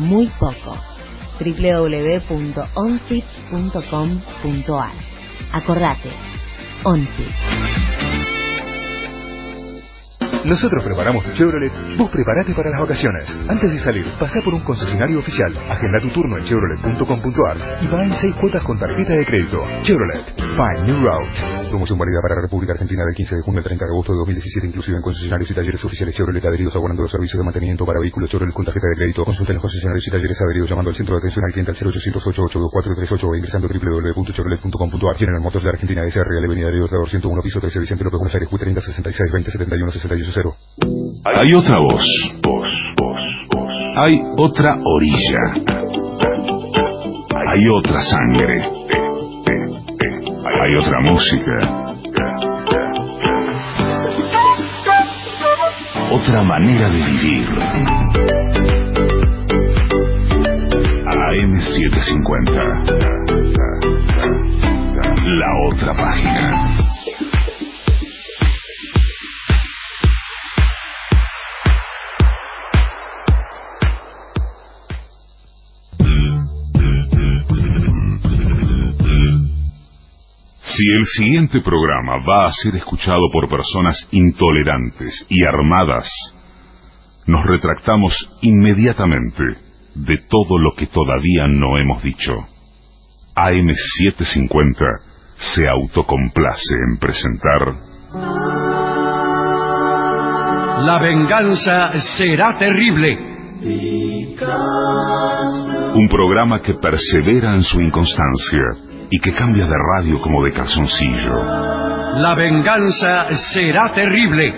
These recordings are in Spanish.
muy poco. www.onfit.com.ar. Acordate, OnFit. Nosotros preparamos tu Chevrolet, vos preparate para las vacaciones. Antes de salir, pasá por un concesionario oficial, agenda tu turno en chevrolet.com.ar y va en 6 cuotas con tarjeta de crédito. Chevrolet, find new route. Promoción válida para la República Argentina del 15 de junio al 30 de agosto de 2017, inclusive en concesionarios y talleres oficiales Chevrolet adheridos abonando los servicios de mantenimiento para vehículos Chevrolet con tarjeta de crédito. Consulten los concesionarios y talleres adheridos llamando al centro de atención al cliente al 0800-828-82438 o ingresando a www.chevrolet.com.ar. General Motors de Argentina S.R. Avenida Río Ecuador 101 piso 13 Vicente López Buenos Aires Q30 66 20 71 68 0. Hay otra voz. Hay otra orilla. Hay otra sangre. Hay otra música. Otra manera de vivir. AM750. La otra página. Si el siguiente programa va a ser escuchado por personas intolerantes y armadas, nos retractamos inmediatamente de todo lo que todavía no hemos dicho. AM750 se autocomplace en presentar La venganza será terrible. Un programa que persevera en su inconstancia y que cambia de radio como de calzoncillo. La venganza será terrible.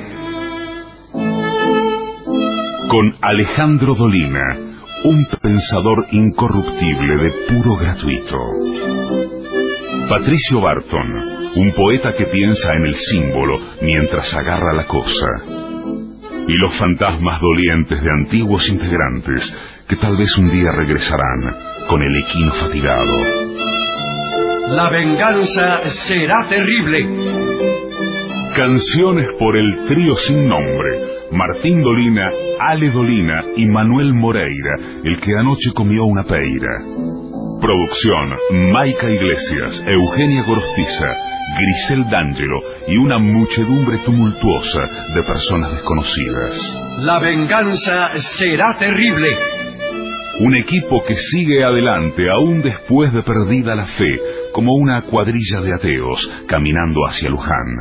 Con Alejandro Dolina, un pensador incorruptible de puro gratuito. Patricio Barton, un poeta que piensa en el símbolo mientras agarra la cosa. Y los fantasmas dolientes de antiguos integrantes que tal vez un día regresarán con el equino fatigado. La venganza será terrible. Canciones por el trío sin nombre: Martín Dolina, Ale Dolina y Manuel Moreira, el que anoche comió una peira. Producción: Maica Iglesias, Eugenia Gorostiza, Grisel D'Angelo y una muchedumbre tumultuosa de personas desconocidas. La venganza será terrible. Un equipo que sigue adelante aún después de perdida la fe, como una cuadrilla de ateos caminando hacia Luján.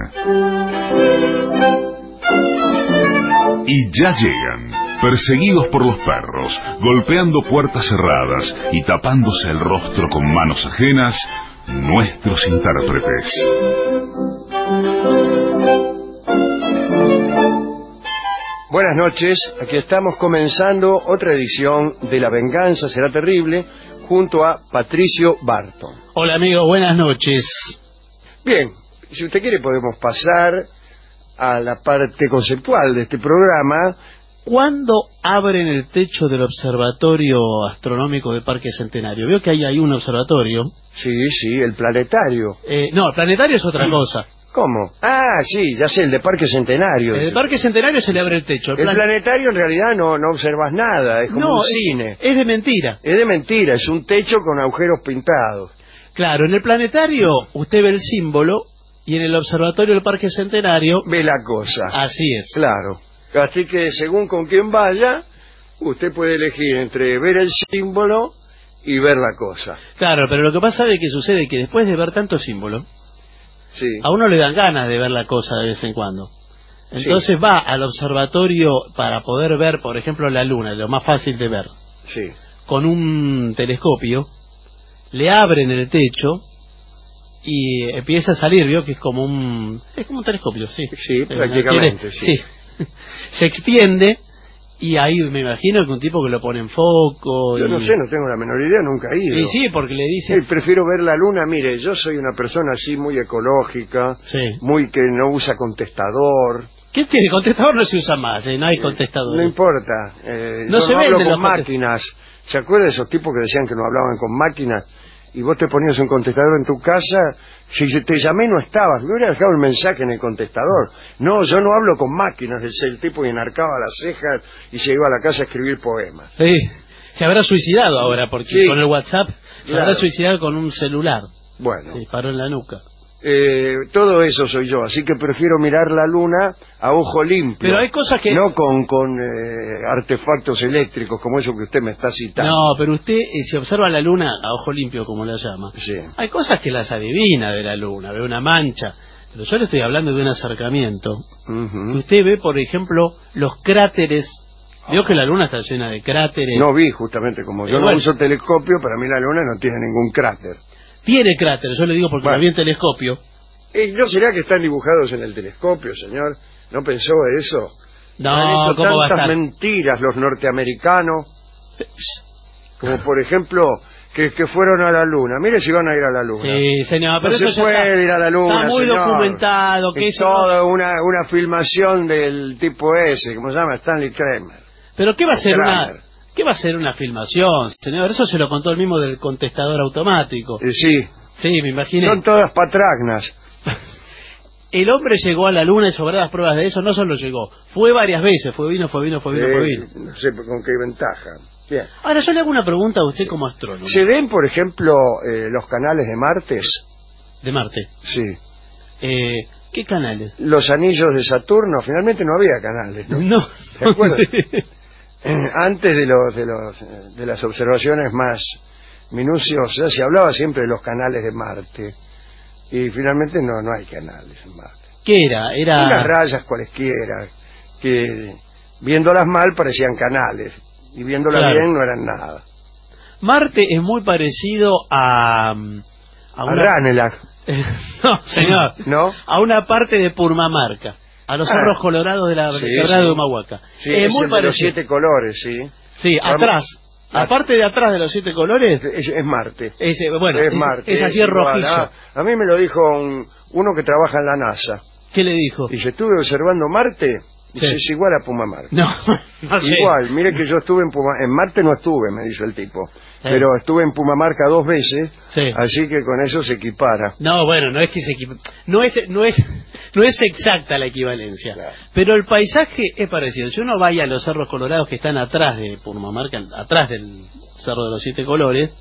Y ya llegan, perseguidos por los perros, golpeando puertas cerradas y tapándose el rostro con manos ajenas, nuestros intérpretes. Buenas noches, aquí estamos comenzando otra edición de La Venganza Será Terrible junto a Patricio Barton. Hola amigo, buenas noches. Bien, si usted quiere podemos pasar a la parte conceptual de este programa. ¿Cuándo abren el techo del Observatorio Astronómico de Parque Centenario? Veo que ahí hay un observatorio. Sí, el planetario. No, el planetario es otra cosa. ¿Cómo? Ah, sí, ya sé, el de Parque Centenario. El de Parque Centenario se le abre el techo. El planetario en realidad no observas nada, es como un cine. Es de mentira. Es de mentira, es un techo con agujeros pintados. Claro, en el planetario usted ve el símbolo y en el observatorio del Parque Centenario ve la cosa. Así es. Claro. Así que según con quién vaya, usted puede elegir entre ver el símbolo y ver la cosa. Claro, pero lo que pasa es que sucede que después de ver tanto símbolo, sí, a uno le dan ganas de ver la cosa de vez en cuando. Entonces va al observatorio para poder ver, por ejemplo, la luna, lo más fácil de ver. Sí. Con un telescopio, le abren el techo y empieza a salir, vio que es como un telescopio, sí. Sí, prácticamente, sí. Se extiende y ahí me imagino que un tipo que lo pone en foco. Yo no sé, no tengo la menor idea, nunca he ido. Y sí, porque le dice... prefiero ver la luna, mire, yo soy una persona así muy ecológica, muy que no usa contestador. ¿Qué tiene? Contestador no se usa más, no hay contestador. No importa, no yo se no hablo venden con máquinas. ¿Se acuerdan de esos tipos que decían que no hablaban con máquinas? Y vos te ponías un contestador en tu casa, si te llamé no estabas, me hubiera dejado el mensaje en el contestador. No, yo no hablo con máquinas, decía el tipo y enarcaba las cejas y se iba a la casa a escribir poemas. Sí, Se habrá suicidado ahora, porque Sí. con el WhatsApp se Claro. habrá suicidado con un celular. Bueno, Se disparó en la nuca. todo eso soy yo, así que prefiero mirar la luna a ojo limpio. Pero hay cosas que... No con artefactos eléctricos como eso que usted me está citando. No, pero usted, si observa la luna a ojo limpio, como la llama, Sí. hay cosas que las adivina de la luna, ve una mancha. Pero yo le estoy hablando de un acercamiento. Ujú. Usted ve, por ejemplo, los cráteres. Veo que la luna está llena de cráteres. No vi justamente, como yo no bueno. uso telescopio, para mí la luna no tiene ningún cráter. Tiene cráteres, yo le digo porque Bueno. la vi en telescopio. ¿No será que están dibujados en el telescopio, señor? ¿No pensó eso? Han No, hecho ¿cómo va a tantas estar? mentiras los norteamericanos, como por ejemplo que fueron a la luna. Mire si van a ir a la luna. Sí, señor, pero No eso se ya puede está, ir a la luna, está muy señor. documentado. Que Es eso no- toda una filmación del tipo ese, ¿cómo se llama? Stanley Kramer. Pero ¿qué va a ser Kramer. ¿qué va a ser una filmación, señor? Eso se lo contó el mismo del contestador automático. Sí, Sí, me imaginé. son todas patragnas. El hombre llegó a la luna y sobradas pruebas de eso. No solo llegó, fue varias veces. Vino. No sé con qué ventaja. Bien. Ahora yo le hago una pregunta a usted como astrónomo. ¿Se ven, por ejemplo, los canales de Martes? De Marte. Sí. ¿Qué canales? Los anillos de Saturno, finalmente no había canales, ¿no? No. ¿Se acuerdan? Sí. Antes de las observaciones más minuciosas, se hablaba siempre de los canales de Marte. Y finalmente no hay canales en Marte. ¿Qué era? Era... Unas rayas cualesquiera, que viéndolas mal parecían canales, y viéndolas Claro. bien no eran nada. Marte es muy parecido a A Ranelagh, no, señor. ¿no? A una parte de Purmamarca. A los cerros colorados de la Sí, quebrada sí. de Humahuaca. Sí, Es es muy el de los parecido. 7 colores, sí. Sí, Vamos. atrás. La Ah. parte de atrás de los 7 colores Es Marte. bueno, es Marte. es así igual, rojizo. a mí me lo dijo uno que trabaja en la NASA. ¿Qué le dijo? Dice, estuve observando Marte, dice, Sí. es igual a Pumamarca. No, no sé. Igual, mire que yo estuve en Marte no estuve, me dijo el tipo, Sí. pero estuve en Pumamarca 2 veces, Sí. así que con eso se equipara. No, bueno, no es que no es exacta la equivalencia, Claro. pero el paisaje es parecido. Si uno vaya a los cerros colorados que están atrás de Purmamarca, atrás del cerro de los 7 colores,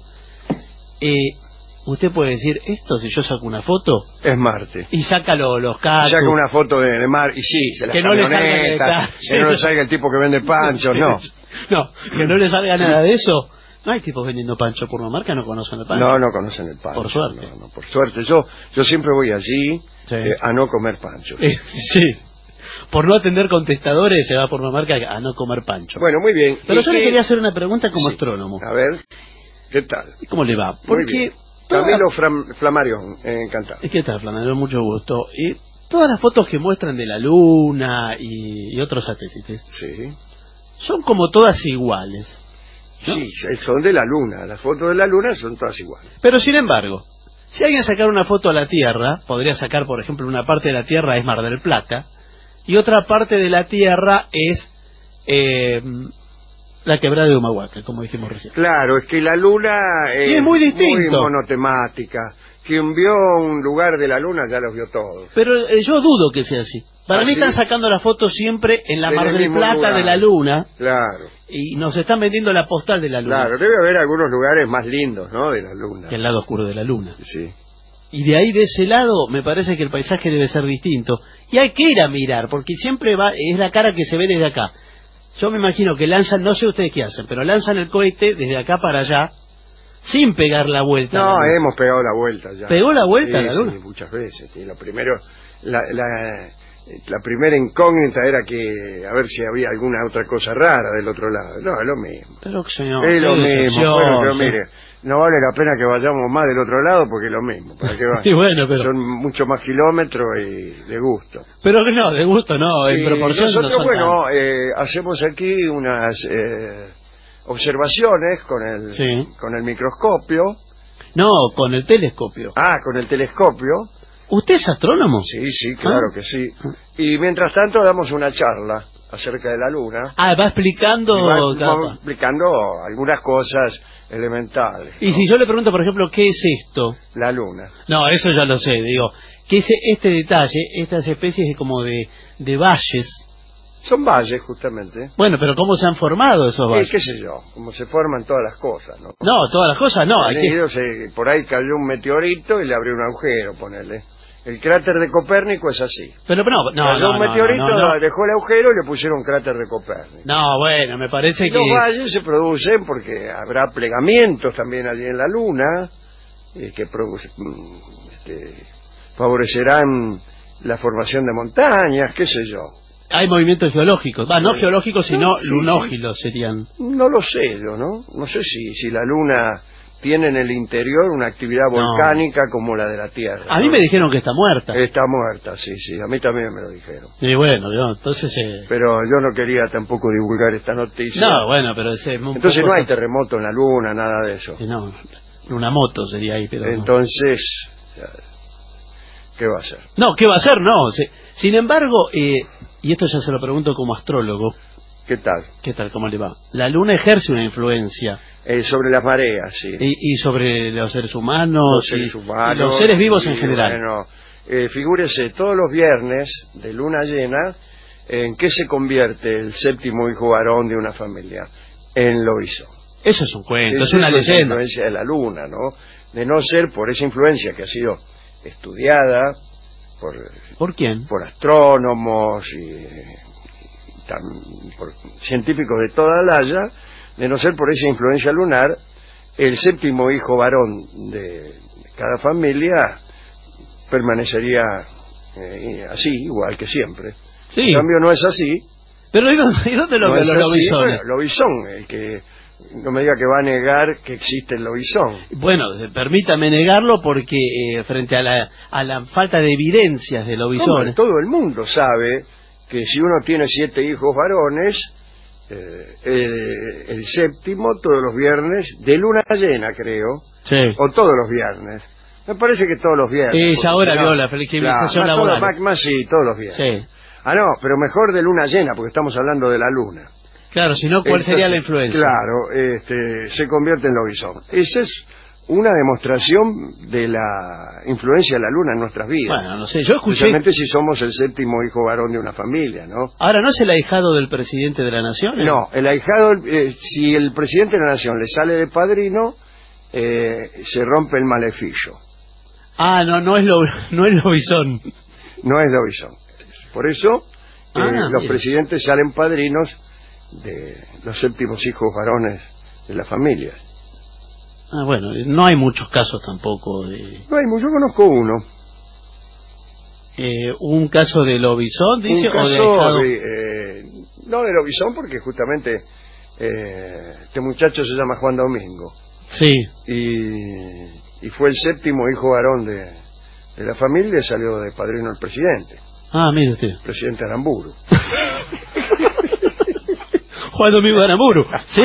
usted puede decir, esto si yo saco una foto Es Marte. y saca los cactus, Saca una foto de mar y sí, se las Que no le salga camionetas, de- que no le salga el tipo que vende panchos, no. no, que no le salga nada de eso. No hay tipos vendiendo pancho por Purmamarca, no conocen el pancho. No conocen el pancho. Por suerte. No, por suerte. Yo siempre voy allí Sí. a no comer pancho. Sí. Por no atender contestadores se va por Purmamarca a no comer pancho. Bueno, muy bien. Pero ¿Y yo le qué- quería hacer una pregunta como Sí. astrónomo. A ver, ¿qué tal? ¿Cómo le va? Muy Porque bien. Camilo Flamarión, encantado. ¿Qué tal, Flanero? Mucho gusto. Todas las fotos que muestran de la Luna y otros satélites Sí. son como todas iguales, ¿no? Sí, son de la Luna. Las fotos de la Luna son todas iguales. Pero sin embargo, si alguien sacara una foto a la Tierra, podría sacar, por ejemplo, una parte de la Tierra es Mar del Plata y otra parte de la Tierra es la quebrada de Humahuaca, como dijimos recién. Claro, es que la Luna Y es muy distinto. muy monotemática. Quien vio un lugar de la Luna ya los vio todos. Pero yo dudo que sea así. Para ¿Ah, mí sí? están sacando las fotos siempre en la En Mar el del mismo Plata lugar. de la Luna Claro, y nos están vendiendo la postal de la Luna, claro. Debe haber algunos lugares más lindos, ¿no? De la Luna. que es el lado oscuro de la Luna. Sí. Y de ahí, de ese lado, me parece que el paisaje debe ser distinto. Y hay que ir a mirar, porque siempre es la cara que se ve desde acá. Yo me imagino que lanzan, no sé ustedes qué hacen, pero lanzan el cohete desde acá para allá, sin pegar la vuelta. a la No, Luna. hemos pegado la vuelta ya. ¿Pegó la vuelta a Sí, la Luna? sí, muchas veces. Sí, lo primero, la primera incógnita era que a ver si había alguna otra cosa rara del otro lado. No, es lo mismo. Pero, señor, Es lo qué mismo. decepción, Bueno, pero sí. mire, no vale la pena que vayamos más del otro lado porque es lo mismo. ¿Para qué va? Y bueno, pero... Son mucho más kilómetros y de gusto. Pero que no, de gusto no, en Y proporción no nosotros, son bueno, hacemos aquí unas observaciones Sí. con el microscopio. No, con el telescopio. Con el telescopio. ¿Usted es astrónomo? Sí, claro que sí. Y mientras tanto damos una charla acerca de la Luna. Va explicando... Y cada vamos pa- explicando algunas cosas elementales. Y ¿no? si yo le pregunto, por ejemplo, ¿qué es esto? La Luna. No, eso ya lo sé, digo, ¿qué es este detalle, estas especies de como de valles, Son valles, justamente. Bueno, pero ¿cómo se han formado esos valles? Qué sé yo, como se forman todas las cosas, ¿no? No, todas las cosas no. Por ahí cayó un meteorito y le abrió un agujero, ponele. El cráter de Copérnico es así. Pero no, cayó un meteorito, dejó el agujero y le pusieron cráter de Copérnico. No, bueno, me parece que... Los valles se producen porque habrá plegamientos también allí en la Luna que favorecerán la formación de montañas, qué sé yo. Hay movimientos geológicos, no geológicos, sino sí, lunógilos serían. No lo sé yo, ¿no? No sé si la Luna tiene en el interior una actividad volcánica como la de la Tierra. A mí me dijeron que está muerta. Está muerta, sí, a mí también me lo dijeron. Y bueno, entonces... Pero yo no quería tampoco divulgar esta noticia. No, bueno, pero... Entonces no hay terremoto en la Luna, nada de eso. No, una moto sería ahí, pero... Entonces... ¿Qué va a hacer? No, ¿qué va a hacer? No. Sin embargo, y esto ya se lo pregunto como astrólogo. ¿Qué tal? ¿Qué tal? ¿Cómo le va? La Luna ejerce una influencia. Sobre las mareas, sí. Y sobre los seres humanos. Y los seres vivos en general. Bueno, figúrese, todos los viernes de luna llena, ¿en qué se convierte el séptimo hijo varón de una familia? En lobizón. Eso es un cuento, es una leyenda. Es la influencia de la Luna, ¿no? De no ser por esa influencia que ha sido estudiada ¿Por quién? Por astrónomos y por científicos de toda la haya, de no ser por esa influencia lunar, el séptimo hijo varón de cada familia permanecería así, igual que siempre. Sí. En cambio no es así. Pero ¿y dónde lo ven los lobisones? Bueno, lobizón, el que no me diga que va a negar que existe el lobizón. Bueno, permítame negarlo porque frente a la falta de evidencias de lobisones... Todo el mundo sabe que si uno tiene 7 hijos varones, el séptimo todos los viernes, de luna llena creo, sí. O todos los viernes. Me parece que todos los viernes. Y ahora vio la flexibilización laboral. Más sí, todos los viernes. Sí. No, pero mejor de luna llena, porque estamos hablando de la luna. Claro, si no, ¿cuál sería la influencia? Claro, se convierte en lobizón. Esa es una demostración de la influencia de la luna en nuestras vidas. Bueno, no sé, yo escuché... Especialmente si somos el séptimo hijo varón de una familia, ¿no? Ahora, ¿no es el ahijado del presidente de la nación? No, el ahijado, si el presidente de la nación le sale de padrino, se rompe el maleficio. No es lobizón. No es lobizón. Por eso, los presidentes salen padrinos de los séptimos hijos varones de la familia. Bueno, no hay muchos casos tampoco de... No hay muchos, yo conozco uno. ¿Un caso de lobizón, dice? Un caso ¿o no de lobizón, porque justamente este muchacho se llama Juan Domingo. Sí. Y fue el séptimo hijo varón de la familia y salió de padrino el presidente. Mire usted. Presidente Aramburu. Juan Domingo Aramburu, sí.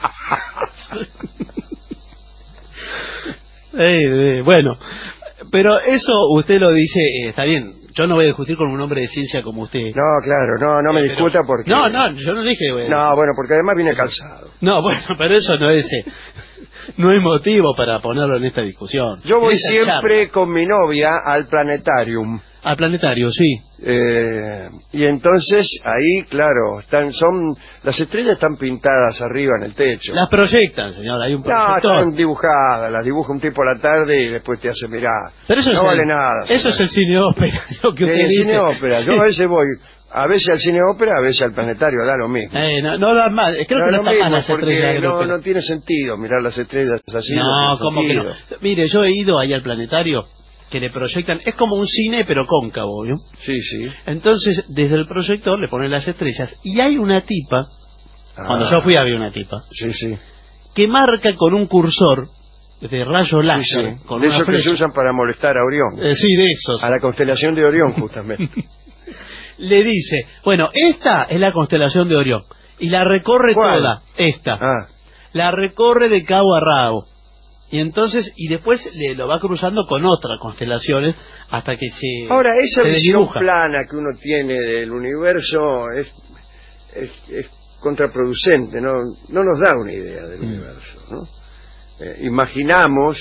Bueno, pero eso usted lo dice, está bien. Yo no voy a discutir con un hombre de ciencia como usted. No, claro, no me discuta porque... No, yo no dije... No, bueno, porque además viene calzado. No, bueno, pero eso no es motivo para ponerlo en esta discusión. Yo voy siempre con mi novia al planetarium. Al planetario, sí. Y entonces ahí, claro, las estrellas están pintadas arriba en el techo. Las proyectan, señor, hay un proyector. No, están dibujadas, las dibuja un tipo a la tarde y después te hace mirar. Pero eso no vale nada. Eso es el cine ópera, lo que usted dice. Cine ópera, yo a veces voy, a veces al cine ópera, a veces al planetario, da lo mismo. No da mal, creo que no está mal las estrellas. No tiene sentido mirar las estrellas así. No, ¿cómo que no? Mire, yo he ido ahí al planetario, que le proyectan, es como un cine pero cóncavo, ¿no? Sí. Entonces, desde el proyector le ponen las estrellas y hay una tipa, cuando yo fui había una tipa, sí, que marca con un cursor de rayo láser, sí. con de una esos flecha. que se usan para molestar a Orión. Sí, de esos. A la constelación de Orión, justamente. Le dice, bueno, esta es la constelación de Orión y la recorre ¿Cuál? toda, la recorre de cabo a rabo. Y entonces, y después lo va cruzando con otras constelaciones hasta que se... Ahora, esa visión desdibuja. plana que uno tiene del universo es contraproducente, no nos da una idea del universo, ¿no? Imaginamos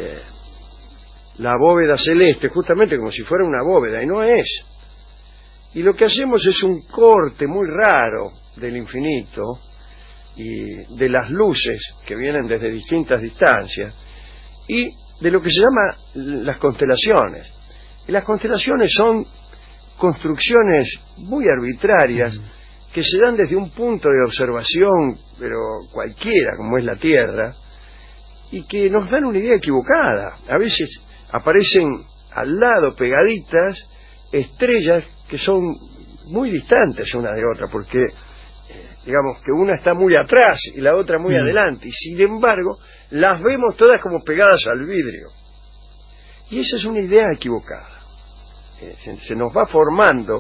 la bóveda celeste justamente como si fuera una bóveda, y no es. Y lo que hacemos es un corte muy raro del infinito y de las luces que vienen desde distintas distancias y de lo que se llama las constelaciones. Y las constelaciones son construcciones muy arbitrarias que se dan desde un punto de observación, pero cualquiera, como es la Tierra, y que nos dan una idea equivocada. A veces aparecen al lado, pegaditas, estrellas que son muy distantes una de otra, porque digamos que una está muy atrás y la otra muy adelante, y sin embargo las vemos todas como pegadas al vidrio. Y esa es una idea equivocada. Se nos va formando,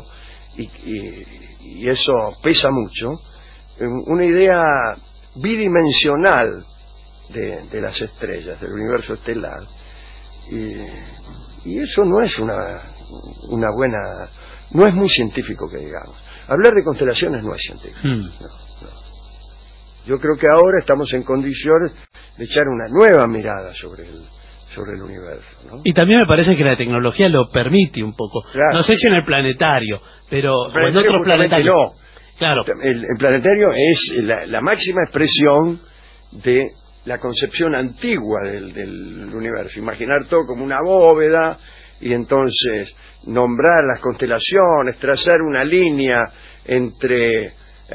y eso pesa mucho, una idea bidimensional de las estrellas, del universo estelar, y eso no es una buena, no es muy científico que digamos. Hablar de constelaciones no es científico. No. Yo creo que ahora estamos en condiciones de echar una nueva mirada sobre el universo, ¿no? Y también me parece que la tecnología lo permite un poco. Claro. No sé si en el planetario, pero El planetario en otros planetarios. no. Claro. El planetario es la máxima expresión de la concepción antigua del universo. Imaginar todo como una bóveda y entonces nombrar las constelaciones, trazar una línea entre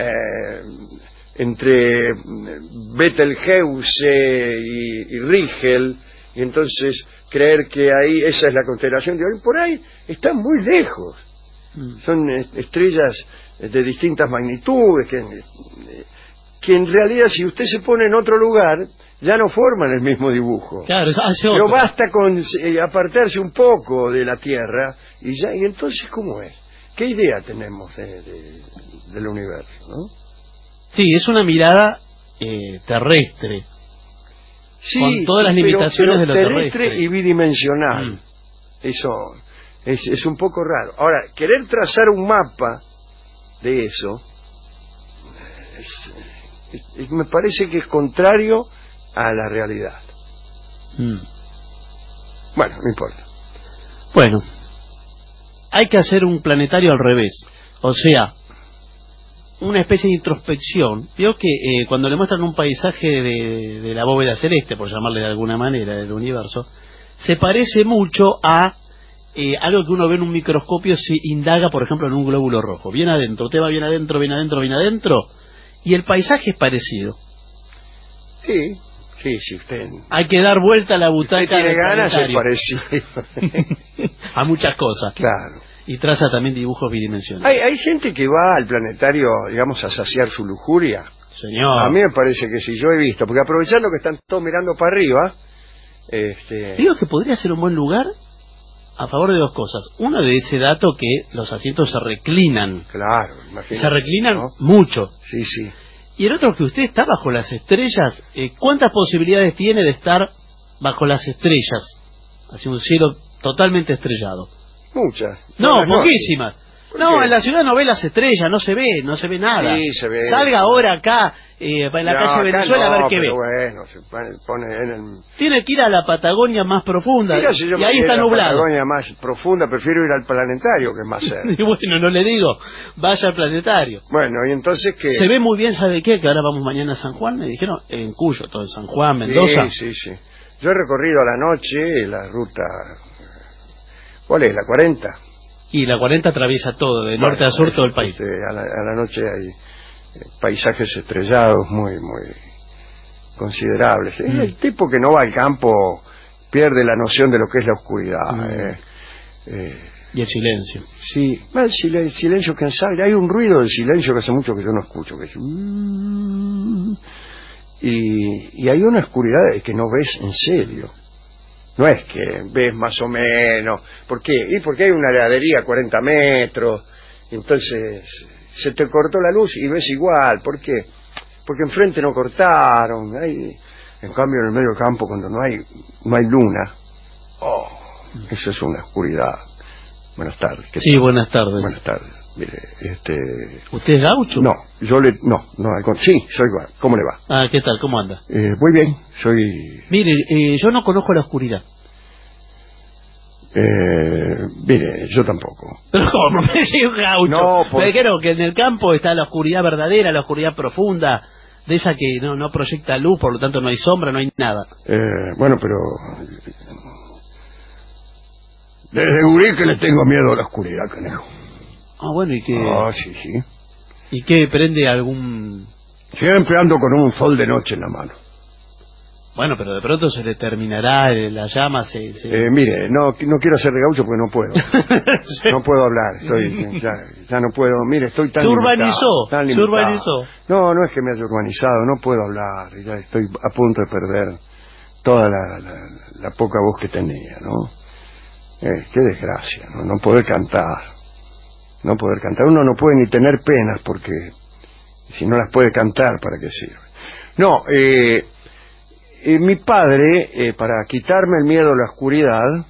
Betelgeuse y Rigel, y entonces creer que ahí esa es la constelación de hoy. Por ahí están muy lejos. Son estrellas de distintas magnitudes que en realidad, si usted se pone en otro lugar, ya no forman el mismo dibujo. Claro, hace Pero otro. basta con apartarse un poco de la Tierra y entonces ¿cómo es? ¿Qué idea tenemos del universo, no? Sí, es una mirada terrestre. Sí, con todas las limitaciones pero de lo terrestre y bidimensional. Eso es un poco raro. Ahora, querer trazar un mapa de eso me parece que es contrario a la realidad. Bueno, no importa. Bueno, hay que hacer un planetario al revés. O sea, una especie de introspección. Veo que cuando le muestran un paisaje de la bóveda celeste, por llamarle de alguna manera, del universo, se parece mucho a algo que uno ve en un microscopio si indaga, por ejemplo, en un glóbulo rojo. Bien adentro, usted va bien adentro, bien adentro, bien adentro, y el paisaje es parecido. Sí, usted... Hay que dar vuelta a la butaca Usted tiene del ganas, es planetario. parecido. A muchas cosas. Claro. Y traza también dibujos bidimensionales. Hay gente que va al planetario, digamos, a saciar su lujuria. Señor. A mí me parece que sí, yo he visto, porque aprovechando que están todos mirando para arriba, Digo que podría ser un buen lugar a favor de dos cosas. Uno, de ese dato que los asientos se reclinan. Claro, imagínate. Se reclinan, ¿no? mucho. Sí, sí. Y el otro, que usted está bajo las estrellas. ¿Cuántas posibilidades tiene de estar bajo las estrellas? Hacia un cielo totalmente estrellado. Muchas. No, Todas las poquísimas. ¿Por No, qué? en la ciudad no ve las estrellas, no se ve nada. Sí, se ve. Salga ahora acá, en la No, calle acá Venezuela, a ver no, qué ve. pero bueno, se pone en el... Tiene que ir a la Patagonia más profunda, Mira, si yo y me ahí quiero está a la nublado. Patagonia más profunda, prefiero ir al planetario, que es más cerca. Y bueno, no le digo, vaya al planetario. Bueno, y entonces que... Se ve muy bien, ¿sabe qué? Que ahora vamos mañana a San Juan, me dijeron, en Cuyo, todo en San Juan, Mendoza. Sí. Yo he recorrido a la noche la ruta... ¿Cuál es? ¿La 40? Y la 40 atraviesa todo, de norte a sur, todo el país. A la noche hay paisajes estrellados muy considerables. El tipo que no va al campo pierde la noción de lo que es la oscuridad. Y el silencio. Sí, el silencio cansable. Hay un ruido del silencio que hace mucho que yo no escucho, que es... y hay una oscuridad que no ves en serio. No es que ves más o menos. ¿Por qué? Y porque hay una heladería a 40 metros, entonces se te cortó la luz y ves igual. ¿Por qué? Porque enfrente no cortaron. En cambio, en el medio del campo, cuando no hay luna, eso es una oscuridad. Buenas tardes. Sí, buenas tardes. Buenas tardes. Mire, ¿Usted es gaucho? No, sí, soy gaucho. ¿Cómo le va? Ah, ¿qué tal? ¿Cómo anda? Muy bien, soy... Mire, yo no conozco la oscuridad. Mire, yo tampoco. Pero ¿cómo? Me decía un gaucho. No, Me dijeron que en el campo está la oscuridad verdadera, la oscuridad profunda, de esa que no proyecta luz, por lo tanto no hay sombra, no hay nada. Bueno, pero... Desde gurí que le tengo miedo a la oscuridad, conejo. Ah, bueno, ¿y qué? Ah, sí, sí. ¿Y qué prende algún...? Siempre ando con un sol de noche en la mano. Bueno, pero de pronto se le terminará la llama, mire, no quiero hacer de gaucho porque no puedo. Sí. No puedo hablar, ya no puedo. Mire, estoy tan Se urbanizó, tan se limitado. urbanizó. No es que me haya urbanizado, no puedo hablar. Ya estoy a punto de perder toda la poca voz que tenía, ¿no? Qué desgracia, ¿no? No poder cantar. No poder cantar. Uno no puede ni tener penas porque si no las puede cantar, ¿para qué sirve? No, mi padre, para quitarme el miedo a la oscuridad,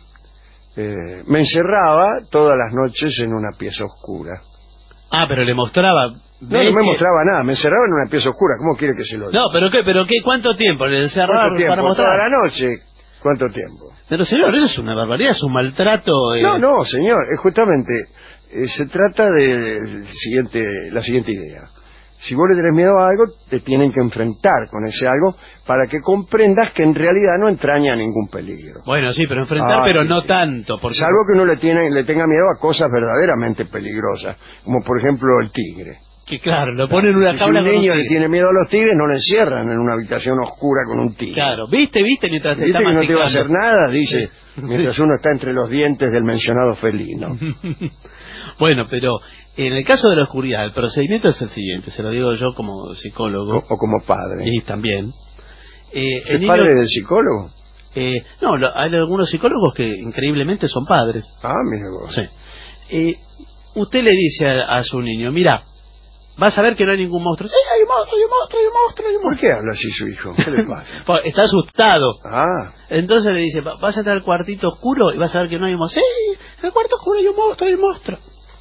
me encerraba todas las noches en una pieza oscura. Ah, pero le mostraba... No me mostraba nada, me encerraba en una pieza oscura. ¿Cómo quiere que se lo diga? No, pero qué, ¿cuánto tiempo le encerraba ¿Cuánto tiempo? para mostrar? Toda la noche. ¿Cuánto tiempo? Pero señor, eso es una barbaridad, es un maltrato... No, señor, justamente se trata de la siguiente idea. Si vos le tenés miedo a algo, te tienen que enfrentar con ese algo para que comprendas que en realidad no entraña ningún peligro. Bueno, sí, pero enfrentar, pero sí, no sí. tanto. Porque... Salvo que uno le tenga miedo a cosas verdaderamente peligrosas, como por ejemplo el tigre. Que claro, lo ponen en una Si jaula un con niño un le tigre. tiene miedo a los tigres, no le encierran en una habitación oscura con un tigre. Claro, ¿viste? Mientras se ¿Viste está que no te va a masticando. hacer nada? Dice, mientras uno está entre los dientes del mencionado felino. Bueno, pero en el caso de la oscuridad, el procedimiento es el siguiente, se lo digo yo como psicólogo. O como padre. Y también. ¿Es padre del psicólogo? No, hay algunos psicólogos que increíblemente son padres. Ah, mire vos. Sí. Usted le dice a su niño, mira, vas a ver que no hay ningún monstruo. Sí, hay un monstruo, hay un monstruo, hay un monstruo, hay un ¿Por monstruo. qué habla así su hijo? ¿Qué le pasa? Está asustado. Ah, Entonces le dice, vas a entrar al cuartito oscuro y vas a ver que no hay un monstruo. Sí, en el cuarto oscuro hay un monstruo, hay un monstruo.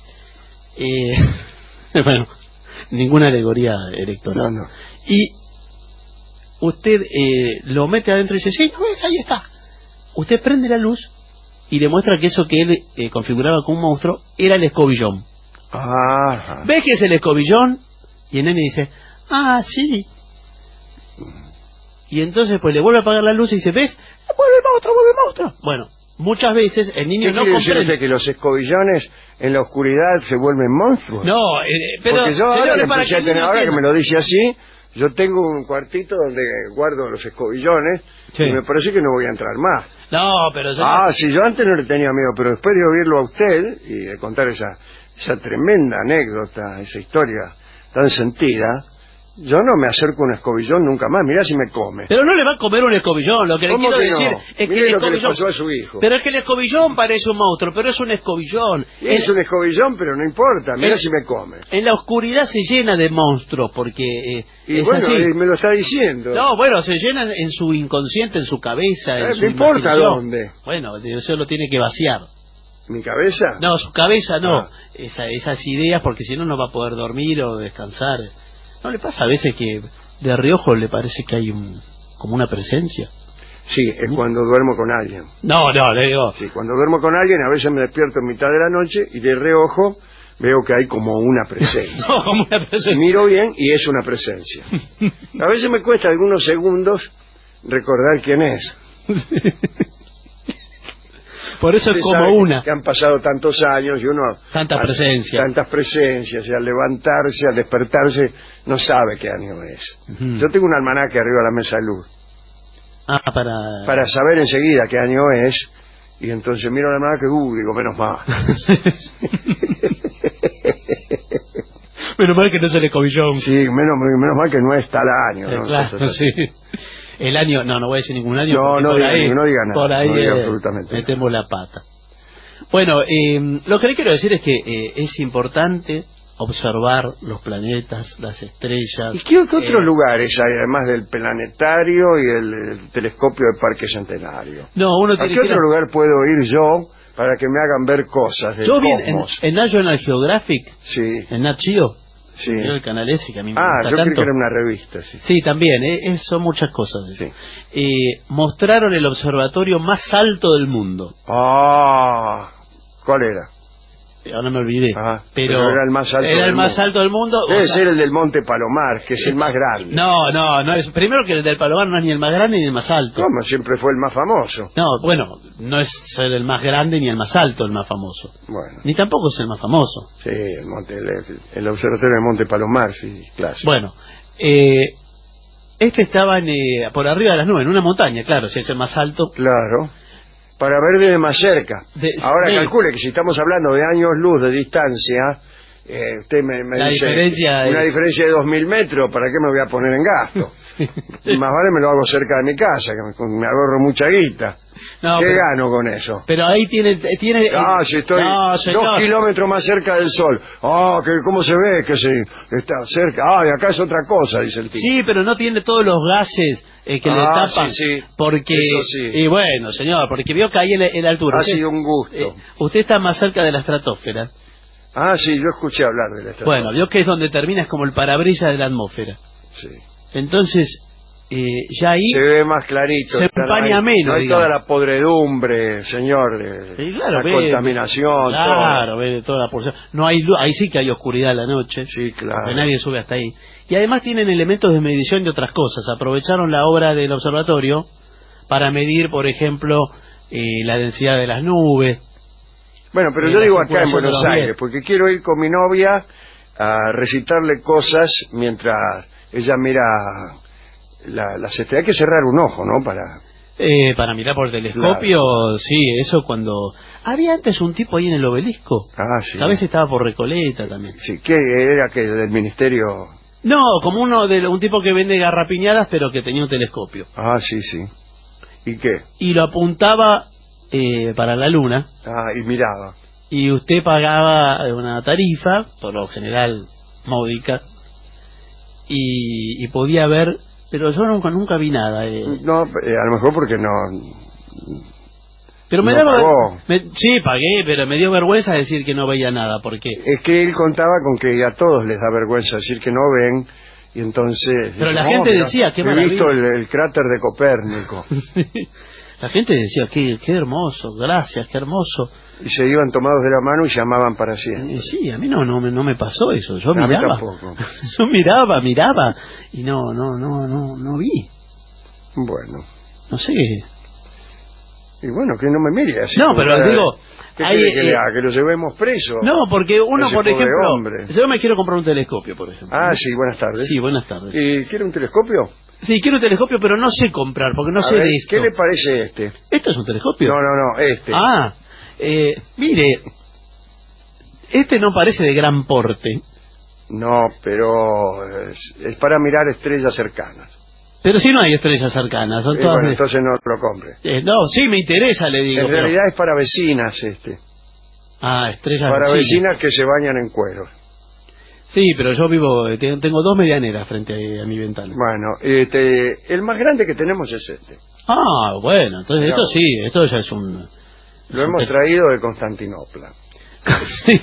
Bueno, ninguna alegoría electoral. no. Y usted lo mete adentro y dice, sí, ¿no ves? Ahí está. Usted prende la luz y demuestra que eso que él configuraba como un monstruo era el escobillón. Ajá. ¿Ves que es el escobillón? Y el nene dice, ah, sí. Y entonces pues le vuelve a apagar la luz y dice, ¿ves? ¡Vuelve el monstruo, vuelve el monstruo! Bueno, muchas veces el niño ¿Qué no quiere decir comprende. usted, que los escobillones en la oscuridad se vuelven monstruos? No, pero porque yo ahora, señores, para empecé a el tener, niño ahora que entienda. me lo dice así, yo tengo un cuartito donde guardo los escobillones Sí. y me parece que no voy a entrar más. No, pero señor, Ah, sí, yo antes no le tenía miedo, pero después de oírlo a usted y de contar esa tremenda anécdota, esa historia tan sentida, yo no me acerco a un escobillón nunca más. Mirá si me come. pero no le va a comer un escobillón, lo que le ¿Cómo quiero que decir no? es que Mire el lo que le escobillón... pasó a su hijo. Pero es que el escobillón parece un monstruo, pero es un escobillón. Es un escobillón, pero no importa. Mirá si me come. En la oscuridad se llena de monstruos, porque Y es bueno, así. me lo está diciendo. No, bueno, se llenan en su inconsciente, en su cabeza, en su no importa imaginación. dónde. Bueno, eso lo tiene que vaciar. ¿Mi cabeza? No, su cabeza no. Ah. Esas ideas, porque si no, no va a poder dormir o descansar. ¿No le pasa a veces que de reojo le parece que hay como una presencia? Sí, es cuando duermo con alguien. No, le digo. Sí, cuando duermo con alguien, a veces me despierto en mitad de la noche y de reojo veo que hay como una presencia. No, como una presencia. Miro bien y es una presencia. A veces me cuesta algunos segundos recordar quién es. Por eso es Usted como sabe una. que han pasado tantos años y uno... Tantas presencias. Tantas presencias, y al levantarse, al despertarse, no sabe qué año es. Ujú. Yo tengo un almanaque arriba de la mesa de luz, Ah, para saber enseguida qué año es, y entonces miro el almanaque, digo, menos mal. Menos mal que no es el escobillón. Sí, menos mal que no es tal año, ¿no? Claro, Cosas así. sí. El año, no voy a decir ningún año. No, porque no por diga, ahí, no diga nada, por ahí no diga absolutamente nada. metemos la pata. Bueno, lo que le quiero decir es que es importante observar los planetas, las estrellas. ¿Y qué otros lugares hay, además del planetario y el telescopio del Parque Centenario? No, uno ¿A tiene qué que ir otro lugar puedo ir yo para que me hagan ver cosas del Yo vi en cosmos? National Geographic, Sí, en Nat Geo, Sí. ¿Vio el canal ese que a mí me Ah, gusta yo creí tanto? que era una revista, sí. Sí, también, son muchas cosas. Sí. Mostraron el observatorio más alto del mundo. Ah, ¿cuál era? Ahora me olvidé. Pero era el más alto era del el más mundo. alto del mundo. Debe ser el del Monte Palomar, que es el más grande. No es. Primero que el del Palomar no es ni el más grande ni el más alto. ¿Cómo? Siempre fue el más famoso. No, bueno, no es ser el más grande ni el más alto el más famoso. Bueno. Ni tampoco es el más famoso. Sí, el observatorio del Monte Palomar, sí, clásico. Bueno, este estaba por arriba de las nubes, en una montaña, claro, si es el más alto. Claro. Para ver desde más cerca. Ahora calcule que si estamos hablando de años luz de distancia, usted me dice una diferencia de 2.000 metros, ¿para qué me voy a poner en gasto? Más vale me lo hago cerca de mi casa, que me ahorro mucha guita. ¿Qué gano con eso? Pero ahí tiene si estoy 2 kilómetros más cerca del sol. ¿Cómo se ve que está cerca? Y acá es otra cosa, dice el tipo. Sí, pero no tiene todos los gases que le tapan. Sí. Porque, eso sí. Y bueno, señor, porque vio que ahí en la altura. Ha sido un gusto. Usted está más cerca de la estratosfera. Sí, yo escuché hablar de la estratosfera. Bueno, vio que es donde termina, es como el parabrisas de la atmósfera. Sí. Entonces, ya ahí se ve más clarito, se empaña menos, no hay digamos. toda la podredumbre, señor, la contaminación, claro, ve toda la porción. No hay luz, ahí sí que hay oscuridad a la noche, sí, claro, porque nadie sube hasta ahí. Y además tienen elementos de medición de otras cosas. Aprovecharon la obra del observatorio para medir, por ejemplo, la densidad de las nubes. Bueno, pero yo digo acá en Buenos Aires, porque quiero ir con mi novia a recitarle cosas mientras ella mira las estrellas. Hay que cerrar un ojo, ¿no? Para mirar por telescopio, claro. Sí, eso cuando... Había antes un tipo ahí en el obelisco. Sí. A veces estaba por Recoleta también. Sí, ¿qué era? ¿Que del ministerio? No, como un tipo que vende garrapiñadas, pero que tenía un telescopio. Sí. ¿Y qué? Y lo apuntaba para la luna. Y miraba. Y usted pagaba una tarifa, por lo general módica, y podía ver... Pero yo nunca vi nada. No, a lo mejor porque no... Pero me no daba... pagó. Sí, pagué, pero me dio vergüenza decir que no veía nada, porque... Es que él contaba con que a todos les da vergüenza decir que no ven, y entonces... Pero la gente decía, qué maravilla. He visto el cráter de Copérnico. La gente decía, qué hermoso, gracias, qué hermoso. Y se iban tomados de la mano y llamaban para siempre. Sí, a mí no me pasó eso. Yo miraba. A mí tampoco. Yo miraba y no vi. Bueno. No sé. Y bueno, que no me mire así. No, pero digo... ¿Qué quiere que le haga? ¿Que lo llevemos preso? No, porque uno, por ejemplo... Hombre. Yo me quiero comprar un telescopio, por ejemplo. Sí, buenas tardes. Sí, buenas tardes. ¿Y quiere un telescopio? Sí, quiero un telescopio, pero no sé comprar, porque no sé de esto. ¿Qué le parece este? ¿Esto es un telescopio? No, este. Mire, este no parece de gran porte. No, pero es para mirar estrellas cercanas. Pero si no hay estrellas cercanas, son todas... Bueno, entonces no lo compre. No, sí me interesa, le digo. En realidad es para vecinas este. Estrellas para vecinas que se bañan en cuero. Sí, pero yo tengo 2 medianeras frente a mi ventana. Bueno, el más grande que tenemos es este. Bueno, entonces esto ya es un... Lo hemos traído de Constantinopla. Sí.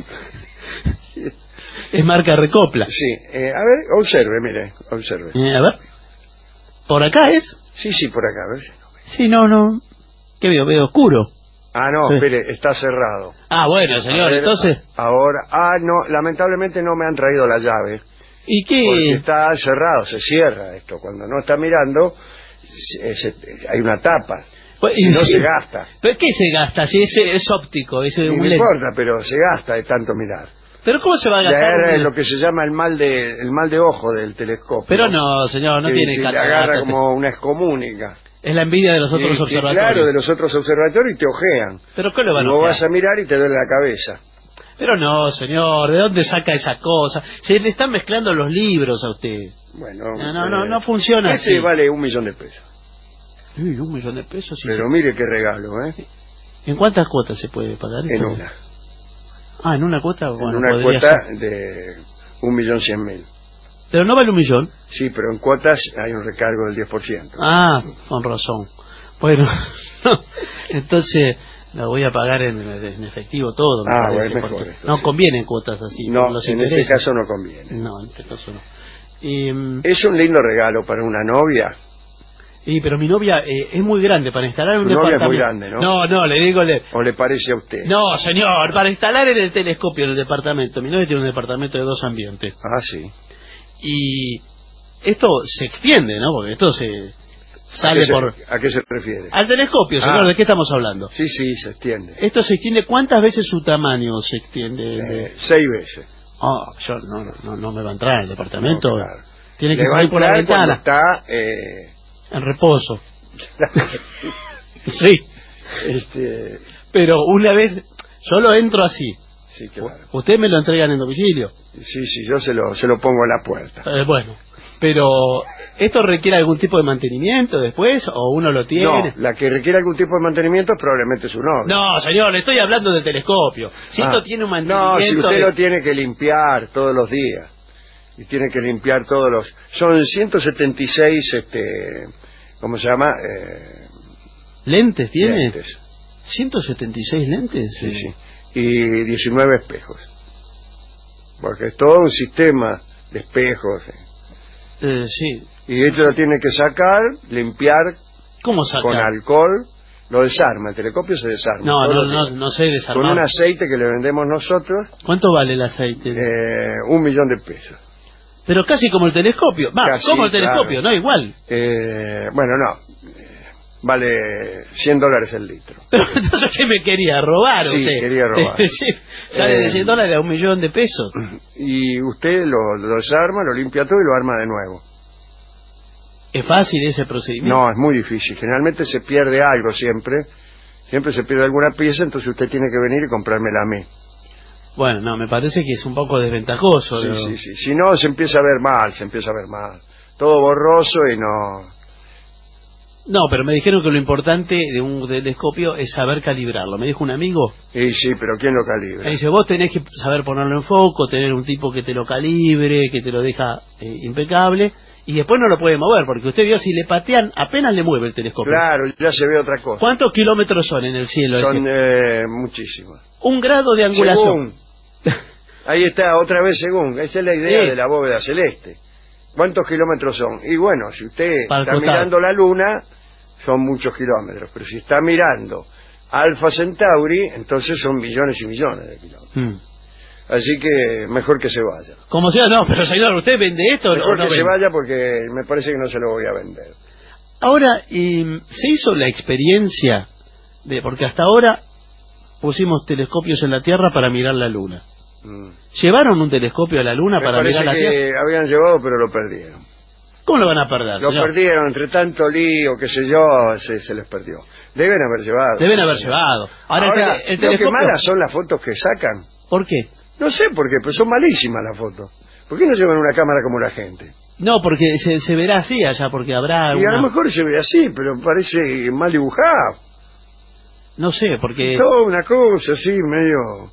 Es marca Recopla. Sí, a ver, observe. A ver. ¿Por acá es? Sí, por acá, a ver. Sí, no. ¿Qué veo oscuro? No, sí. Espere, está cerrado. Bueno, señor, entonces... Ahora, no, lamentablemente no me han traído la llave. ¿Y qué? Porque está cerrado, se cierra esto. Cuando no está mirando, hay una tapa. Si no se gasta. ¿Pero qué se gasta? Si es óptico, no importa, pero se gasta de tanto mirar. ¿Pero cómo se va a gastar? Le agarra lo que se llama el mal de ojo del telescopio. Pero no, señor, no tiene catarata. Le agarra como una excomúnica. Es la envidia de los otros observatorios. Claro, de los otros observatorios y te ojean. ¿Pero qué le van a ojear? Vos vas a mirar y te duele la cabeza. Pero no, señor, ¿de dónde saca esa cosa? Se le están mezclando los libros a usted. Bueno, no funciona así. Vale $1.000.000. $1.000.000, sí. Pero mire qué regalo, ¿eh? ¿En cuántas cuotas se puede pagar esto? En una. ¿En una cuota? Bueno, en una cuota de $1.100.000. Pero no vale $1.000.000. Sí, pero en cuotas hay un recargo del 10%. Con razón. Bueno, entonces, La voy a pagar en efectivo todo. Me parece, bueno, mejor porque esto, no sí. conviene en cuotas así. No, los en intereses. este caso no conviene. No, en este caso no. Es un lindo regalo para una novia. Pero mi novia es muy grande para instalar Su un novia es departamento. muy grande, ¿no? No, le digo... ¿O le parece a usted? No, señor, para instalar en el telescopio en el departamento. Mi novia tiene un departamento de 2 ambientes. Ah, sí. Y esto se extiende, ¿no? Porque esto se sale ¿A qué se refiere? al telescopio, señor. ¿De qué estamos hablando? Sí, se extiende. Esto se extiende. ¿Cuántas veces su tamaño se extiende? 6 veces. Yo no me va a entrar en el departamento. No, claro. Tiene que Le va a salir por la entrar cuando ventana. está... En reposo. Sí. Pero una vez, yo lo entro así. Sí, claro. Usted me lo entregan en domicilio. Sí, yo se lo pongo en la puerta. Bueno, pero ¿esto requiere algún tipo de mantenimiento después o uno lo tiene? No, la que requiere algún tipo de mantenimiento es probablemente su novia. No, señor, le estoy hablando del telescopio. Si esto tiene un mantenimiento... No, si usted lo tiene que limpiar todos los días. Y tiene que limpiar todos los... Son 176, ¿cómo se llama? ¿Lentes tiene? Lentes. ¿176 lentes? Sí. Y 19 espejos. Porque es todo un sistema de espejos. Sí. Y esto lo tiene que sacar, limpiar. ¿Cómo sacar? Con alcohol. Lo desarma, el telescopio se desarma. No sé desarmar. Con un aceite que le vendemos nosotros. ¿Cuánto vale el aceite? 1 millón de pesos. Pero casi como el telescopio. Casi, como el telescopio, claro. no igual. Bueno, no. Vale $100 el litro. Pero entonces, ¿qué me quería robar Sí, usted? quería robar. Sí, sale de $100 a $1 millón de pesos. Y usted lo desarma, lo limpia todo y lo arma de nuevo. ¿Es fácil ese procedimiento? No, es muy difícil. Generalmente se pierde algo siempre. Siempre se pierde alguna pieza, entonces usted tiene que venir y comprármela a mí. Bueno, no, me parece que es un poco desventajoso. Sí. Si no, se empieza a ver mal. Todo borroso y no... No, pero me dijeron que lo importante de un telescopio es saber calibrarlo. Me dijo un amigo. Sí, pero ¿quién lo calibra? Me dice, vos tenés que saber ponerlo en foco, tener un tipo que te lo calibre, que te lo deja impecable, y después no lo puede mover, porque usted vio, si le patean, apenas le mueve el telescopio. Claro, ya se ve otra cosa. ¿Cuántos kilómetros son en el cielo? Son muchísimos. 1 grado de angulación. Según. Ahí está, otra vez según. Esa es la idea de la bóveda celeste. ¿Cuántos kilómetros son? Y bueno, si usted está mirando la luna, son muchos kilómetros. Pero si está mirando Alfa Centauri, entonces son millones y millones de kilómetros. Así que mejor que se vaya. Como sea, no, pero señor, ¿usted vende esto o no? Mejor que se vaya porque me parece que no se lo voy a vender. Ahora, se hizo la experiencia de... Porque hasta ahora pusimos telescopios en la Tierra para mirar la Luna. ¿Llevaron un telescopio a la Luna para mirar la Tierra? Me parece que habían llevado, pero lo perdieron. ¿Cómo lo van a perder, Lo señor? perdieron, entre tanto lío, qué sé yo, se les perdió. Deben haber llevado. Ahora el telescopio... Qué malas son las fotos que sacan. ¿Por qué? No sé por qué, pero son malísimas las fotos. ¿Por qué no llevan una cámara como la gente? No, porque se verá así allá, porque habrá... Y a lo mejor se ve así, pero parece mal dibujado. No sé, porque... Toda una cosa así, medio...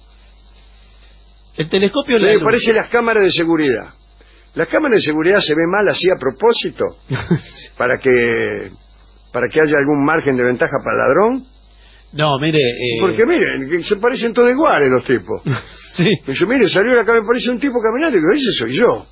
El telescopio... Me parece las cámaras de seguridad. Las cámaras de seguridad se ven mal así a propósito, para que haya algún margen de ventaja para el ladrón. No, mire... Porque miren, que se parecen todos iguales los tipos. Sí. Y yo, mire, salió acá, me parece un tipo caminando, y digo, ese soy yo.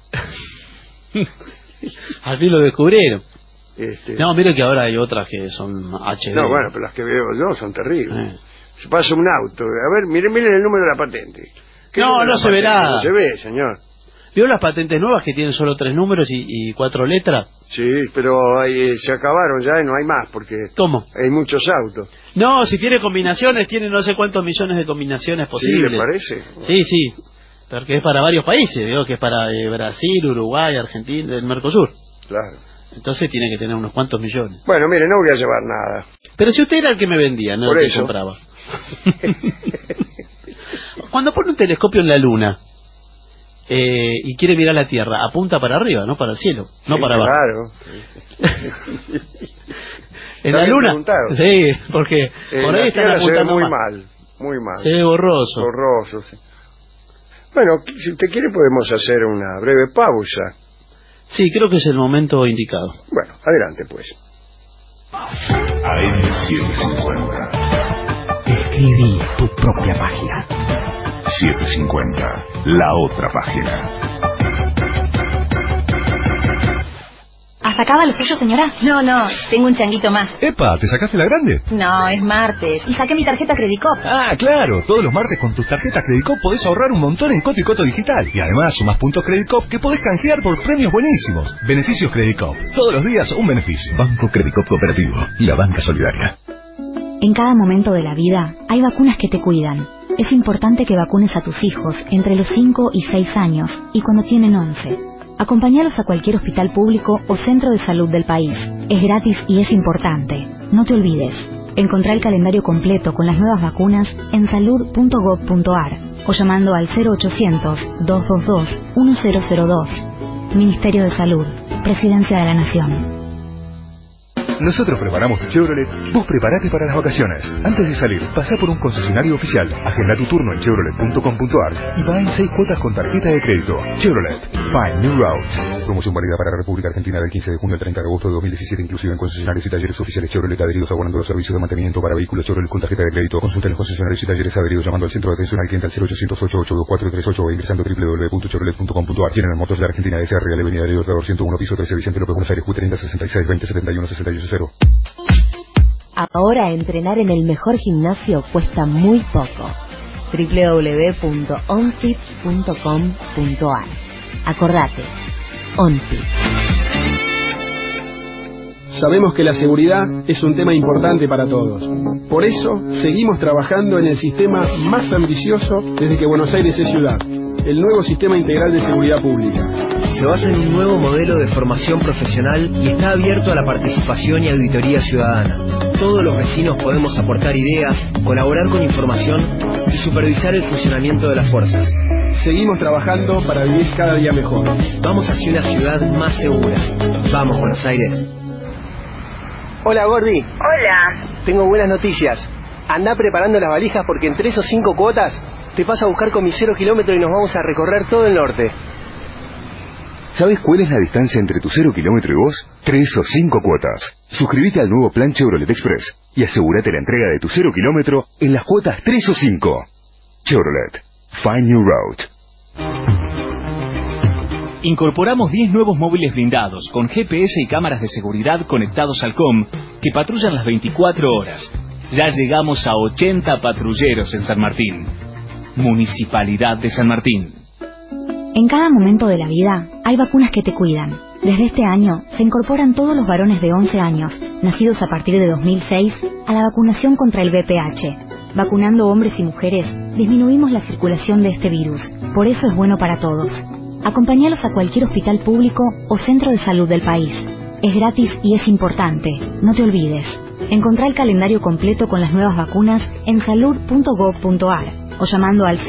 Al fin lo descubrieron. No, mire que ahora hay otras que son HD. No, bueno, pero las que veo yo son terribles. Se pasa un auto. A ver, miren el número de la patente. No se verá. No se ve, señor. ¿Vio las patentes nuevas que tienen solo 3 números y 4 letras? Sí, pero se acabaron ya y no hay más, porque... ¿Cómo? Hay muchos autos. No, si tiene combinaciones, tiene no sé cuántos millones de combinaciones posibles. ¿Sí, le parece? Sí, porque es para varios países, veo que es para Brasil, Uruguay, Argentina, el Mercosur. Claro. Entonces tiene que tener unos cuantos millones. Bueno, mire, no voy a llevar nada. Pero si usted era el que me vendía, no Por el que eso compraba. Cuando pone un telescopio en la Luna y quiere mirar la Tierra, apunta para arriba, no para el cielo, no para abajo. Claro. En la Luna, sí, porque por ahí están apuntando se ve muy mal. Muy mal. Se ve borroso. Borroso, sí. Bueno, si usted quiere podemos hacer una breve pausa. Sí, creo que es el momento indicado. Bueno, adelante pues. AM750. Es que Escribí tu propia página. 750, la otra página. ¿Hasta acá va lo suyo, señora? No, tengo un changuito más. ¡Epa! ¿Te sacaste la grande? No, es martes. Y saqué mi tarjeta Credicop. Ah, claro. Todos los martes con tus tarjetas Credicop podés ahorrar un montón en Coto y Coto Digital. Y además sumás puntos Credicop que podés canjear por premios buenísimos. Beneficios Credicop. Todos los días un beneficio. Banco Credicop Cooperativo. La banca solidaria. En cada momento de la vida hay vacunas que te cuidan. Es importante que vacunes a tus hijos entre los 5 y 6 años y cuando tienen 11. Acompáñalos a cualquier hospital público o centro de salud del país. Es gratis y es importante. No te olvides. Encontrá el calendario completo con las nuevas vacunas en salud.gov.ar o llamando al 0800-222-1002. Ministerio de Salud. Presidencia de la Nación. Nosotros preparamos tu Chevrolet, vos preparate para las vacaciones. Antes de salir, pasá por un concesionario oficial, agenda tu turno en chevrolet.com.ar y va en 6 cuotas con tarjeta de crédito. Chevrolet, find new routes. Promoción válida para la República Argentina del 15 de junio al 30 de agosto de 2017, inclusive en concesionarios y talleres oficiales Chevrolet adheridos abonando los servicios de mantenimiento para vehículos Chevrolet con tarjeta de crédito. Consulta en los concesionarios y talleres adheridos llamando al centro de atención al cliente al 0800-882-438 o ingresando www.chevrolet.com.ar. Tienen Motors de Argentina S.A. Real Avenida del Libertador 101 piso 13 Vicente López Buenos Aires Q30 66 20 71 68. Ahora entrenar en el mejor gimnasio cuesta muy poco. www.onfit.com.ar. Acordate, OnFit. Sabemos que la seguridad es un tema importante para todos. Por eso, seguimos trabajando en el sistema más ambicioso desde que Buenos Aires es ciudad, el nuevo Sistema Integral de Seguridad Pública. Se basa en un nuevo modelo de formación profesional y está abierto a la participación y auditoría ciudadana. Todos los vecinos podemos aportar ideas, colaborar con información y supervisar el funcionamiento de las fuerzas. Seguimos trabajando para vivir cada día mejor. Vamos hacia una ciudad más segura. Vamos, Buenos Aires. Hola, Gordi. Hola. Tengo buenas noticias. Andá preparando las valijas porque en 3 o 5 cuotas te paso a buscar con mi 0 kilómetro y nos vamos a recorrer todo el norte. ¿Sabes cuál es la distancia entre tu 0 kilómetro y vos? 3 o 5 cuotas. Suscríbete al nuevo plan Chevrolet Express y asegúrate la entrega de tu 0 kilómetro en las cuotas 3 o 5. Chevrolet. Find your route. Incorporamos 10 nuevos móviles blindados con GPS y cámaras de seguridad conectados al COM que patrullan las 24 horas. Ya llegamos a 80 patrulleros en San Martín. Municipalidad de San Martín. En cada momento de la vida hay vacunas que te cuidan. Desde este año se incorporan todos los varones de 11 años, nacidos a partir de 2006, a la vacunación contra el VPH. Vacunando hombres y mujeres, disminuimos la circulación de este virus. Por eso es bueno para todos. Acompáñalos a cualquier hospital público o centro de salud del país. Es gratis y es importante. No te olvides. Encontrá el calendario completo con las nuevas vacunas en salud.gov.ar o llamando al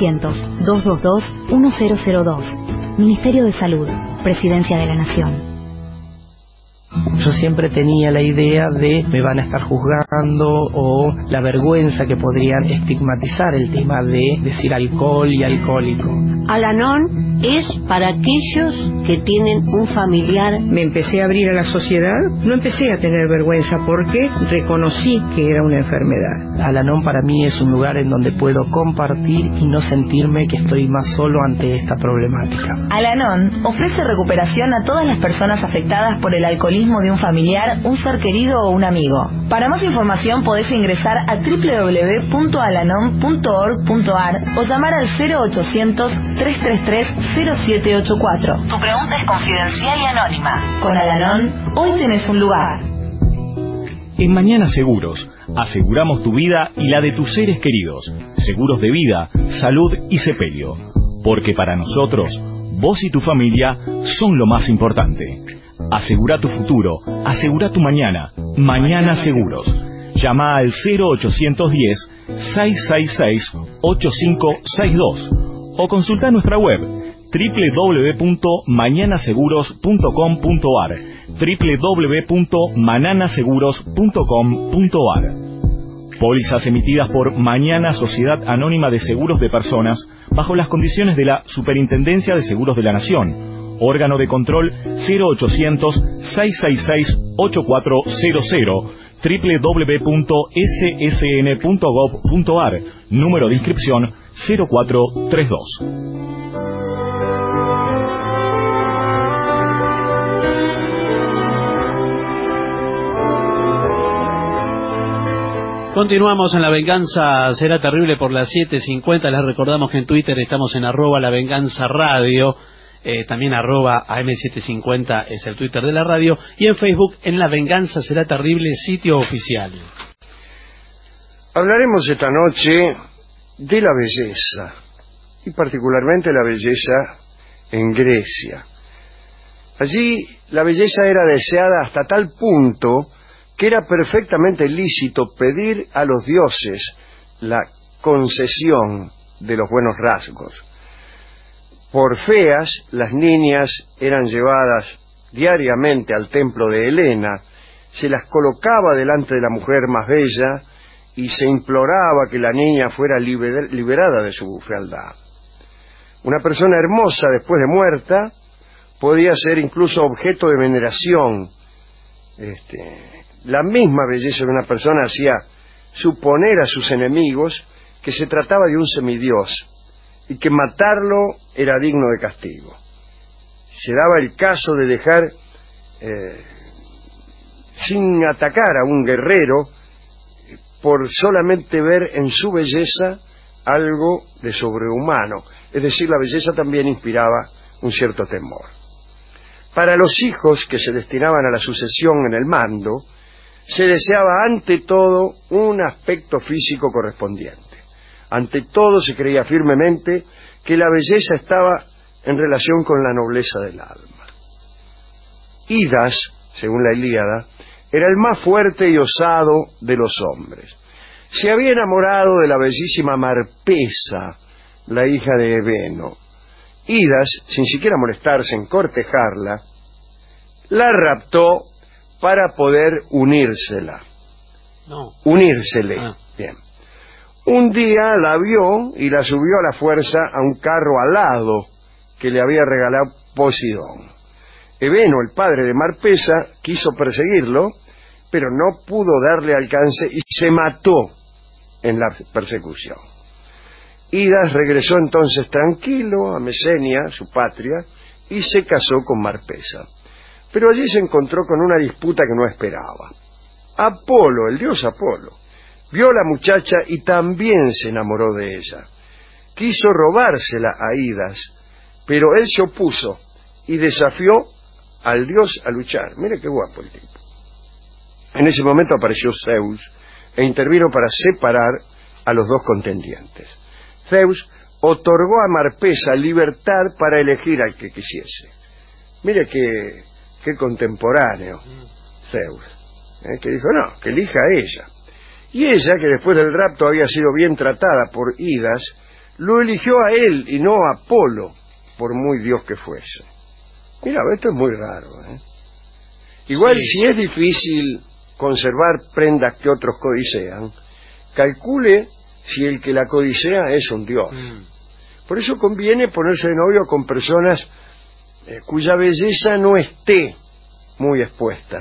0800-222-1002. Ministerio de Salud. Presidencia de la Nación. Yo siempre tenía la idea de me van a estar juzgando o la vergüenza que podrían estigmatizar el tema de decir alcohol y alcohólico. Al-Anon es para aquellos que tienen un familiar. Me empecé a abrir a la sociedad, no empecé a tener vergüenza porque reconocí que era una enfermedad. Al-Anon para mí es un lugar en donde puedo compartir y no sentirme que estoy más solo ante esta problemática. Al-Anon ofrece recuperación a todas las personas afectadas por el alcoholismo de un familiar, un ser querido o un amigo. Para más información podés ingresar a www.alanon.org.ar o llamar al 0800-333-0784. Tu pregunta es confidencial y anónima. Con Al-Anon, hoy tenés un lugar. En Mañana Seguros, aseguramos tu vida y la de tus seres queridos. Seguros de vida, salud y sepelio. Porque para nosotros, vos y tu familia son lo más importante. Asegura tu futuro, asegura tu mañana. Mañana Seguros. Llama al 0810-666-8562 o consulta nuestra web www.mañanaseguros.com.ar www.mananaseguros.com.ar. Pólizas emitidas por Mañana Sociedad Anónima de Seguros de Personas bajo las condiciones de la Superintendencia de Seguros de la Nación. Órgano de control 0800-666-8400, www.ssn.gov.ar, número de inscripción 0432. Continuamos en La Venganza Será Terrible por las 7:50. Les recordamos que en Twitter estamos en @lavenganzaradio, también @AM750 es el Twitter de la radio, y en Facebook en La Venganza Será Terrible, sitio oficial. Hablaremos esta noche de la belleza, y particularmente la belleza en Grecia. Allí la belleza era deseada hasta tal punto que era perfectamente lícito pedir a los dioses la concesión de los buenos rasgos. Por feas, las niñas eran llevadas diariamente al templo de Helena, se las colocaba delante de la mujer más bella y se imploraba que la niña fuera liberada de su fealdad. Una persona hermosa después de muerta podía ser incluso objeto de veneración. La misma belleza de una persona hacía suponer a sus enemigos que se trataba de un semidios y que matarlo era digno de castigo. Se daba el caso de dejar sin atacar a un guerrero por solamente ver en su belleza algo de sobrehumano. Es decir, la belleza también inspiraba un cierto temor. Para los hijos que se destinaban a la sucesión en el mando, se deseaba ante todo un aspecto físico correspondiente. Ante todo se creía firmemente que la belleza estaba en relación con la nobleza del alma. Idas, según la Ilíada, era el más fuerte y osado de los hombres. Se había enamorado de la bellísima Marpesa, la hija de Ebeno. Idas, sin siquiera molestarse en cortejarla, la raptó para poder unírsele. Bien. Un día la vio y la subió a la fuerza a un carro alado que le había regalado Posidón. Ebeno, el padre de Marpesa, quiso perseguirlo, pero no pudo darle alcance y se mató en la persecución. Idas regresó entonces tranquilo a Mesenia, su patria, y se casó con Marpesa. Pero allí se encontró con una disputa que no esperaba. Apolo, el dios Apolo, vio a la muchacha y también se enamoró de ella. Quiso robársela a Idas, pero él se opuso y desafió al dios a luchar. Mire qué guapo el tipo. En ese momento apareció Zeus e intervino para separar a los dos contendientes. Zeus otorgó a Marpesa libertad para elegir al que quisiese. Mire qué contemporáneo Zeus, que dijo no, que elija a ella. Y ella, que después del rapto había sido bien tratada por Idas, lo eligió a él y no a Apolo, por muy dios que fuese. Mira, esto es muy raro. Igual, si es difícil conservar prendas que otros codicean, calcule si el que la codicea es un dios. Por eso conviene ponerse de novio con personas cuya belleza no esté muy expuesta.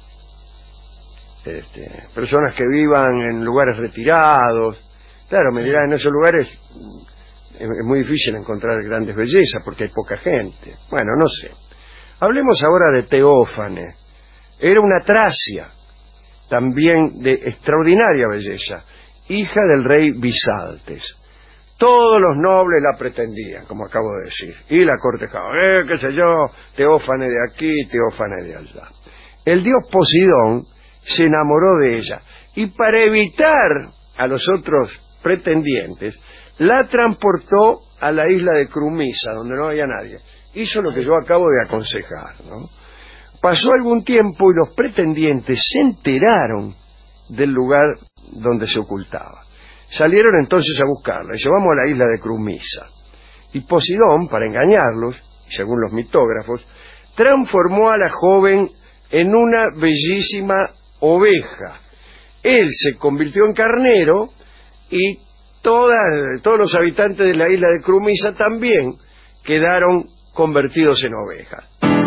Personas que vivan en lugares retirados. Claro, me dirán, en esos lugares es muy difícil encontrar grandes bellezas porque hay poca gente. Bueno, no sé. Hablemos ahora de Teófane. Era una tracia, también de extraordinaria belleza, hija del rey Bisaltes. Todos los nobles la pretendían, como acabo de decir, y la cortejaban, qué sé yo, Teófane de aquí, Teófane de allá. El dios Posidón se enamoró de ella, y para evitar a los otros pretendientes, la transportó a la isla de Crumisa, donde no había nadie. Hizo lo que yo acabo de aconsejar, ¿no? Pasó algún tiempo y los pretendientes se enteraron del lugar donde se ocultaba. Salieron entonces a buscarla y se vamos a la isla de Crumisa. Y Posidón, para engañarlos, según los mitógrafos, transformó a la joven en una bellísima oveja. Él se convirtió en carnero y todos los habitantes de la isla de Crumisa también quedaron convertidos en ovejas.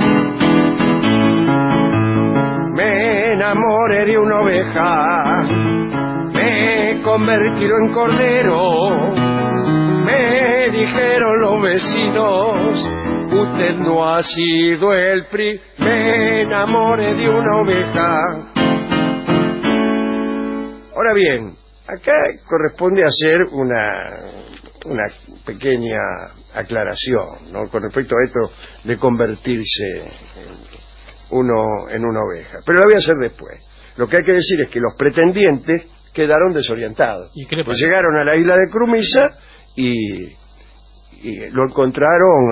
Me enamoré de una oveja, me he convertido en cordero. Me dijeron los vecinos, usted no ha sido el PRI. Me enamoré de una oveja. Ahora bien, acá corresponde hacer una pequeña aclaración, ¿no?, con respecto a esto de convertirse uno en una oveja. Pero la voy a hacer después. Lo que hay que decir es que los pretendientes quedaron desorientados. Pues llegaron a la isla de Crumisa y lo encontraron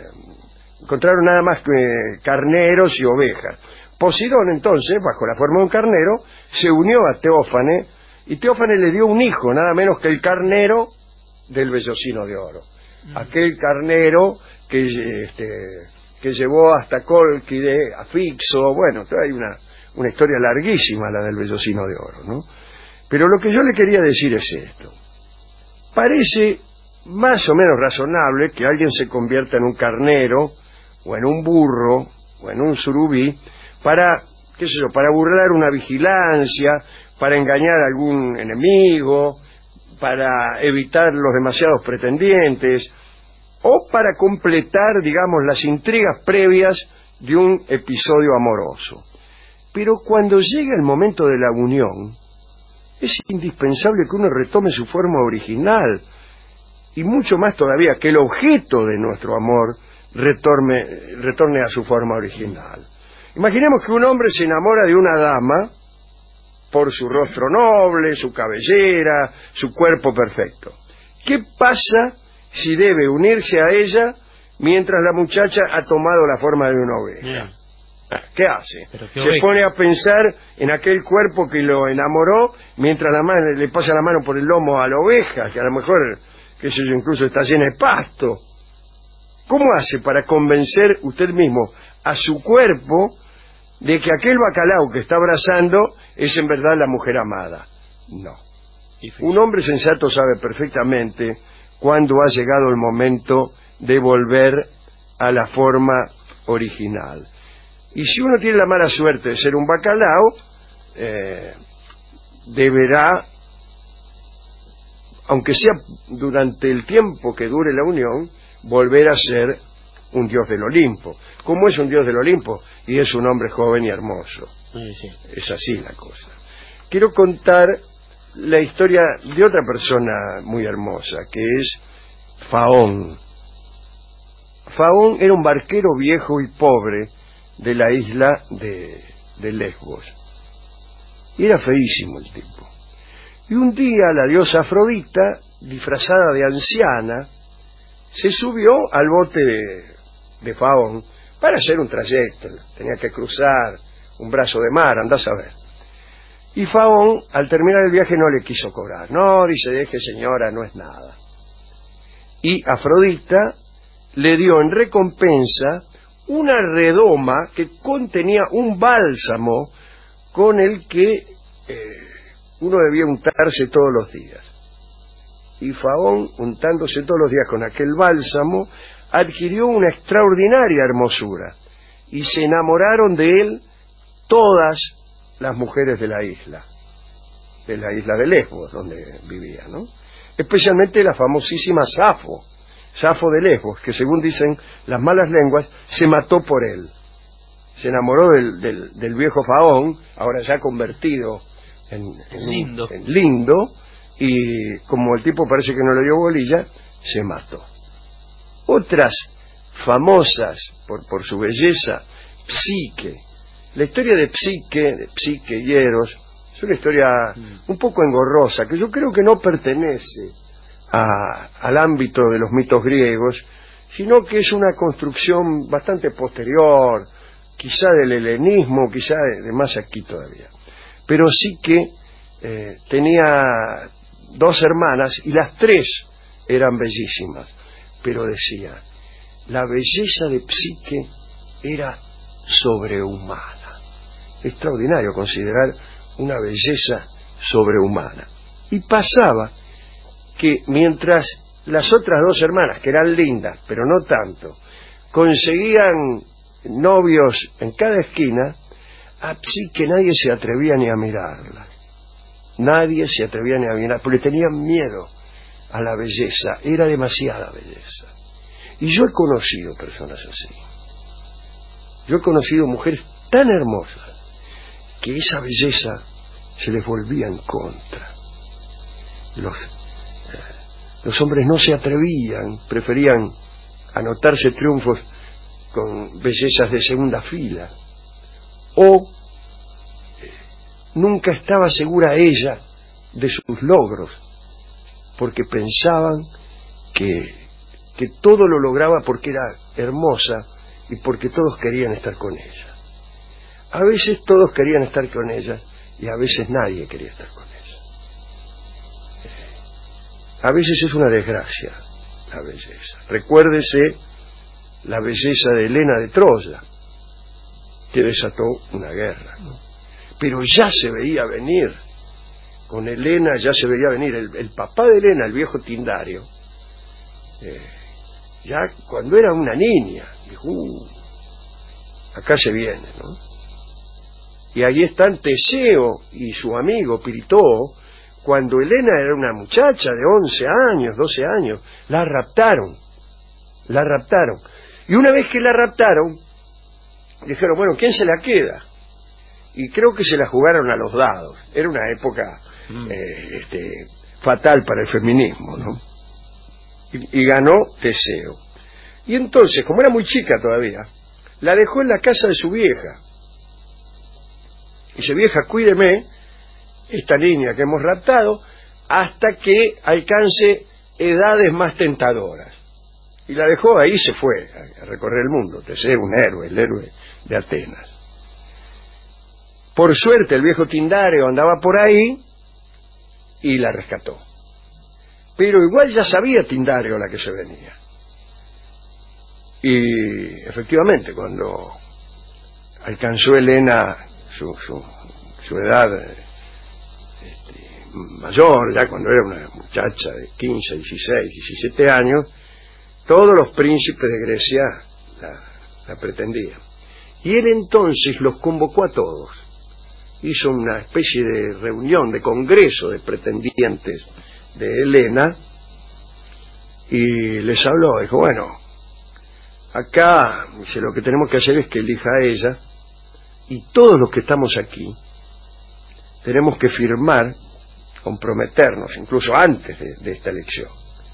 nada más que carneros y ovejas. Posidón, entonces, bajo la forma de un carnero, se unió a Teófane, y Teófane le dio un hijo, nada menos que el carnero del Vellocino de Oro. Aquel carnero que llevó hasta Cólquide, a Fixo. Bueno, hay una historia larguísima, la del Vellocino de Oro, ¿no? Pero lo que yo le quería decir es esto. Parece más o menos razonable que alguien se convierta en un carnero, o en un burro, o en un surubí, para, qué sé yo, para burlar una vigilancia, para engañar a algún enemigo, para evitar los demasiados pretendientes, o para completar, digamos, las intrigas previas de un episodio amoroso. Pero cuando llega el momento de la unión, es indispensable que uno retome su forma original, y mucho más todavía que el objeto de nuestro amor retorne a su forma original. Imaginemos que un hombre se enamora de una dama por su rostro noble, su cabellera, su cuerpo perfecto. ¿Qué pasa si debe unirse a ella mientras la muchacha ha tomado la forma de una oveja? ¿Qué hace? Se pone a pensar en aquel cuerpo que lo enamoró mientras le pasa la mano por el lomo a la oveja, que a lo mejor, qué sé yo, incluso está llena de pasto. ¿Cómo hace para convencer usted mismo a su cuerpo de que aquel bacalao que está abrazando es en verdad la mujer amada? No. Un hombre sensato sabe perfectamente cuándo ha llegado el momento de volver a la forma original. Y si uno tiene la mala suerte de ser un bacalao, deberá, aunque sea durante el tiempo que dure la unión, volver a ser un dios del Olimpo. ¿Cómo es un dios del Olimpo? Y es un hombre joven y hermoso. Es así la cosa. Quiero contar la historia de otra persona muy hermosa, que es Faón. Faón era un barquero viejo y pobre de la isla de Lesbos. Y era feísimo el tipo. Y un día la diosa Afrodita, disfrazada de anciana, se subió al bote de Faón para hacer un trayecto. Tenía que cruzar un brazo de mar, andás a ver. Y Faón, al terminar el viaje, no le quiso cobrar. No, dice, deje señora, no es nada. Y Afrodita le dio en recompensa una redoma que contenía un bálsamo con el que uno debía untarse todos los días. Y Faón, untándose todos los días con aquel bálsamo, adquirió una extraordinaria hermosura, y se enamoraron de él todas las mujeres de la isla de Lesbos, donde vivía, ¿no? Especialmente la famosísima Safo de Lesbos, que según dicen las malas lenguas, se mató por él. Se enamoró del viejo Faón, ahora ya convertido en lindo, y como el tipo parece que no le dio bolilla, se mató. Otras famosas por su belleza, Psique. La historia de Psique y Eros es una historia un poco engorrosa, que yo creo que no pertenece al ámbito de los mitos griegos, sino que es una construcción bastante posterior, quizá del helenismo, quizá de más aquí todavía. Pero sí que tenía dos hermanas y las tres eran bellísimas, pero decía, la belleza de Psique era sobrehumana. Extraordinario considerar una belleza sobrehumana. Y pasaba que mientras las otras dos hermanas, que eran lindas, pero no tanto, conseguían novios en cada esquina, así que nadie se atrevía ni a mirarla. Nadie se atrevía ni a mirar, porque tenían miedo a la belleza, era demasiada belleza. Y yo he conocido personas así. Yo he conocido mujeres tan hermosas que esa belleza se les volvía en contra. Los hombres no se atrevían, preferían anotarse triunfos con bellezas de segunda fila, o nunca estaba segura ella de sus logros, porque pensaban que todo lo lograba porque era hermosa y porque todos querían estar con ella. A veces todos querían estar con ella y a veces nadie quería estar con ella. A veces es una desgracia la belleza. Recuérdese la belleza de Helena de Troya, que desató una guerra, ¿no? Pero ya se veía venir, con Helena ya se veía venir, el papá de Helena, el viejo Tindario, ya cuando era una niña, dijo, acá se viene, ¿no? Y ahí están Teseo y su amigo Piritoo, cuando Helena era una muchacha de 11 años, 12 años, la raptaron. Y una vez que la raptaron, dijeron, bueno, ¿quién se la queda? Y creo que se la jugaron a los dados. Era una época fatal para el feminismo, ¿no? Y ganó Teseo. Y entonces, como era muy chica todavía, la dejó en la casa de su vieja. Y dice, vieja, cuídeme esta niña que hemos raptado hasta que alcance edades más tentadoras. Y la dejó ahí y se fue a recorrer el mundo. Teseo, un héroe, el héroe de Atenas. Por suerte el viejo Tindario andaba por ahí y la rescató. Pero igual ya sabía Tindario la que se venía. Y efectivamente, cuando alcanzó Helena su edad mayor, ya cuando era una muchacha de 15, 16, 17 años, todos los príncipes de Grecia la pretendían. Y él entonces los convocó a todos. Hizo una especie de reunión, de congreso de pretendientes de Helena y les habló. Dijo, bueno, acá dice, lo que tenemos que hacer es que elija a ella y todos los que estamos aquí tenemos que firmar, comprometernos, incluso antes de esta elección,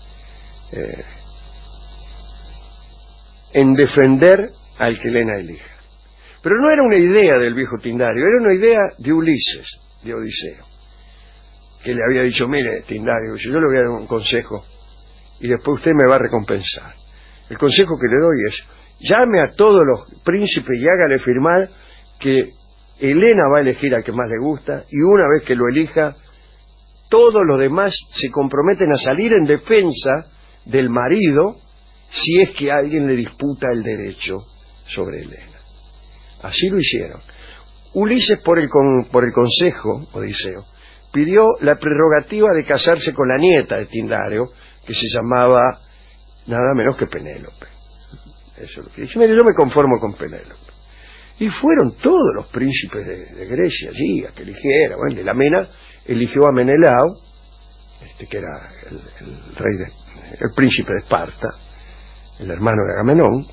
en defender al que Helena elija. Pero no era una idea del viejo Tindario, era una idea de Ulises, de Odiseo, que le había dicho, mire, Tindario, yo le voy a dar un consejo y después usted me va a recompensar. El consejo que le doy es, llame a todos los príncipes y hágale firmar que Helena va a elegir al que más le gusta, y una vez que lo elija, todos los demás se comprometen a salir en defensa del marido si es que alguien le disputa el derecho sobre Helena. Así lo hicieron. Ulises, por el consejo, Odiseo, pidió la prerrogativa de casarse con la nieta de Tindario, que se llamaba nada menos que Penélope. Eso es lo que dice. Mire, yo me conformo con Penélope. Y fueron todos los príncipes de Grecia allí a que eligiera. Bueno, Elamena eligió a Menelao, que era el príncipe de Esparta, el hermano de Agamenón,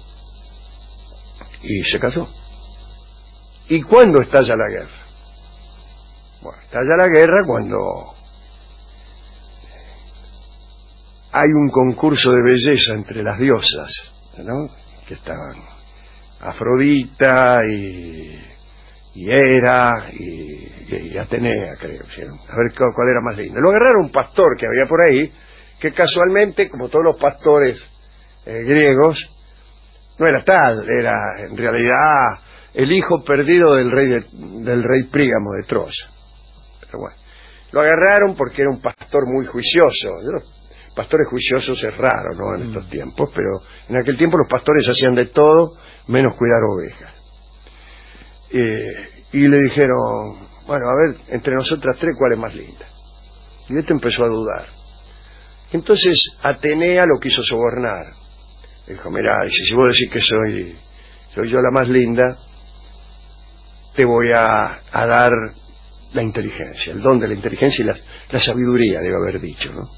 y se casó. ¿Y cuándo estalla la guerra? Bueno, estalla la guerra cuando hay un concurso de belleza entre las diosas, ¿no? Que estaban Afrodita y Hera y Atenea, creo. ¿Sí? A ver cuál era más lindo. Lo agarraron un pastor que había por ahí, que casualmente, como todos los pastores griegos, no era tal, era en realidad el hijo perdido del rey Príamo de Troya. Pero bueno, lo agarraron porque era un pastor muy juicioso. Los pastores juiciosos es raro, ¿no?, en estos tiempos, pero en aquel tiempo los pastores hacían de todo menos cuidar ovejas. Y le dijeron, bueno, a ver, entre nosotras tres, ¿cuál es más linda? Y este empezó a dudar. Entonces Atenea lo quiso sobornar. Dijo, mirá, dice, si vos decís que soy yo la más linda, te voy a dar la inteligencia, el don de la inteligencia y la sabiduría, debe haber dicho, ¿no?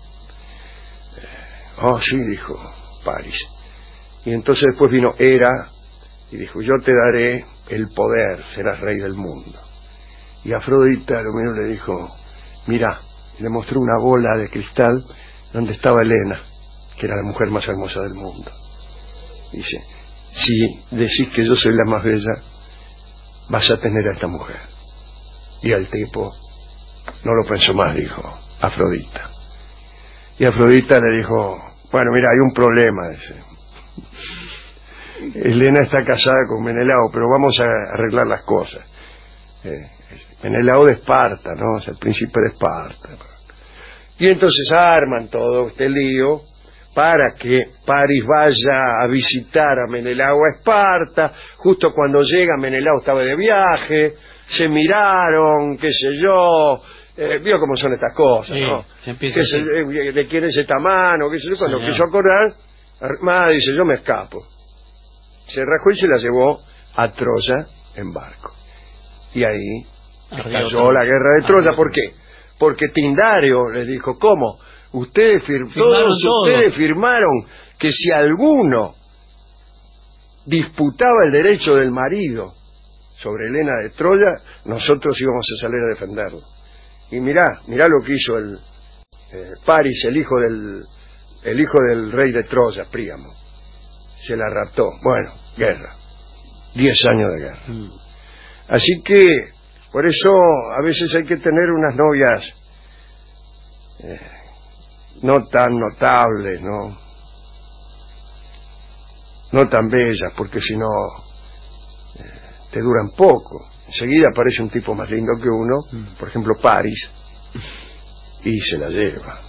Sí, dijo Paris. Y entonces después vino Hera y dijo, yo te daré el poder, serás rey del mundo. Y Afrodita lo miró y le dijo, mirá, y le mostró una bola de cristal donde estaba Helena, que era la mujer más hermosa del mundo. Dice, si decís que yo soy la más bella, vas a tener a esta mujer. Y el tipo no lo pensó más, dijo Afrodita. Y Afrodita le dijo, bueno, mira, hay un problema, dice. Helena está casada con Menelao, pero vamos a arreglar las cosas. Menelao de Esparta, ¿no? Es el príncipe de Esparta. Y entonces arman todo este lío para que Paris vaya a visitar a Menelao a Esparta. Justo cuando llega, Menelao estaba de viaje, se miraron, qué sé yo, vio cómo son estas cosas, sí, ¿no? Se empieza de quién es esta mano, qué sé yo, cuando quiso acordar, Armada dice, yo me escapo. Se rajó y se la llevó a Troya en barco. Y ahí cayó la guerra de Troya. ¿Por qué? Porque Tindario les dijo, ¿cómo? Todos ustedes firmaron que si alguno disputaba el derecho del marido sobre Helena de Troya, nosotros íbamos a salir a defenderlo. Y mirá lo que hizo el Paris, el hijo del rey de Troya, Príamo. Se la raptó. Bueno, guerra. 10 años de guerra. Así que, por eso, a veces hay que tener unas novias no tan notables, no tan bellas, porque si no te duran poco. Enseguida aparece un tipo más lindo que uno, por ejemplo Paris, y se la lleva.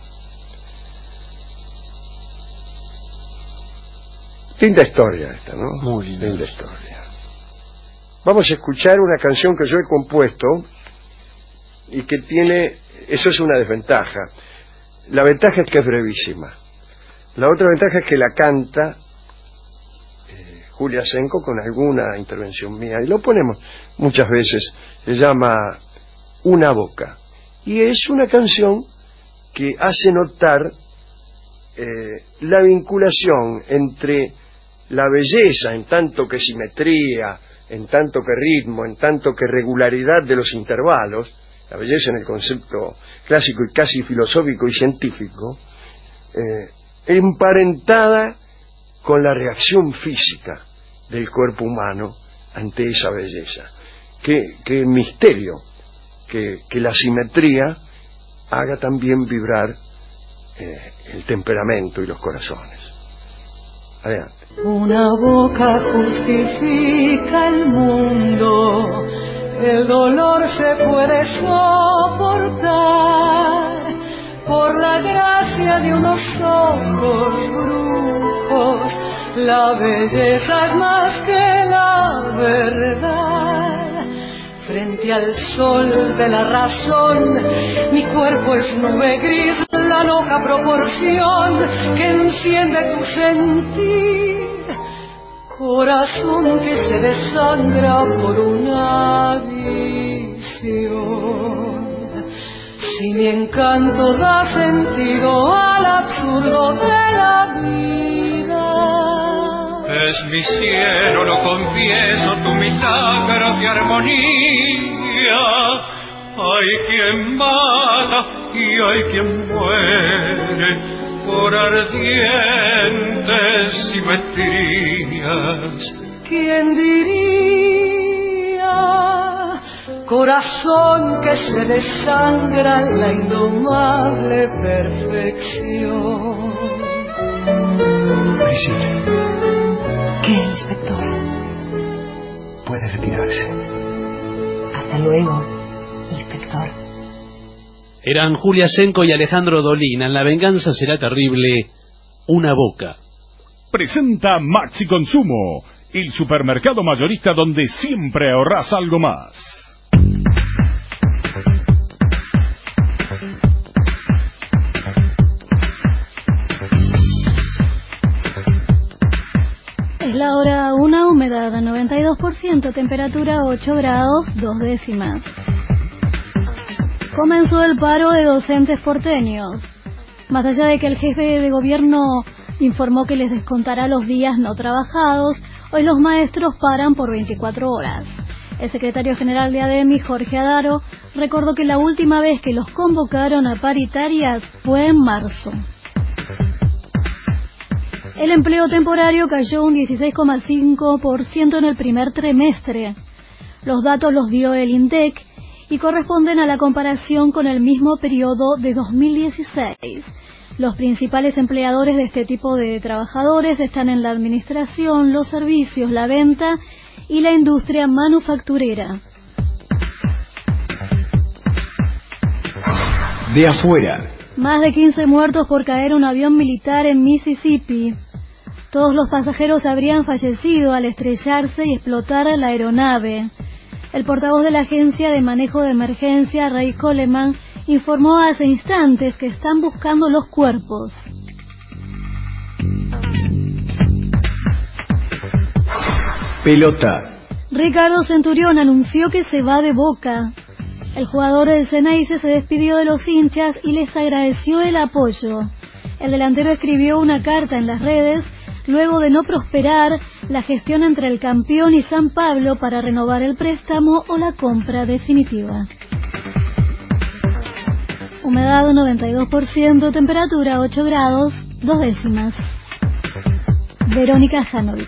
Linda historia esta, ¿no? Muy linda historia. Vamos a escuchar una canción que yo he compuesto y que tiene, eso es una desventaja. La ventaja es que es brevísima. La otra ventaja es que la canta Julia Senko con alguna intervención mía, y lo ponemos muchas veces. Se llama Una Boca, y es una canción que hace notar la vinculación entre la belleza, en tanto que simetría, en tanto que ritmo, en tanto que regularidad de los intervalos, la belleza en el concepto clásico y casi filosófico y científico, emparentada con la reacción física del cuerpo humano ante esa belleza. Que el misterio, que la simetría haga también vibrar el temperamento y los corazones. Adelante. Una boca justifica el mundo, el dolor se puede soportar por la gracia de unos ojos brujos. La belleza es más que la verdad. Frente al sol de la razón, mi cuerpo es nube gris, la loca proporción que enciende tu sentir. Corazón que se desangra por una visión. Si mi encanto da sentido al absurdo de la vida, es mi cielo, lo confieso, tu milagro de armonía. Hay quien mata y hay quien muere por ardientes simetrías. ¿Quién diría? Corazón que se desangra en la indomable perfección. Brigitte. ¿Qué, inspector? Puede retirarse. Hasta luego, inspector. Eran Julia Senko y Alejandro Dolina. En La venganza será terrible. Una boca. Presenta Maxi Consumo, el supermercado mayorista donde siempre ahorrás algo más. 29%, temperatura 8 grados 2 décimas. Comenzó el paro de docentes porteños. Más allá de que el jefe de gobierno informó que les descontará los días no trabajados, hoy los maestros paran por 24 horas. El secretario general de ADEMI, Jorge Adaro, recordó que la última vez que los convocaron a paritarias fue en marzo. El empleo temporario cayó un 16,5% en el primer trimestre. Los datos los dio el INDEC y corresponden a la comparación con el mismo periodo de 2016. Los principales empleadores de este tipo de trabajadores están en la administración, los servicios, la venta y la industria manufacturera. De afuera. Más de 15 muertos por caer un avión militar en Mississippi. Todos los pasajeros habrían fallecido al estrellarse y explotar la aeronave. El portavoz de la Agencia de Manejo de Emergencia, Ray Coleman, informó hace instantes que están buscando los cuerpos. Pelota. Ricardo Centurión anunció que se va de Boca. El jugador del Ceneice se despidió de los hinchas y les agradeció el apoyo. El delantero escribió una carta en las redes luego de no prosperar la gestión entre el campeón y San Pablo para renovar el préstamo o la compra definitiva. Humedad 92%, temperatura 8 grados 2 décimas. Verónica Janovic.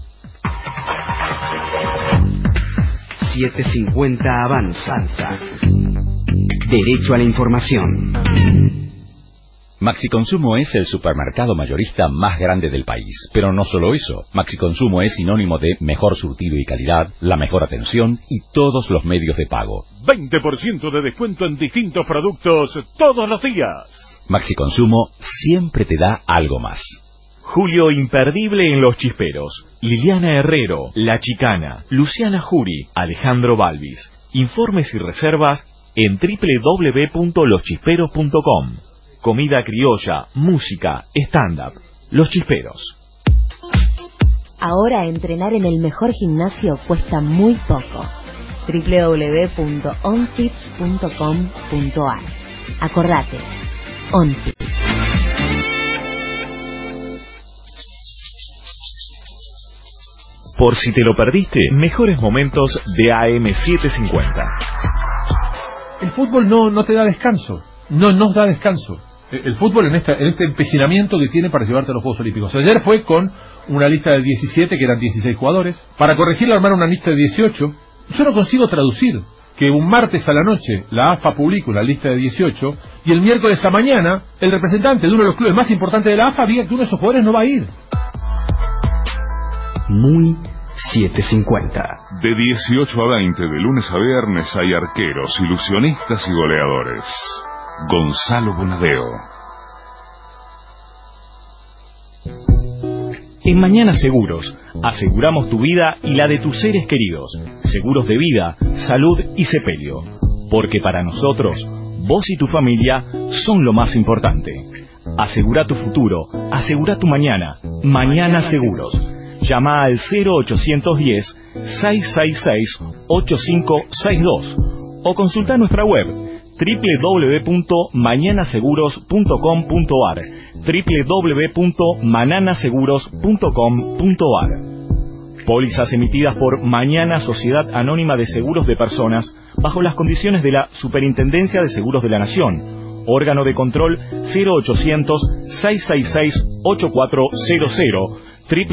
750 avanza. Derecho a la información. Maxi Consumo es el supermercado mayorista más grande del país. Pero no solo eso, Maxi Consumo es sinónimo de mejor surtido y calidad, la mejor atención y todos los medios de pago. 20% de descuento en distintos productos todos los días. Maxi Consumo siempre te da algo más. Julio imperdible en Los Chisperos. Liliana Herrero, La Chicana, Luciana Jury, Alejandro Balvis. Informes y reservas en www.loschisperos.com. Comida criolla, música, stand-up. Los Chisperos. Ahora entrenar en el mejor gimnasio cuesta muy poco. www.onfit.com.ar. Acordate, OnFit. Por si te lo perdiste, mejores momentos de AM750. El fútbol no te da descanso. No nos da descanso. El fútbol en este empecinamiento que tiene para llevarte a los Juegos Olímpicos. Ayer fue con una lista de 17, que eran 16 jugadores. Para corregirla armaron una lista de 18. Yo no consigo traducir que un martes a la noche la AFA publica una lista de 18 y el miércoles a mañana el representante de uno de los clubes más importantes de la AFA diga que uno de esos jugadores no va a ir. Muy 750. De 18 a 20, de lunes a viernes, hay arqueros, ilusionistas y goleadores. Gonzalo Bonadeo. En Mañana Seguros, aseguramos tu vida y la de tus seres queridos. Seguros de vida, salud y sepelio. Porque para nosotros, vos y tu familia son lo más importante. Asegura tu futuro, asegura tu mañana. Mañana Seguros. Llama al 0810-666-8562 o consulta nuestra web www.mañanaseguros.com.ar www.mananaseguros.com.ar. Pólizas emitidas por Mañana Sociedad Anónima de Seguros de Personas bajo las condiciones de la Superintendencia de Seguros de la Nación. Órgano de control 0800-666-8400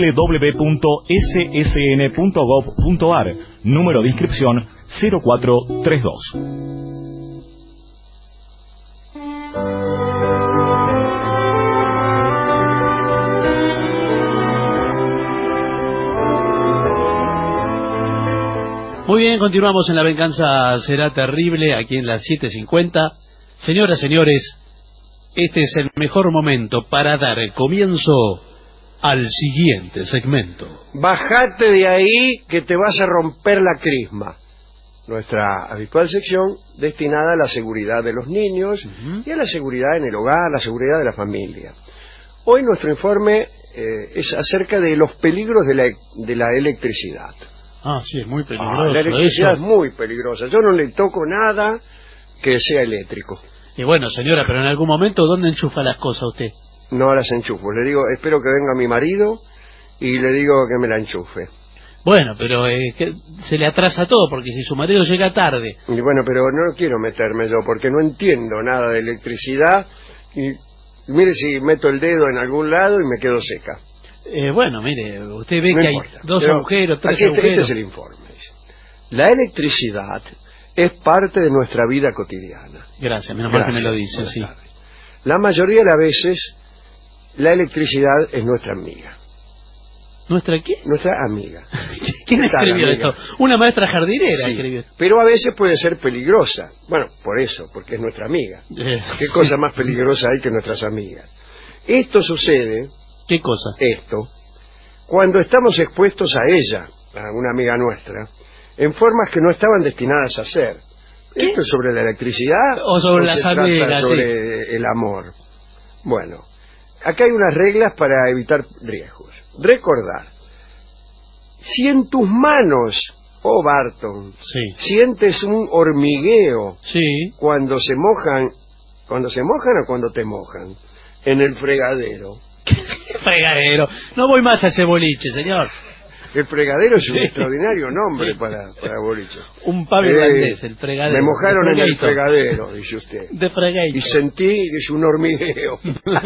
www.ssn.gov.ar. Número de inscripción 0432. Muy bien, continuamos en La Venganza Será Terrible, aquí en las 7:50. Señoras, señores, este es el mejor momento para dar comienzo al siguiente segmento. Bajate de ahí que te vas a romper la crisma. Nuestra habitual sección destinada a la seguridad de los niños y a la seguridad en el hogar, la seguridad de la familia. Hoy nuestro informe es acerca de los peligros de la electricidad. Ah, sí, es muy peligroso. La electricidad eso. es muy peligrosa. Yo no le toco nada que sea eléctrico. Y bueno, señora, pero en algún momento, ¿dónde enchufa las cosas usted? No las enchufo. Le digo, espero que venga mi marido y le digo que me la enchufe. Bueno, pero que se le atrasa todo, porque si su marido llega tarde... Y bueno, pero no quiero meterme yo, porque no entiendo nada de electricidad. Y mire si meto el dedo en algún lado y me quedo seca. Bueno, mire, usted ve No que importa. hay dos Pero agujeros, tres aquí agujeros... Este es el informe. Dice. La electricidad es parte de nuestra vida cotidiana. Gracias, menos mal que me lo dice, sí. La mayoría de las veces, la electricidad es nuestra amiga. ¿Nuestra qué? Nuestra amiga. ¿Quién escribió esto? Una maestra jardinera Sí, escribió. pero a veces puede ser peligrosa. Bueno, por eso, porque es nuestra amiga. ¿Qué cosa más peligrosa hay que nuestras amigas? Esto sucede... ¿Qué cosa? Esto, cuando estamos expuestos a ella, a una amiga nuestra, en formas que no estaban destinadas a ser. ¿Qué? ¿Esto es sobre la electricidad? O sobre ¿O las se trata amigas, sobre el amor? Bueno, acá hay unas reglas para evitar riesgos. Recordar, si en tus manos, Barton, sientes un hormigueo cuando se mojan o cuando te mojan, en el fregadero. Fregadero. No voy más a ese boliche, señor. El fregadero es un extraordinario nombre para boliche. Un pub irlandés, el fregadero. Me mojaron en el fregator. fregadero, dice usted. De fregator. Y sentí que es un hormigueo.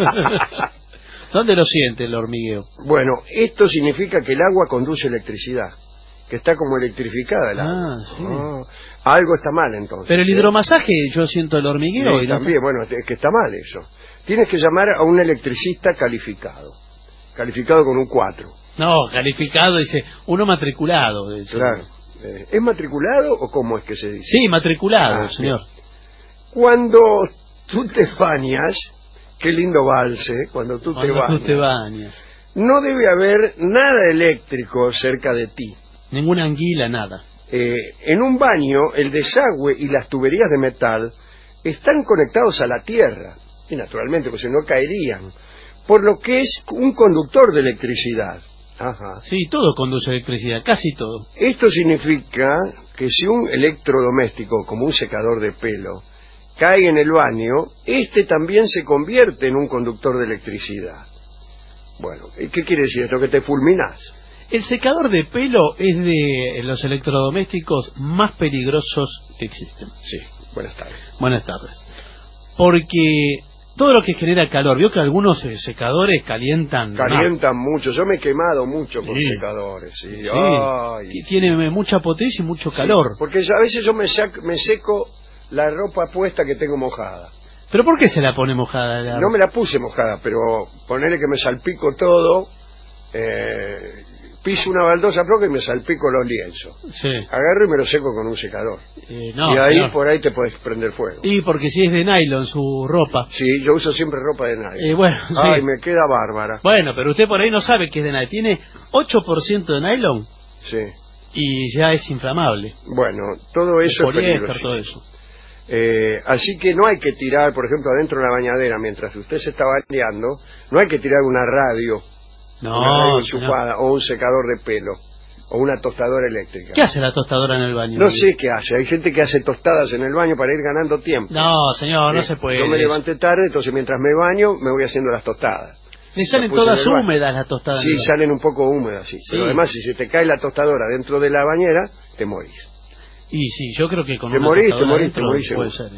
¿Dónde lo siente el hormigueo? Bueno, esto significa que el agua conduce electricidad, que está como electrificada el agua. Sí. Algo está mal entonces. Pero el hidromasaje, yo siento el hormigueo. Sí, también, bueno, es que está mal eso. Tienes que llamar a un electricista calificado con un 4. No, calificado, dice, uno matriculado. Claro. ¿Es matriculado o cómo es que se dice? Sí, matriculado, señor. Cuando tú te bañas, qué lindo valse, cuando tú te bañas, no debe haber nada eléctrico cerca de ti. Ninguna anguila, nada. En un baño, el desagüe y las tuberías de metal están conectados a la tierra, y naturalmente, pues si no caerían, por lo que es un conductor de electricidad. Ajá. Sí, todo conduce electricidad, casi todo. Esto significa que si un electrodoméstico, como un secador de pelo, cae en el baño, este también se convierte en un conductor de electricidad. Bueno, ¿qué quiere decir esto? Que te fulminás. El secador de pelo es de los electrodomésticos más peligrosos que existen. Sí, buenas tardes. Buenas tardes. Porque todo lo que genera calor, vio que algunos secadores calientan mucho. Yo me he quemado mucho con secadores. Sí. Sí. Ay, tiene mucha potencia y mucho calor. Porque a veces yo me seco la ropa puesta que tengo mojada. ¿Pero por qué se la pone mojada? No me la puse mojada, pero ponele que me salpico todo, piso una baldosa floja y me salpico los lienzos. Sí. Agarro y me lo seco con un secador. No, y ahí señor, por ahí te puedes prender fuego. Y porque si es de nylon su ropa. Sí, yo uso siempre ropa de nylon. Bueno, ay, sí. me queda bárbara. Bueno, pero usted por ahí no sabe que es de nylon. Tiene 8% de nylon. Sí. Y ya es inflamable. Bueno, todo eso es peligroso. Todo eso. Así que no hay que tirar, por ejemplo, adentro de la bañadera, mientras usted se está bañando, no hay que tirar una radio, enchufada, o un secador de pelo, o una tostadora eléctrica. ¿Qué hace la tostadora en el baño? No sé qué hace. Hay gente que hace tostadas en el baño para ir ganando tiempo. No, señor, no se puede. Yo me levanté tarde, entonces mientras me baño, me voy haciendo las tostadas. Le salen todas húmedas las tostadas. Sí, salen un poco húmedas, sí. Pero además, si se te cae la tostadora dentro de la bañera, te morís. Y sí, yo creo que con te una morís, puede ser.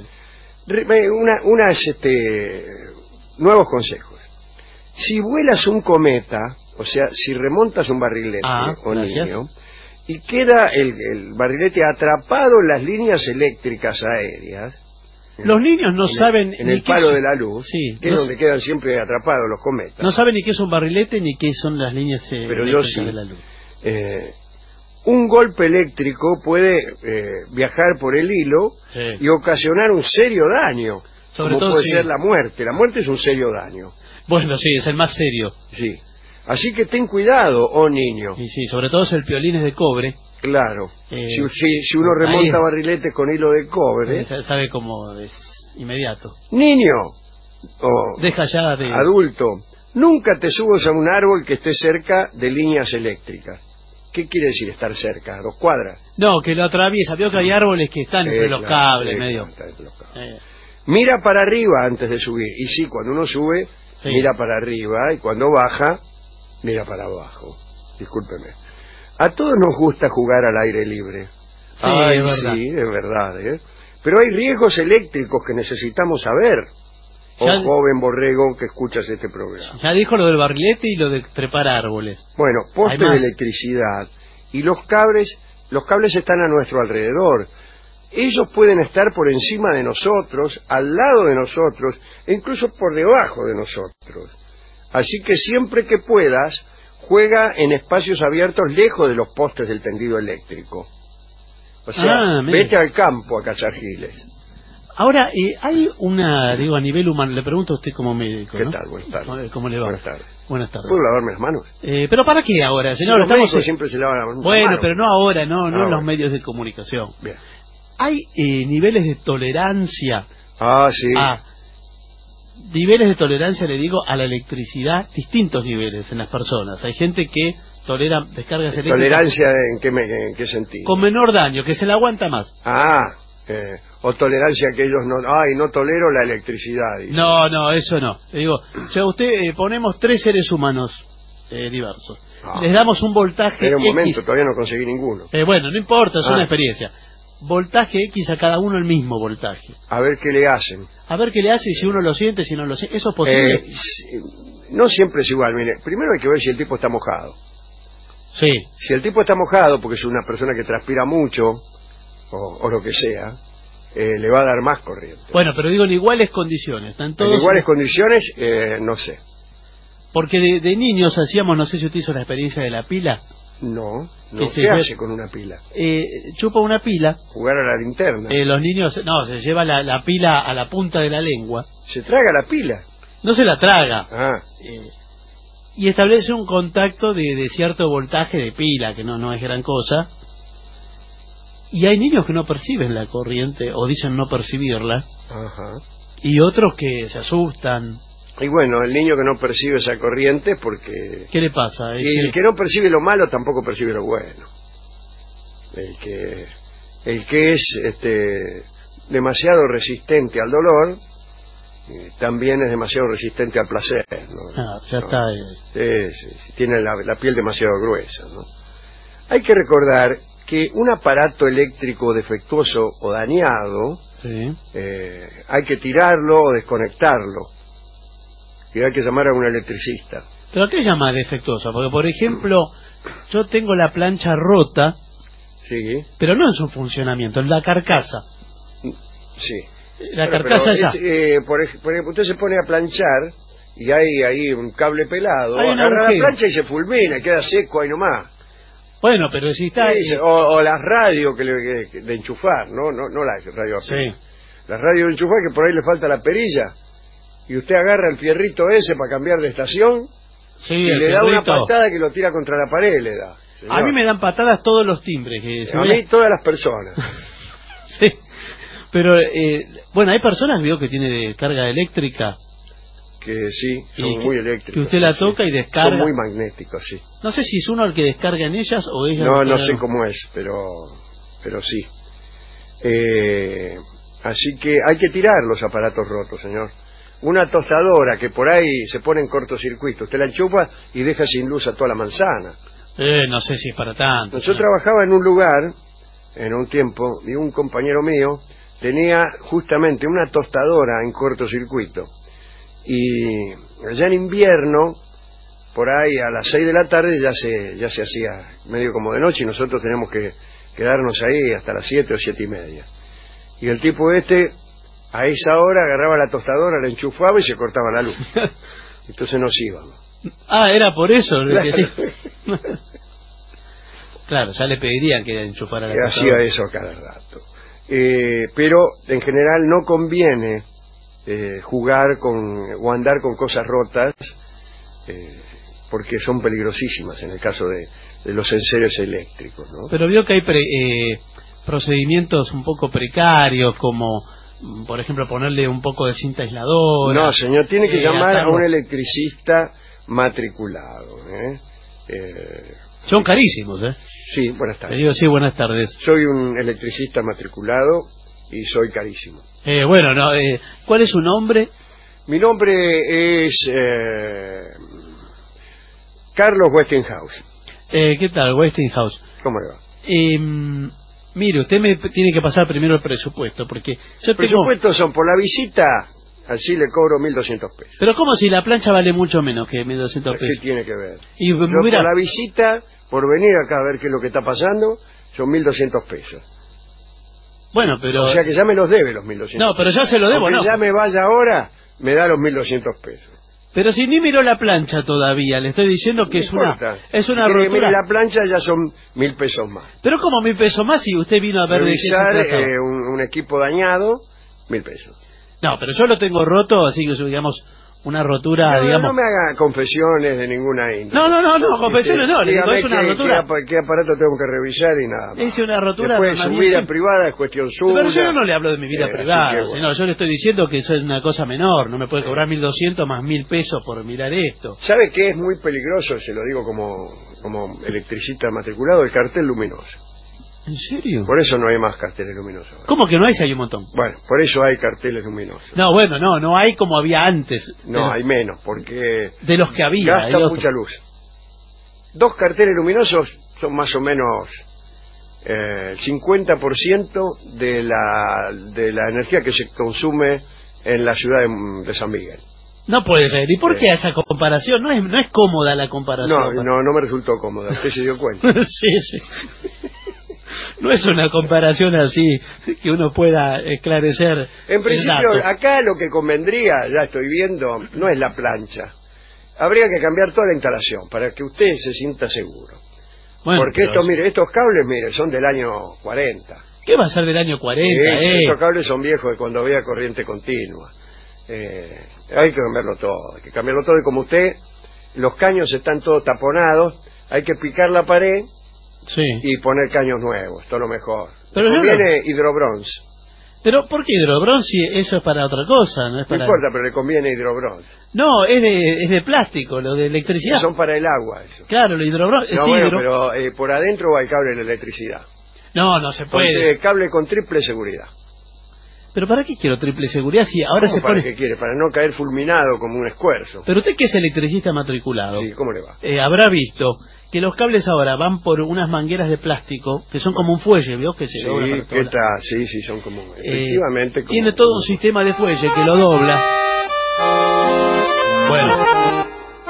Nuevos consejos. Si vuelas un cometa, o sea, si remontas un barrilete niño, y queda el barrilete atrapado en las líneas eléctricas aéreas, los niños no saben en el palo de la luz, sí, que es donde quedan siempre atrapados los cometas. No saben ni qué es un barrilete ni qué son las líneas eléctricas de la luz. Un golpe eléctrico puede viajar por el hilo y ocasionar un serio daño, como puede ser la muerte. La muerte es un serio daño. Bueno, sí, es el más serio. Sí. Así que ten cuidado, niño. Y sí, sobre todo si el piolín es de cobre. Claro. Si uno remonta barriletes con hilo de cobre... sabe cómo es inmediato. Niño, deja ya de... adulto, nunca te subas a un árbol que esté cerca de líneas eléctricas. ¿Qué quiere decir estar cerca? ¿2 cuadras? No, que lo atraviesa. Veo que hay árboles que están entre los cables, medio. Mira para arriba antes de subir. Y sí, cuando uno sube, mira para arriba, y cuando baja, mira para abajo. Discúlpeme. A todos nos gusta jugar al aire libre. Sí, es verdad. Sí, es verdad, ¿eh? Pero hay riesgos eléctricos que necesitamos saber. Joven borrego que escuchas este programa. Ya dijo lo del barrilete y lo de trepar árboles. Bueno, postes de electricidad. Y los cables están a nuestro alrededor. Ellos pueden estar por encima de nosotros, al lado de nosotros, e incluso por debajo de nosotros. Así que siempre que puedas, juega en espacios abiertos lejos de los postes del tendido eléctrico. O sea, vete al campo a cazar giles. Ahora, hay una, digo, a nivel humano, le pregunto a usted como médico, ¿Qué ¿no? tal? Buenas tardes. ¿Cómo le va? Buenas tardes. Buenas tardes. ¿Puedo lavarme las manos? ¿Pero para qué ahora, señor? Los médicos siempre se lavan las manos. Bueno, pero no ahora, no en los medios de comunicación. Bien. Hay niveles de tolerancia. Sí. Niveles de tolerancia, le digo, a la electricidad, distintos niveles en las personas. Hay gente que tolera descargas eléctricas. ¿Tolerancia en qué sentido? Con menor daño, que se la aguanta más. O tolerancia que ellos no tolero la electricidad. Dice. No, eso no. Le digo, o sea, ponemos 3 seres humanos diversos. Les damos un voltaje Pero un momento, X. todavía no conseguí ninguno. Bueno, no importa, es una experiencia. Voltaje X a cada uno el mismo voltaje. A ver qué le hacen. A ver qué le hace, si uno lo siente, si no lo siente. ¿Eso es posible? No siempre es igual. Mire, primero hay que ver si el tipo está mojado. Sí. Si el tipo está mojado, porque es una persona que transpira mucho, o lo que sea, le va a dar más corriente. Bueno, pero digo en iguales condiciones. ¿Están todos en iguales condiciones? No sé. Porque de niños hacíamos, no sé si usted hizo la experiencia de la pila. No. ¿Qué hace con una pila? Chupa una pila. Jugar a la linterna. Los niños, se lleva la pila a la punta de la lengua. ¿Se traga la pila? No se la traga. Y establece un contacto de cierto voltaje de pila, que no es gran cosa. Y hay niños que no perciben la corriente, o dicen no percibirla. Y otros que se asustan. Y bueno, el niño que no percibe esa corriente porque... ¿Qué le pasa? Y el que no percibe lo malo tampoco percibe lo bueno. El que es demasiado resistente al dolor, también es demasiado resistente al placer, ¿no? Ya está. Tiene la piel demasiado gruesa, ¿no? Hay que recordar que un aparato eléctrico defectuoso o dañado, hay que tirarlo o desconectarlo. Y hay que llamar a un electricista. ¿Pero qué llama defectuosa? Porque, por ejemplo, yo tengo la plancha rota, pero no en su funcionamiento, en la carcasa. Sí. La carcasa ya. Por ejemplo, usted se pone a planchar y hay ahí un cable pelado, agarra la plancha y se fulmina, queda seco ahí nomás. Bueno, pero si está... o las radios de enchufar, no la radio a pila. Las radios de enchufar que por ahí le falta la perilla. Y usted agarra el fierrito ese para cambiar de estación y le da una patada que lo tira contra la pared, le da. Señor. A mí me dan patadas todos los timbres. A mí todas las personas. Sí, pero bueno, hay personas, veo que tiene descarga eléctrica. Que sí, son muy eléctricos. Que usted la toca y descarga. Son muy magnéticos, sí. No sé si es uno el que descarga en ellas o ellas. No sé cómo es, pero sí. Así que hay que tirar los aparatos rotos, señor. Una tostadora que por ahí se pone en cortocircuito, usted la enchufa y deja sin luz a toda la manzana. No sé si es para tanto. Yo trabajaba en un lugar, en un tiempo, y un compañero mío tenía justamente una tostadora en cortocircuito. Y allá en invierno, por ahí a las 6 de la tarde ya se hacía medio como de noche y nosotros teníamos que quedarnos ahí hasta las 7 o 7 y media. Y el tipo a esa hora agarraba la tostadora, la enchufaba y se cortaba la luz. Entonces nos íbamos. Era por eso. Claro, claro, ya le pedirían que enchufara la tostadora. Hacía eso cada rato. Pero en general no conviene jugar o andar con cosas rotas porque son peligrosísimas en el caso de los enseres eléctricos, ¿no? Pero vio que hay procedimientos un poco precarios, como por ejemplo ponerle un poco de cinta aisladora. No, señor, tiene que llamar a un electricista matriculado. Son carísimos, ¿eh? Sí, buenas tardes. Le digo, sí, buenas tardes. Soy un electricista matriculado y soy carísimo. Bueno, no, ¿cuál es su nombre? Mi nombre es Carlos Westinghouse. ¿Qué tal, Westinghouse? ¿Cómo le va? Mire, usted me tiene que pasar primero el presupuesto, porque yo presupuestos son por la visita, así le cobro 1.200 pesos. Pero ¿cómo si la plancha vale mucho menos que 1.200 pesos? ¿Qué tiene que ver? Y, yo mira, por la visita, por venir acá a ver qué es lo que está pasando, son 1.200 pesos. Bueno, pero... O sea que ya me los debe los 1.200. No, pero ya se lo debo, aunque ¿no? ya me vaya ahora, me da los 1.200 pesos. Pero si ni miró la plancha todavía, le estoy diciendo que es una rotura. Mire la plancha, ya son 1.000 pesos más. Pero ¿cómo 1.000 pesos más si usted vino a ver revisar de qué se trataba? un equipo dañado, 1.000 pesos. No, pero yo lo tengo roto, así que digamos una rotura, digamos... No me haga confesiones de ninguna índole. No, confesiones no, le digo, es una rotura. ¿Qué aparato tengo que revisar y nada más? Es una rotura. Después su vida privada es cuestión suya. Pero yo no le hablo de mi vida privada, bueno. Yo le estoy diciendo que eso es una cosa menor, no me puede cobrar 1.200 más 1.000 pesos por mirar esto. ¿Sabe qué es muy peligroso? Se lo digo como electricista matriculado, el cartel luminoso. ¿En serio? Por eso no hay más carteles luminosos. ¿Cómo que no hay si hay un montón? Bueno, por eso hay carteles luminosos. No, bueno, no hay como había antes. No, hay menos, porque... De los que había. Gasta mucha luz. 2 carteles luminosos son más o menos el 50% de la energía que se consume en la ciudad de San Miguel. No puede ser. ¿Y por qué esa comparación? No es cómoda la comparación. No me resultó cómoda. ¿Usted se dio cuenta? Sí. No es una comparación así que uno pueda esclarecer. En principio, acá lo que convendría, ya estoy viendo, no es la plancha. Habría que cambiar toda la instalación para que usted se sienta seguro. Bueno, porque estos cables, son del año 40. ¿Qué va a ser del año 40? Estos cables son viejos de cuando había corriente continua. Hay que cambiarlo todo. Y como usted, los caños están todos taponados, hay que picar la pared. Sí. Y poner caños nuevos, todo lo mejor. Pero conviene hidrobronce. ¿Pero por qué hidrobronce si eso es para otra cosa? No importa, pero le conviene hidrobronce. No, es de plástico, lo de electricidad. Son para el agua, eso. Claro, lo hidrobronce. No, bueno, pero por adentro va el cable de la electricidad. No se puede. Cable con triple seguridad. ¿Pero para qué quiero triple seguridad si ahora se pone...? ¿Para qué quiere? Para no caer fulminado como un escuerzo. Pero usted que es electricista matriculado... Sí, ¿cómo le va? Habrá visto que los cables ahora van por unas mangueras de plástico que son como un fuelle, ¿vio? Que se dobla para ¿qué tal? Sí, son como... efectivamente... como, tiene todo un sistema de fuelle que lo dobla. Bueno...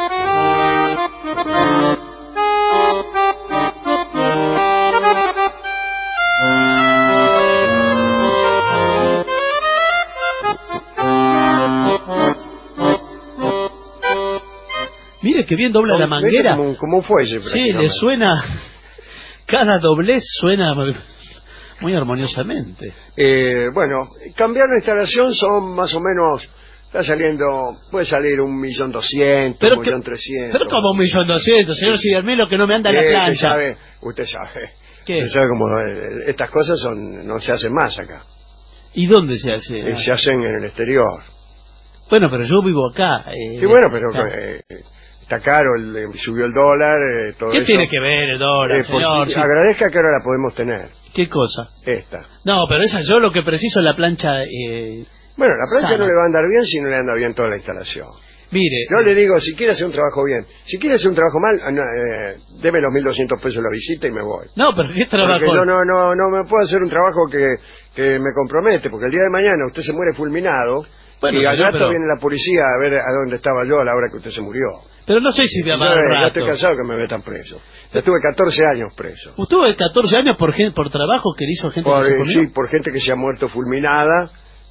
Mire que bien dobla la manguera. Como un fuelle. Sí, le suena... Cada doblez suena muy armoniosamente. Bueno, cambiar la instalación son más o menos... Está saliendo... Puede salir 1.200.000, 1.300.000. Pero como 1.200.000, señor Cidermelo, que no me anda la plancha. Usted sabe. ¿Qué? Usted sabe cómo... estas cosas no se hacen más acá. ¿Y dónde se hace? Se hacen en el exterior. Bueno, pero yo vivo acá. Sí, bueno, pero... está caro, subió el dólar, todo ¿Qué eso. tiene que ver el dólar, señor? Sí. Agradezca que ahora la podemos tener. ¿Qué cosa? Esta. No, pero esa yo lo que preciso es la plancha... bueno, la plancha no le va a andar bien si no le anda bien toda la instalación. Mire... Yo le digo, si quiere hacer un trabajo bien, si quiere hacer un trabajo mal, deme los 1.200 pesos la visita y me voy. No, pero ¿qué trabajo? Porque yo no me puedo hacer un trabajo que me compromete, porque el día de mañana usted se muere fulminado... Bueno, y al rato viene la policía a ver a dónde estaba yo a la hora que usted se murió. Pero no sé si me va a dar rato. Ya estoy cansado que me metan preso. Ya estuve 14 años preso. ¿Usted tuvo 14 años por trabajo que le hizo gente que se comió? Sí, por gente que se ha muerto fulminada.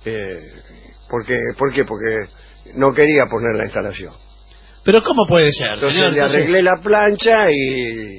¿Por qué? Porque no quería poner la instalación. ¿Pero cómo puede ser, entonces señor? Le arreglé la plancha y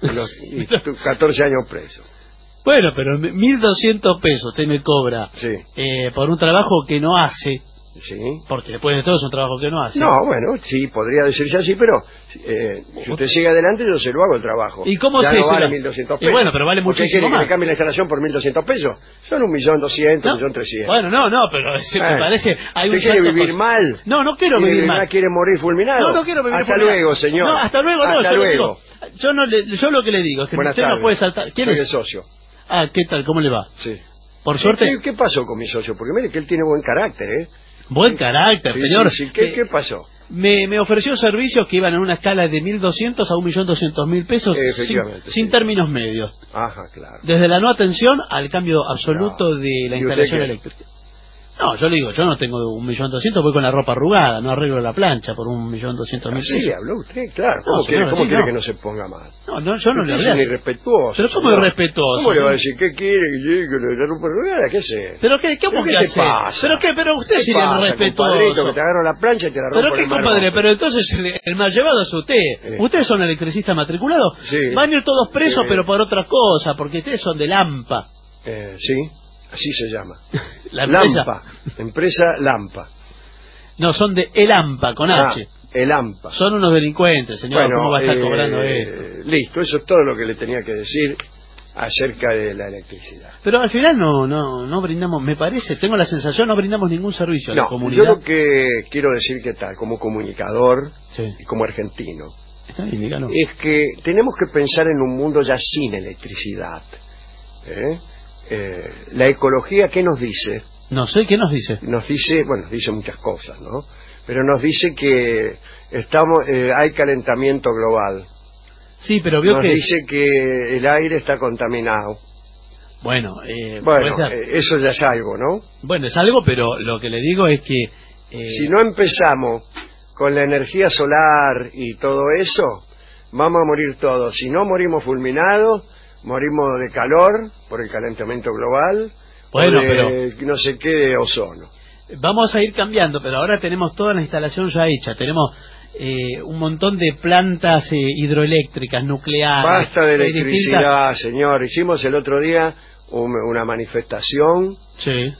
14 años preso. Bueno, pero 1.200 pesos usted me cobra por un trabajo que no hace. Sí. Porque después de todo es un trabajo que no hace. No, bueno, sí, podría decirse así, pero si usted sigue adelante yo se lo hago el trabajo. ¿Y cómo ya se no vale 1.200 pesos? Y bueno, pero vale muchísimo más. ¿Quiere que le cambie la instalación por 1.200 pesos? Son 1.200.000, 1.300.000. Bueno, no, pero me parece... ¿Usted quiere vivir mal? No quiero vivir mal. ¿Quiere morir fulminado? No quiero vivir hasta fulminado. Luego, señor. No, hasta luego no. Hasta luego. Yo lo que le digo es que Buenas usted tardes. no puede saltar. ¿Quién Soy es? el socio. Ah, ¿qué tal? ¿Cómo le va? Sí. Por suerte. ¿Qué pasó con mi socio? Porque mire que él tiene buen carácter, ¿eh? Buen carácter, Sí, señor. sí, sí. ¿Qué pasó? Me ofreció servicios que iban en una escala de 1.200 a 1.200.000 pesos Efectivamente, sin términos medios. Ajá, claro. Desde la no atención al cambio absoluto de la ¿Y instalación usted qué? eléctrica. No, yo le digo, yo no tengo 1.200.000, voy con la ropa arrugada, no arreglo la plancha por 1.200.000 Sí, pesos. habló usted, claro. No, ¿Cómo señora, sí, quiere no. que no se ponga mal? No, yo no le Usted hablé es un así. irrespetuoso. Pero ¿cómo señor. irrespetuoso? ¿Cómo le va a decir qué quiere que llegue con la ropa arrugada? ¿Qué sé? ¿Pero qué? ¿Cómo que te hace? pasa? Pero usted ¿Qué sería pasa, irrespetuoso. compadrito, que te agarro la plancha y te la rompo ¿Pero qué, en el mar compadre? rojo? Pero entonces el mal llevado es usted. ¿Ustedes son electricista matriculado? Sí. Van a ir todos presos, Sí. pero por otra cosa, porque ustedes son de Lampa. Sí, así se llama. La empresa. Lampa. Empresa Lampa. No, son de El AMPA, con H. El AMPA. Son unos delincuentes, señor. Bueno, ¿Cómo va a estar cobrando esto? Listo, eso es todo lo que le tenía que decir acerca de la electricidad. Pero al final no brindamos, me parece, tengo la sensación, no brindamos ningún servicio a la No, comunidad. yo lo que quiero decir que tal, como comunicador Sí. y como argentino, Está bien, dígalo. es que tenemos que pensar en un mundo ya sin electricidad. La ecología, ¿qué nos dice? No sé, ¿qué nos dice? Nos dice, bueno, nos dice muchas cosas, ¿no? Pero nos dice que hay calentamiento global. Sí, pero vio nos que... dice que el aire está contaminado. Bueno, Bueno, puede ser. eso ya es algo, ¿no? Bueno, es algo, pero lo que le digo es que... Si no empezamos con la energía solar y todo eso, vamos a morir todos. Si no morimos fulminados, morimos de calor por el calentamiento global, Bueno, o de pero... no sé qué, de ozono. Vamos a ir cambiando, pero ahora tenemos toda la instalación ya hecha. Tenemos un montón de plantas hidroeléctricas, nucleares. Basta de electricidad, distintas... señor. Hicimos el otro día una manifestación. Sí.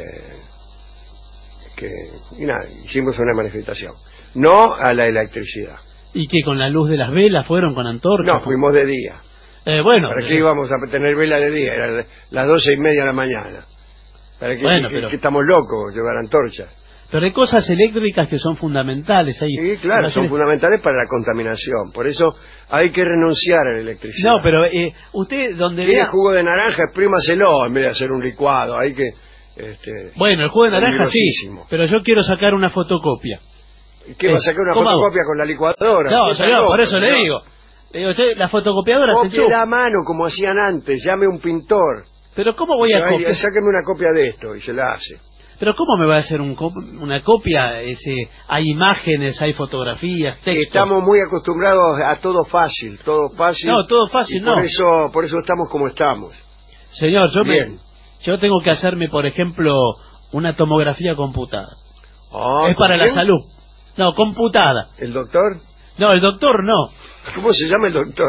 Y nada, hicimos una manifestación. No a la electricidad. ¿Y que con la luz de las velas fueron con antorchas? No, fuimos de día. Bueno, ¿Para qué íbamos a tener vela de día? Eran las 12:30 de la mañana. ¿Para qué, Bueno, que pero- estamos locos llevar antorchas? Pero hay cosas eléctricas que son fundamentales ahí. Sí, claro, son fundamentales para la contaminación. Por eso hay que renunciar a la electricidad. No, pero usted donde ¿Quiere vea... jugo de naranja? Exprímaselo en vez de hacer un licuado. Hay que... Bueno, el jugo de naranja sí, peligrosísimo. pero yo quiero sacar una fotocopia. ¿Qué va a sacar una ¿Cómo hago? fotocopia con la licuadora? No, ¿Qué señor, está por loco, eso le señor? digo. Le digo, usted, la fotocopiadora se Copie enchufa. a mano como hacían antes. Llame a un pintor. Pero ¿cómo voy a Dice, "Ay, copiar? sáqueme una copia de esto", y se la hace. Pero ¿cómo me va a hacer una copia? Hay imágenes, hay fotografías, textos. Estamos muy acostumbrados a todo fácil, todo fácil. No, todo fácil y no. Por eso estamos como estamos. Señor, Bien. yo tengo que hacerme, por ejemplo, una tomografía computada. Es ¿Con para la quién? salud. No, computada. ¿El doctor? No, el doctor no. ¿Cómo se llama el doctor?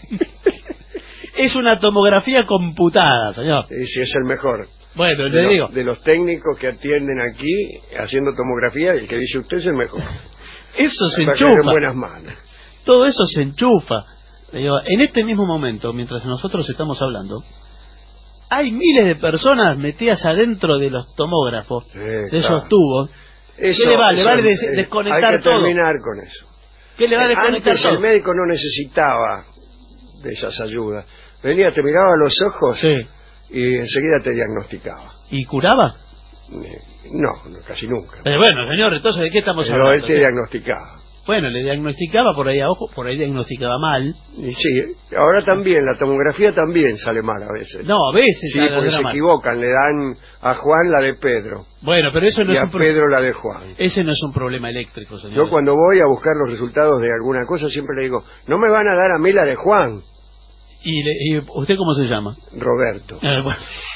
Es una tomografía computada, señor. Sí, es el mejor. Bueno, le digo. De los técnicos que atienden aquí haciendo tomografía, el que dice usted es el mejor. Eso se Para caer en enchufa. buenas manos. Todo eso se enchufa. Le digo, en este mismo momento, mientras nosotros estamos hablando, hay miles de personas metidas adentro de los tomógrafos, de esos claro. tubos. Eso, ¿Qué le va? ¿Le eso, va a desconectar hay que todo? terminar con eso. ¿Qué le va a desconectar Antes todo? el médico no necesitaba de esas ayudas. Venía, te miraba a los ojos y enseguida te diagnosticaba. ¿Y curaba? No, casi nunca. Bueno, señor, entonces ¿de qué estamos Pero hablando? él te diagnosticaba. Bueno, le diagnosticaba por ahí a ojo, por ahí diagnosticaba mal. Y sí, ahora también, la tomografía también sale mal a veces. No, a veces Sí, sale porque se mal. equivocan, le dan a Juan la de Pedro. Bueno, pero eso no y es a un problema. Pedro la de Juan. Ese no es un problema eléctrico, señor. Yo cuando voy a buscar los resultados de alguna cosa siempre le digo, no me van a dar a mí la de Juan. ¿Y usted cómo se llama? Roberto. Bueno.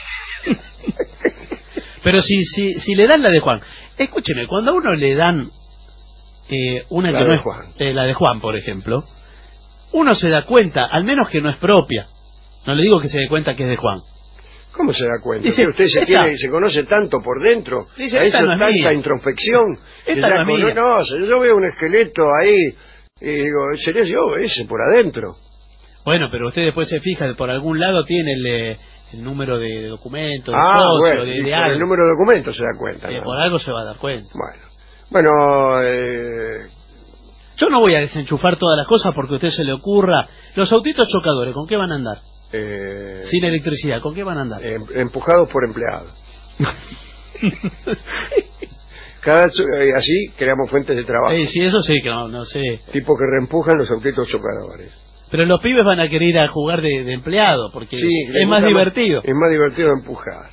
Pero si le dan la de Juan, escúcheme, cuando a uno le dan una La que no de es Juan. la de Juan, por ejemplo, uno se da cuenta, al menos que no es propia. No le digo que se dé cuenta que es de Juan. ¿Cómo se da cuenta? Dice, Que usted esta- se conoce tanto por dentro, Dice, ha esta hecho no es tanta mía. introspección. que Esta ya no es mía. conoce. Yo veo un esqueleto ahí y digo, ¿sería yo ese por adentro? Bueno, pero usted después se fija, por algún lado tiene el número de documento, de socio, bueno, de y por algo. el número de documentos se da cuenta. ¿no? Por algo se va a dar cuenta. Bueno, Yo no voy a desenchufar todas las cosas porque a usted se le ocurra. Los autitos chocadores, ¿con qué van a andar? Sin electricidad, ¿con qué van a andar? Empujados por empleados. Así creamos fuentes de trabajo. Sí, eso sí, que no sé. Tipo que reempujan los autitos chocadores. Pero los pibes van a querer ir a jugar de empleado porque es más divertido. Es más divertido empujar.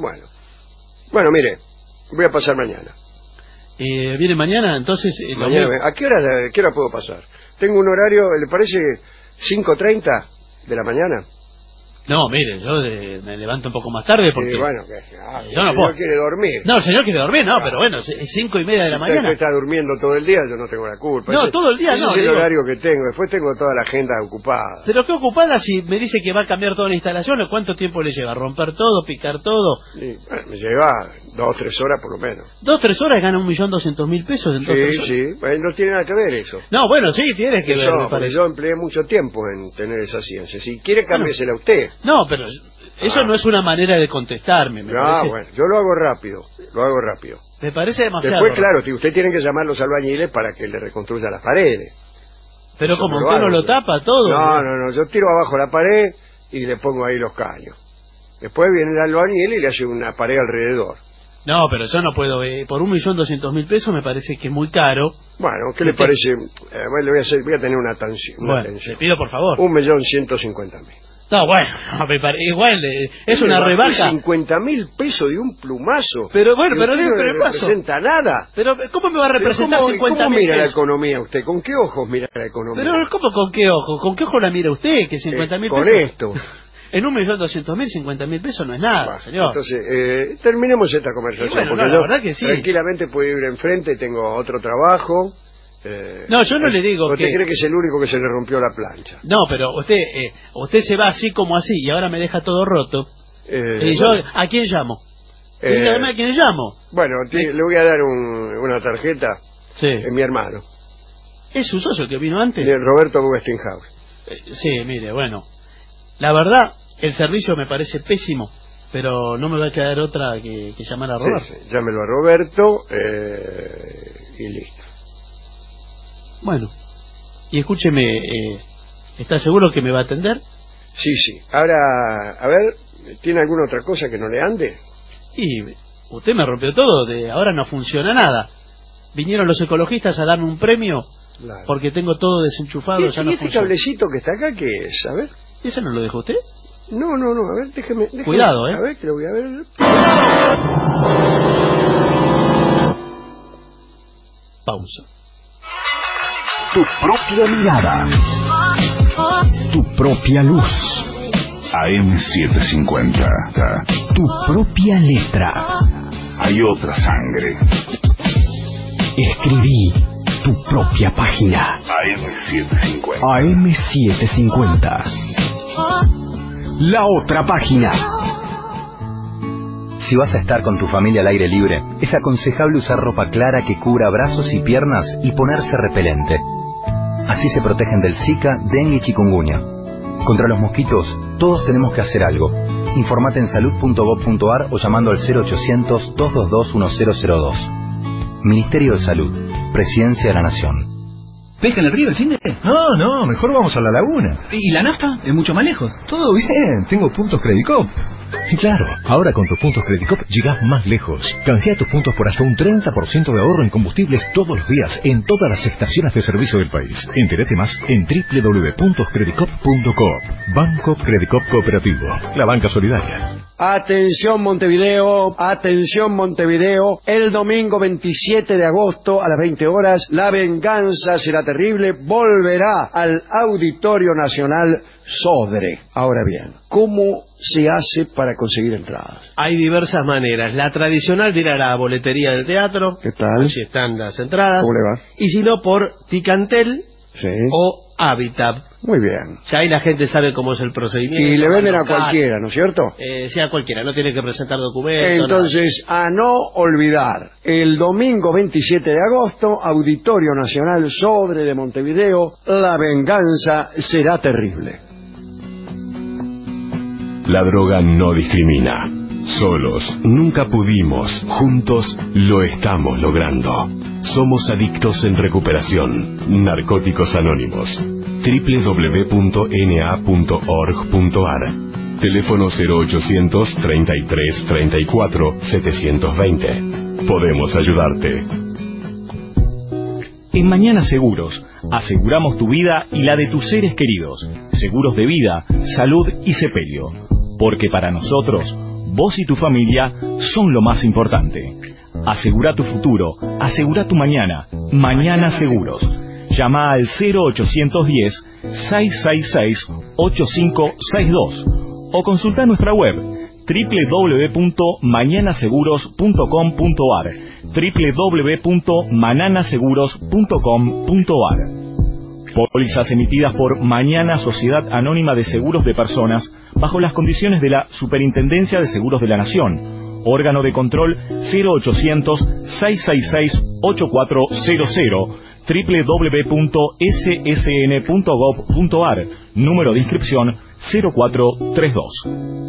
Bueno, mire, voy a pasar mañana. ¿Viene mañana? Entonces... mañana, ¿a qué hora puedo pasar? Tengo un horario, ¿le parece 5:30 de la mañana? No, mire, yo me levanto un poco más tarde porque... bueno, el señor quiere dormir. No, el señor quiere dormir, no, pero bueno, es 5:30 de la mañana. Usted está durmiendo todo el día, yo no tengo la culpa. No, todo el día no. Ese es el horario que tengo, después tengo toda la agenda ocupada. Pero qué ocupada si me dice que va a cambiar toda la instalación, ¿cuánto tiempo le lleva? ¿Romper todo, picar todo? Sí, me lleva 2 o 3 horas por lo menos. 2 o 3 horas gana 1.200.000 pesos en 2 o 3 horas. Sí, no tiene nada que ver eso. No, bueno, sí, tiene que ver, me parece. Yo empleé mucho tiempo en tener esa ciencia. Si quiere, cámbiesela a usted. No, pero... Eso no es una manera de contestarme, me parece. Bueno, yo lo hago rápido. Me parece demasiado. Después, claro, usted tiene que llamar a los albañiles para que le reconstruya las paredes. Pero eso como usted no lo tapa todo. No, yo tiro abajo la pared y le pongo ahí los caños. Después viene el albañil y le hace una pared alrededor. No, pero yo no puedo, por 1.200.000 pesos me parece que es muy caro. Bueno, ¿qué le parece? Bueno, voy a tener una tensión. Le pido por favor. 1.150.000. No, bueno, igual es una rebaja. 50.000 pesos de un plumazo. Pero bueno, pero no representa nada. Pero ¿cómo me va a representar 50.000? ¿Cómo mira la economía usted? ¿Con qué ojos mira la economía? Pero ¿cómo con qué ojos? ¿Con qué ojo la mira usted? Que 50.000 pesos. Con esto. En 1.200.000, 50.000 pesos no es nada, señor. Entonces, terminemos esta conversación. Bueno, la verdad que sí. Tranquilamente puedo ir enfrente, tengo otro trabajo. No, yo no le digo ¿Usted cree que es el único que se le rompió la plancha? No, pero usted se va así como así y ahora me deja todo roto. Y yo, ¿a quién llamo? Dígame a quién llamo. Bueno, le voy a dar una tarjeta. Sí. Es mi hermano. ¿Es su socio que vino antes? Roberto Westinghouse. Sí, mire, bueno. La verdad, el servicio me parece pésimo, pero no me va a quedar otra que llamar a Roberto. Sí, llámelo a Roberto y listo. Bueno, y escúcheme, ¿está seguro que me va a atender? Sí. Ahora, a ver, ¿tiene alguna otra cosa que no le ande? Y usted me rompió todo, ahora no funciona nada. Vinieron los ecologistas a darme un premio porque tengo todo desenchufado. ¿Y este cablecito que está acá qué es? A ver. ¿Eso no lo dejó usted? No, a ver, déjeme. Cuidado, A ver, que lo voy a ver. Pausa. Tu propia mirada. Tu propia luz. AM750. Tu propia letra. Hay otra sangre. Escribí tu propia página. AM750. AM750. La otra página. Si vas a estar con tu familia al aire libre, es aconsejable usar ropa clara que cubra brazos y piernas y ponerse repelente. Así se protegen del Zika, dengue y chikungunya. Contra los mosquitos, todos tenemos que hacer algo. Informate en salud.gov.ar o llamando al 0800-222-1002. Ministerio de Salud, Presidencia de la Nación. ¿Pesca en el río el fin de? No, mejor vamos a la laguna. ¿Y la nafta? Es mucho más lejos. Todo bien, tengo puntos Credicop. Y claro, ahora con tus puntos Credicop llegás más lejos. Canjea tus puntos por hasta un 30% de ahorro en combustibles todos los días en todas las estaciones de servicio del país. Entérate más en www.credicop.coop. Banco Credicop Cooperativo, la banca solidaria. Atención Montevideo, el domingo 27 de agosto a las 20 horas, La Venganza Será Terrible volverá al Auditorio Nacional Sodre. Ahora bien, ¿cómo se hace para conseguir entradas? Hay diversas maneras. La tradicional de ir a la boletería del teatro. ¿Qué tal? Allí están las entradas. ¿Cómo le va? Y si no, por Ticantel o Habitat. Muy bien. Ya ahí la gente sabe cómo es el procedimiento. Y le venden a cualquiera, ¿no es cierto? Sí, a cualquiera, no tiene que presentar documentos. Entonces, a no olvidar, el domingo 27 de agosto, Auditorio Nacional Sodre de Montevideo, La Venganza Será Terrible. La droga no discrimina. Solos nunca pudimos, juntos lo estamos logrando. Somos adictos en recuperación. Narcóticos Anónimos. www.na.org.ar. Teléfono 0800 33 34 720. Podemos ayudarte. En Mañana Seguros, aseguramos tu vida y la de tus seres queridos. Seguros de vida, salud y sepelio. Porque para nosotros, vos y tu familia son lo más importante. Asegura tu futuro, asegura tu mañana. Mañana Seguros. Llama al 0810-666-8562 o consulta nuestra web www.mañanaseguros.com.ar www.mananaseguros.com.ar. Pólizas emitidas por Mañana Sociedad Anónima de Seguros de Personas bajo las condiciones de la Superintendencia de Seguros de la Nación. Órgano de control 0800-666-8400 www.ssn.gov.ar. Número de inscripción 0432.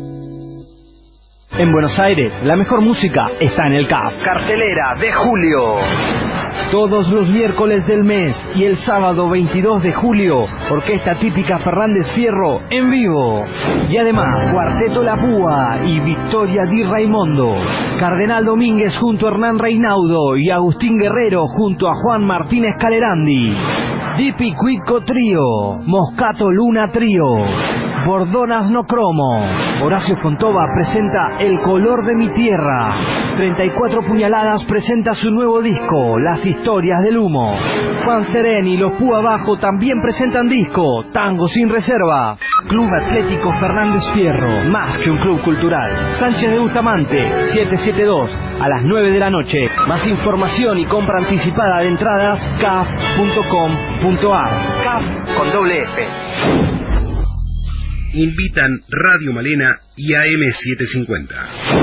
En Buenos Aires, la mejor música está en el CAF. Cartelera de julio. Todos los miércoles del mes y el sábado 22 de julio, Orquesta Típica Fernández Fierro en vivo. Y además, Cuarteto La Púa y Victoria Di Raimondo. Cardenal Domínguez junto a Hernán Reinaudo y Agustín Guerrero junto a Juan Martínez Calerandi. Dipi Cuico Trío, Moscato Luna Trío, Bordonas No Cromo. Horacio Fontova presenta El Color de mi Tierra. 34 Puñaladas presenta su nuevo disco, Las Historias del Humo. Juan Sereni y los Púa Bajo también presentan disco, Tango Sin Reservas. Club Atlético Fernández Fierro, más que un club cultural. Sánchez de Bustamante, 772, a las 9 de la noche. Más información y compra anticipada de entradas, caf.com.ar. CAF con doble F. Invitan Radio Malena y AM750.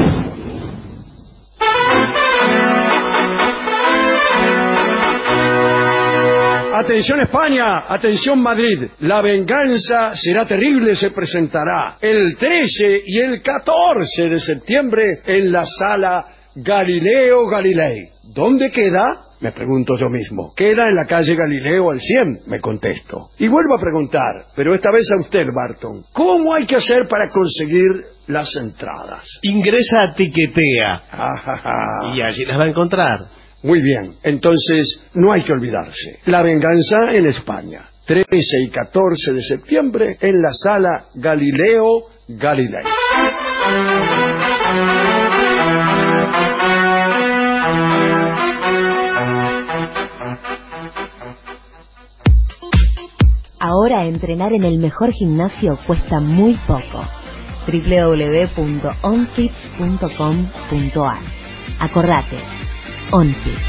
Atención España, atención Madrid, La Venganza Será Terrible se presentará el 13 y el 14 de septiembre en la Sala Galileo Galilei. ¿Dónde queda? Me pregunto yo mismo. Queda en la calle Galileo al 100, me contesto. Y vuelvo a preguntar, pero esta vez a usted, Barton, ¿cómo hay que hacer para conseguir las entradas? Ingresa a Tiquetea y allí las va a encontrar. Muy bien, entonces no hay que olvidarse. La Venganza en España, 13 y 14 de septiembre en la Sala Galileo Galilei. Ahora entrenar en el mejor gimnasio cuesta muy poco. www.onfit.com.ar. Acordate, OnFit.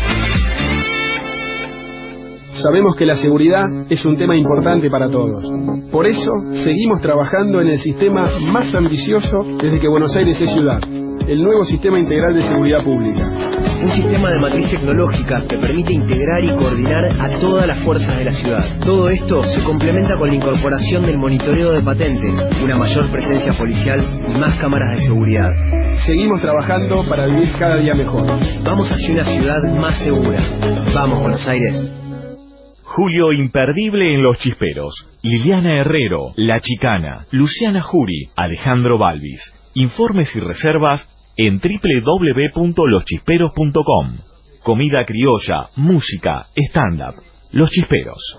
Sabemos que la seguridad es un tema importante para todos. Por eso, seguimos trabajando en el sistema más ambicioso desde que Buenos Aires es ciudad. El nuevo Sistema Integral de Seguridad Pública. Un sistema de matriz tecnológica que permite integrar y coordinar a todas las fuerzas de la ciudad. Todo esto se complementa con la incorporación del monitoreo de patentes, una mayor presencia policial y más cámaras de seguridad. Seguimos trabajando para vivir cada día mejor. Vamos hacia una ciudad más segura. Vamos, Buenos Aires. Julio imperdible en Los Chisperos. Liliana Herrero, La Chicana, Luciana Jury, Alejandro Balvis. Informes y reservas en www.loschisperos.com. Comida criolla, música, stand-up. Los Chisperos.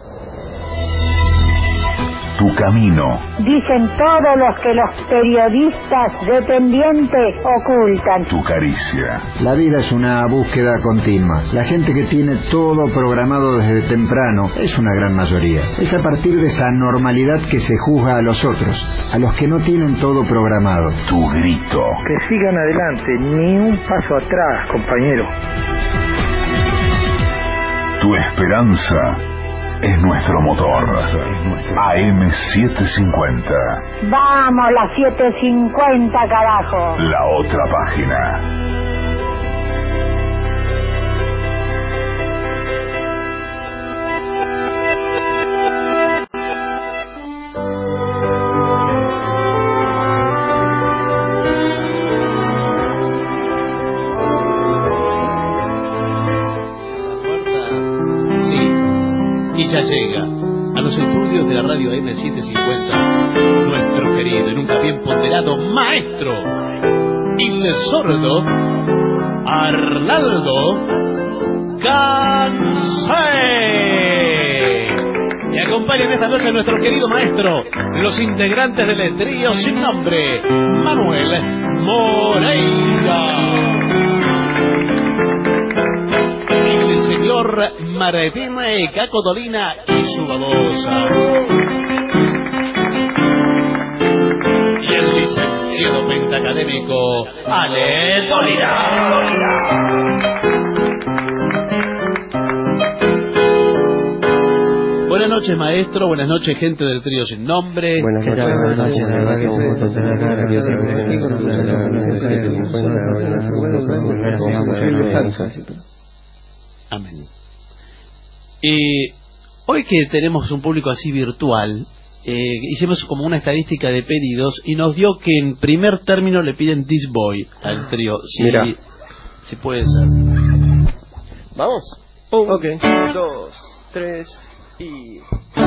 Tu camino. Dicen todos los que los periodistas dependientes ocultan. Tu caricia. La vida es una búsqueda continua. La gente que tiene todo programado desde temprano es una gran mayoría. Es a partir de esa normalidad que se juzga a los otros, a los que no tienen todo programado. Tu grito. Que sigan adelante, ni un paso atrás, compañero. Tu esperanza es nuestro motor. AM750. Vamos, las 7:50, carajo. La otra página. ya llega a los estudios de la radio AM750 nuestro querido y nunca bien ponderado maestro, el sordo Arnaldo Gansé. Y acompañan esta noche a nuestro querido maestro, los integrantes del trío sin nombre, Manuel Moreira, el señor Martín Caco Dolina y su babosa, y el licenciado pentacadémico Ale Dolina. Buenas noches, maestro. Buenas noches, gente del trío sin nombre. Buenas noches. Amén. Hoy que tenemos un público así virtual, hicimos como una estadística de pedidos y nos dio que en primer término le piden This Boy al trío. Si puede ser. Vamos. 1, 2, 3 y...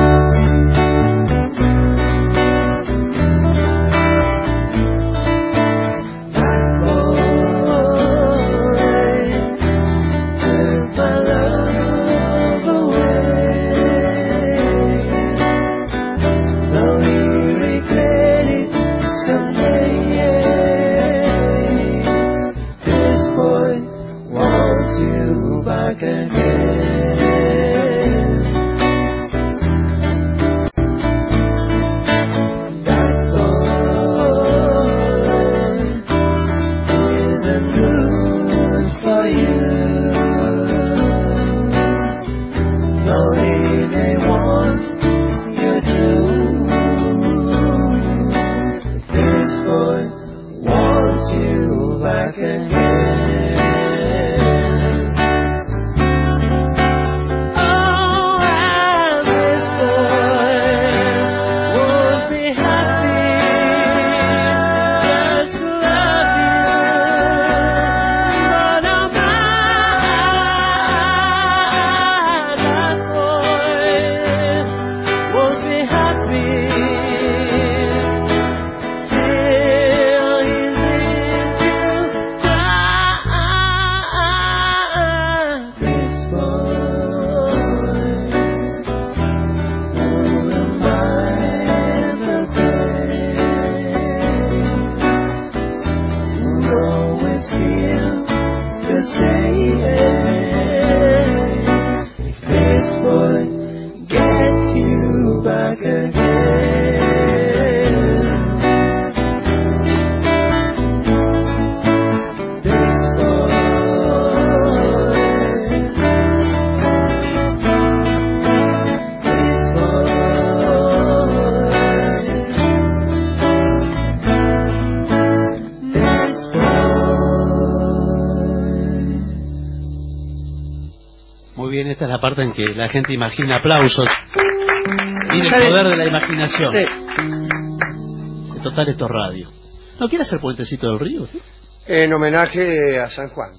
Esta es la parte en que la gente imagina aplausos. Tiene el poder de la imaginación. Sí. En total, esto es radio. ¿No quiere hacer Puentecito del Río? ¿Sí? En homenaje a San Juan.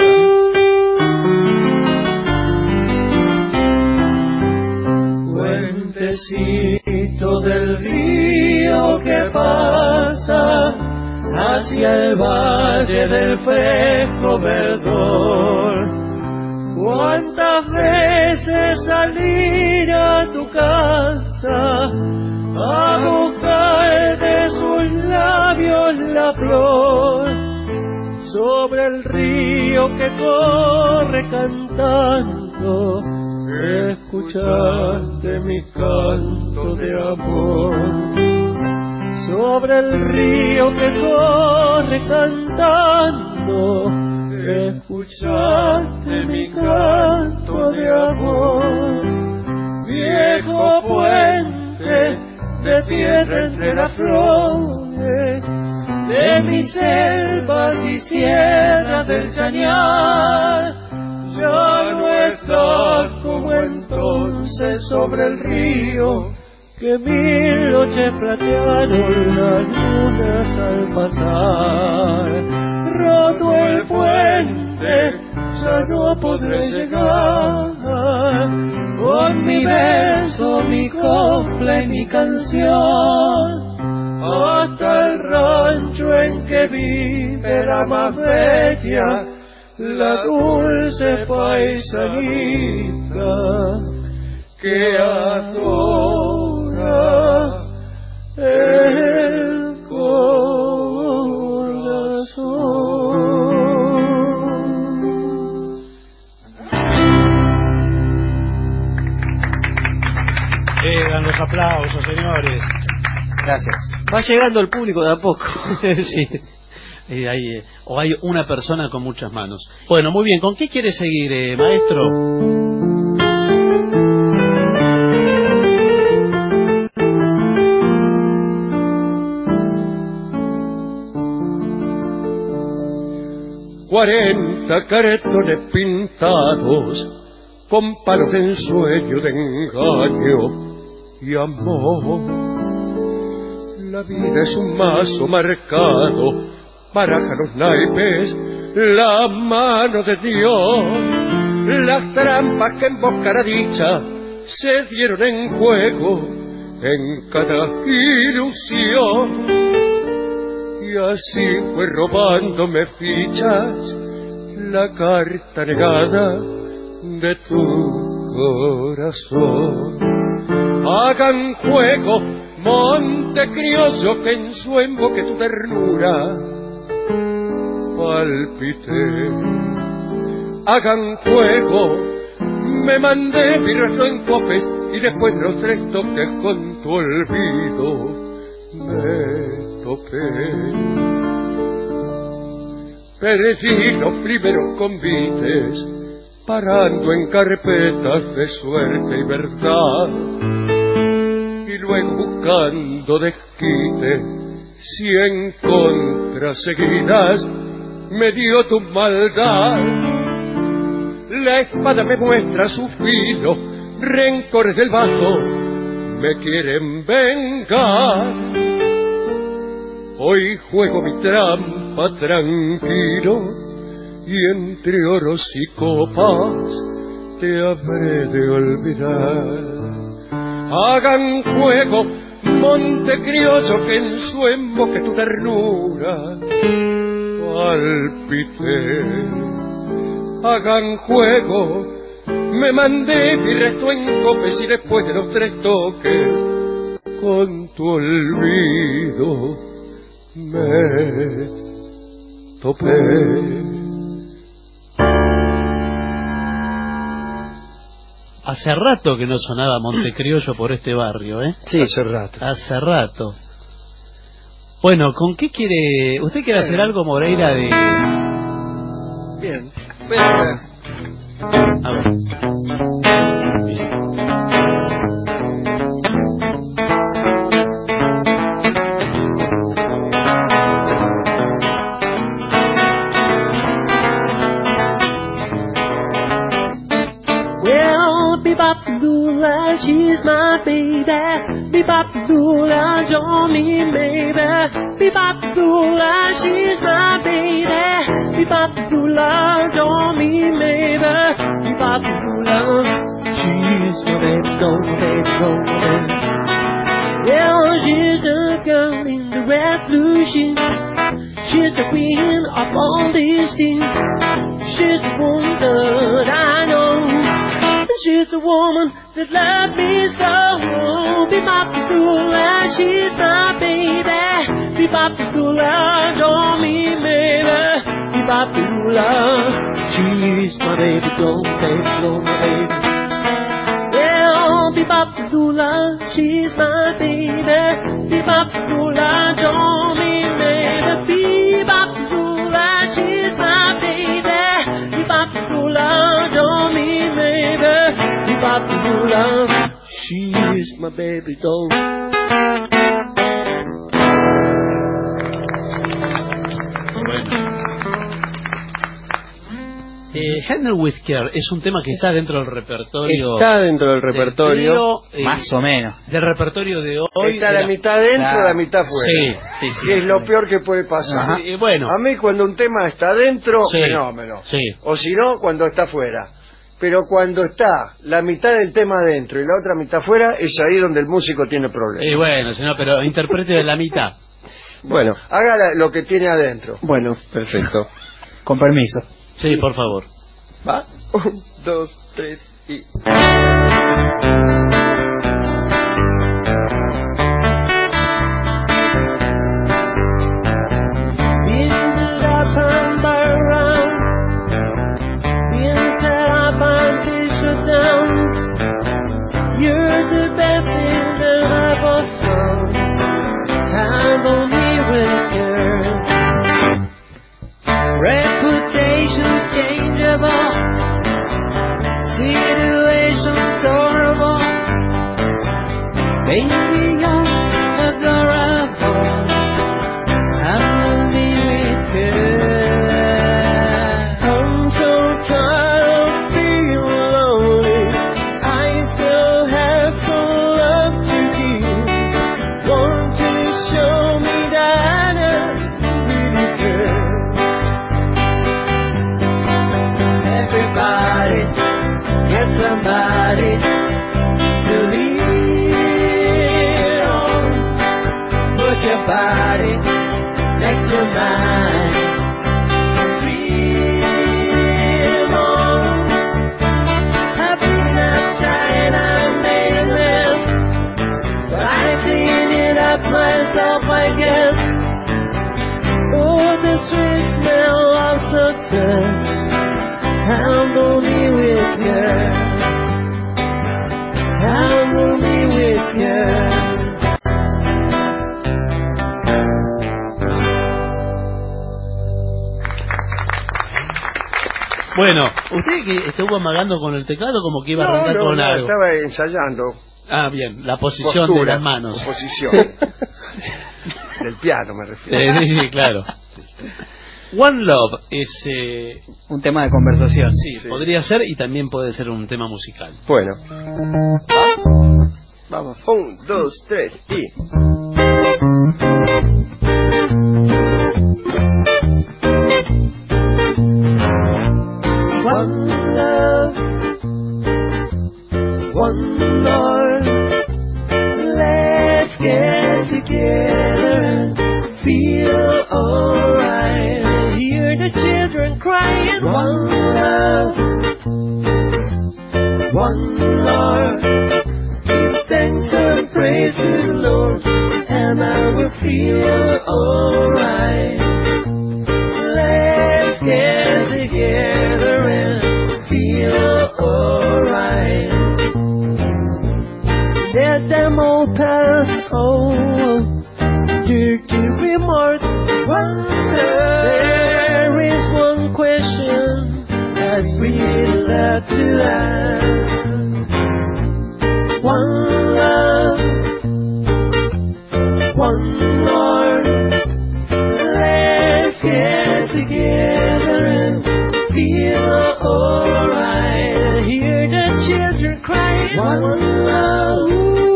Puentecito del río que pasa hacia el valle del fresco verdor. ¿Cuántas veces salir a tu casa a buscar de sus labios la flor? Sobre el río que corre cantando, escuchaste mi canto de amor. Sobre el río que corre cantando, escuchaste mi canto de amor. Viejo puente de piedra entre las flores de mis selvas y sierras del Chañar, ya no estás como entonces sobre el río que mil noches platearon las lunas al pasar. Roto el puente, ya no podré llegar, con mi beso, mi copla y mi canción, hasta el rancho en que vive la más bella, la dulce paisanita que adora el corazón. Llegan los aplausos, señores. Gracias. Va llegando el público de a poco. Sí. O hay una persona con muchas manos. Bueno, muy bien. ¿Con qué quiere seguir, maestro? Cuarenta cartones pintados con palos de ensueño, de engaño y amor. La vida es un mazo marcado, baraja los naipes, la mano de Dios. Las trampas que en boca dicha se dieron en juego en cada ilusión. Y así fue robándome fichas la carta negada de tu corazón. Hagan juego, monte criollo, que en su emboque tu ternura palpité. Hagan juego, me mandé mi rostro en copes y después de los 3 toques con tu olvido me topé. Perdí los primeros convites, parando en carpetas de suerte y verdad, y luego buscando desquite 100 contras seguidas me dio tu maldad. La espada me muestra su filo, rencores del vaso me quieren vengar. Hoy juego mi trampa tranquilo y entre oros y copas te habré de olvidar. Hagan juego, monte criollo, que en su emboque tu ternura palpité. Hagan juego, me mandé mi resto en copes y después de los 3 toques con tu olvido me topé. Hace rato que no sonaba Montecriollo por este barrio, ¿eh? Sí, hace rato. Hace rato. Bueno, ¿con qué quiere...? ¿Usted quiere hacer algo, Moreira, de...? Bien. Voy a ver. A ver. Sí. Bebop-doola, she's my baby. Bebop-doola, join me, baby. Bebop-doola, she's my baby. Bebop-doola, join me, baby. Bebop-doola, she's my baby, go, baby, go, baby. Yeah, she's a girl in the red blue jeans. She's the queen of all these things. She's the woman that I know. She's a woman that loved me so. Bebop-doola, she's my baby. Bebop-doola, adore me, baby. Bebop-doola, she's my baby, go, baby, go, my baby. Yeah, Bebop-doola, she's my baby. Bebop-doola, adore me, baby. Bebop-doola, she's my baby. Bebop-doola, adore me, baby. Bebop-doola, she's my baby doll. Henry Whisker es un tema que está dentro del repertorio. Está dentro del repertorio, trío, más o menos. Del repertorio de hoy. Está la mitad dentro, la mitad fuera. Sí. Que es lo peor que puede pasar. Bueno. A mí cuando un tema está dentro, Sí. fenómeno. Sí. O si no, cuando está fuera. pero cuando está la mitad del tema adentro y la otra mitad afuera, es ahí donde el músico tiene problemas. Y bueno, señor, pero interprete de la mitad. Bueno, haga lo que tiene adentro. Bueno, perfecto. Con permiso. Sí, por favor. ¿Va? 1, 2, 3 y... You're the best thing that I've ever sung. Handle me with your reputation's changeable, situation's horrible. Maybe you're adorable. Handle me with care. I'm so tired of being lonely. Somebody to lean on. Put your body next to mine. Dream on. I've been uptight, I'm amazing, but I clean it up myself, I guess. Oh, the sweet smell of success. Handle me with care. Handle me with care. Bueno, usted que estuvo amagando con el teclado como que iba a arrancar con algo. Estaba ensayando. Ah, bien, la posición de las manos. Posición. Sí. Del piano me refiero. Sí, claro. One Love es un tema de conversación. Sí, podría ser y también puede ser un tema musical. Bueno. Vamos. 1, 2, 3 y... One love, one Lord. Let's get together and feel alright. Hear the children crying. One love, one Lord. Give thanks and praise to the Lord, and I will feel alright. Let's get together and feel alright. Let them all pass on. Dirty remarks. There is one question I'd really love to ask. One love, one Lord. Let's get together and feel alright. Hear the children crying. One love,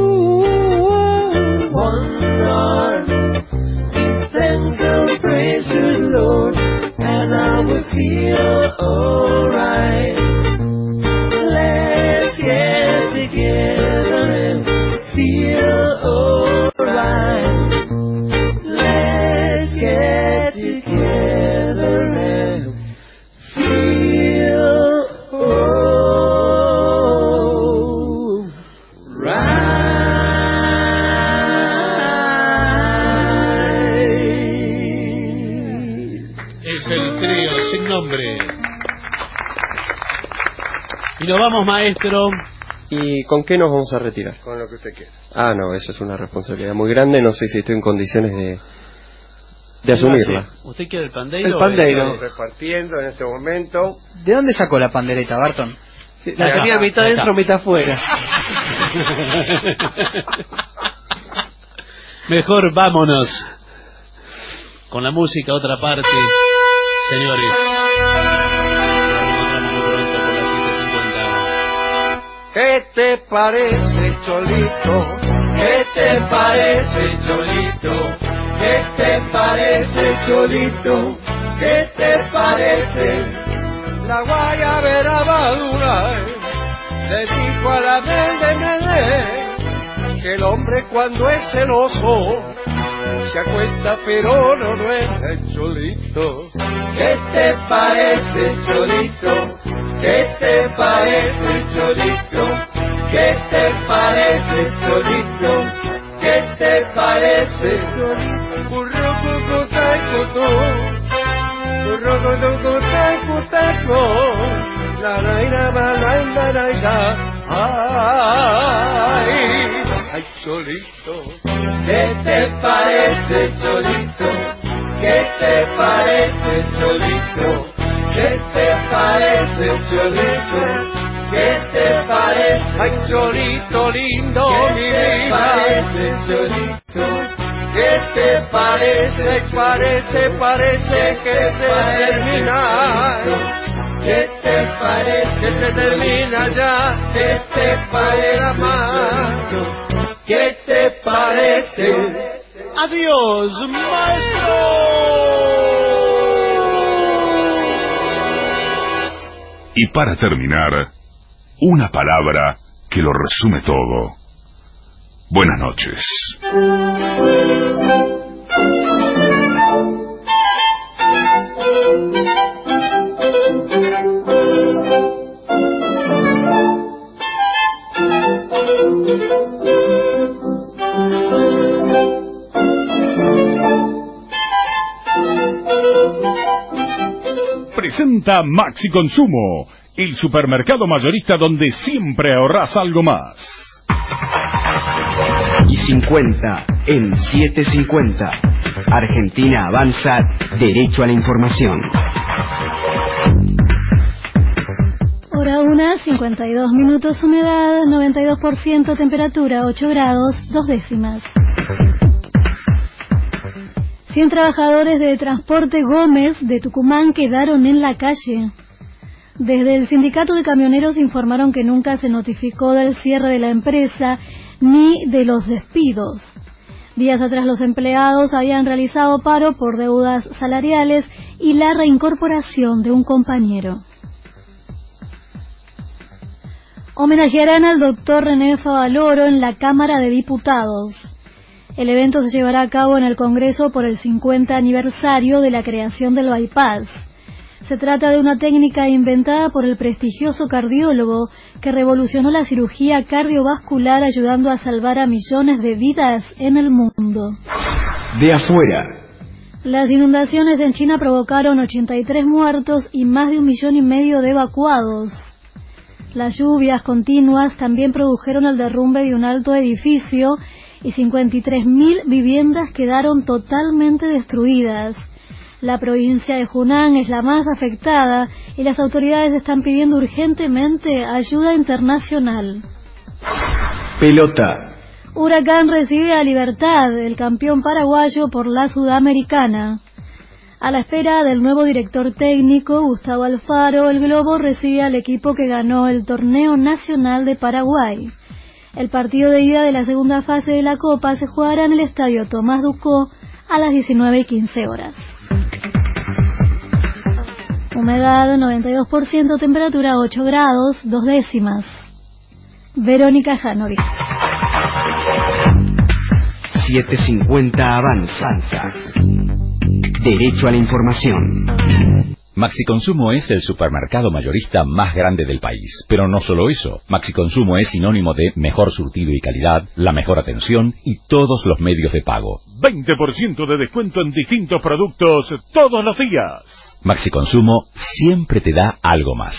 one Lord. Thanks and praise to the Lord, and I will feel alright. Let's get together and feel alright. Let's get together and feel Sin nombre. Y nos vamos, maestro. ¿Y con qué nos vamos a retirar? Con lo que usted quiera. Ah, no, eso es una responsabilidad muy grande. No sé si estoy en condiciones de asumirla. ¿Usted quiere el pandeiro? El pandeiro. Repartiendo en este momento. ¿De dónde sacó la pandereta, Barton? Sí, la tenía mitad dentro, mitad afuera. Mejor vámonos con la música a otra parte, señores. ¿Qué te parece, Cholito? ¿Qué te parece, Cholito? ¿Qué te parece, Cholito? ¿Qué te parece? la guayabera madura, le dijo a la Mendemede que el hombre cuando es celoso se acuesta pero no duerme el cholito. ¿Qué te parece, cholito? ¿Qué te parece, cholito? ¿Qué te parece, cholito? ¿Qué te parece, cholito? Curro, cucutaicutú, curro, cucutaicutaco, la naina, la naina, ay, cholito. ¿Qué te parece, cholito? ¿Qué te parece, cholito? ¿Qué te parece, cholito? ¿Qué te parece? Ay, cholito lindo, mi vida. ¿Qué te parece, cholito? ¿Qué te parece? Parece que se termina. ¿Qué te parece? Que se termina ya. ¿Qué te parece más? ¿Qué te parece? ¡Adiós, maestro! Y para terminar, una palabra que lo resume todo. Buenas noches. Presenta Maxi Consumo, el supermercado mayorista donde siempre ahorrás algo más. Y 50 en 750. Argentina avanza derecho a la información. Hora 1:52 minutos, humedad 92%, temperatura 8 grados 2 décimas. 100 trabajadores de Transporte Gómez de Tucumán quedaron en la calle. Desde el sindicato de camioneros informaron que nunca se notificó del cierre de la empresa ni de los despidos. Días atrás los empleados habían realizado paro por deudas salariales y la reincorporación de un compañero. Homenajearán al doctor René Favaloro en la Cámara de Diputados. El evento se llevará a cabo en el Congreso por el 50 aniversario de la creación del bypass. Se trata de una técnica inventada por el prestigioso cardiólogo que revolucionó la cirugía cardiovascular ayudando a salvar a millones de vidas en el mundo. De afuera. Las inundaciones en China provocaron 83 muertos y más de 1,5 millones de evacuados. Las lluvias continuas también produjeron el derrumbe de un alto edificio y 53.000 viviendas quedaron totalmente destruidas. La provincia de Hunan es la más afectada y las autoridades están pidiendo urgentemente ayuda internacional. Pelota. Huracán recibe a Libertad, el campeón paraguayo por la Sudamericana. A la espera del nuevo director técnico, Gustavo Alfaro, el Globo recibe al equipo que ganó el Torneo Nacional de Paraguay. El partido de ida de la segunda fase de la Copa se jugará en el Estadio Tomás Ducó a las 19:15 horas. Humedad 92%, temperatura 8 grados 2 décimas. Verónica Janovi. 750 avanza. Derecho a la información. Maxi Consumo es el supermercado mayorista más grande del país. Pero no solo eso, Maxi Consumo es sinónimo de mejor surtido y calidad, la mejor atención y todos los medios de pago. 20% de descuento en distintos productos todos los días. Maxi Consumo siempre te da algo más.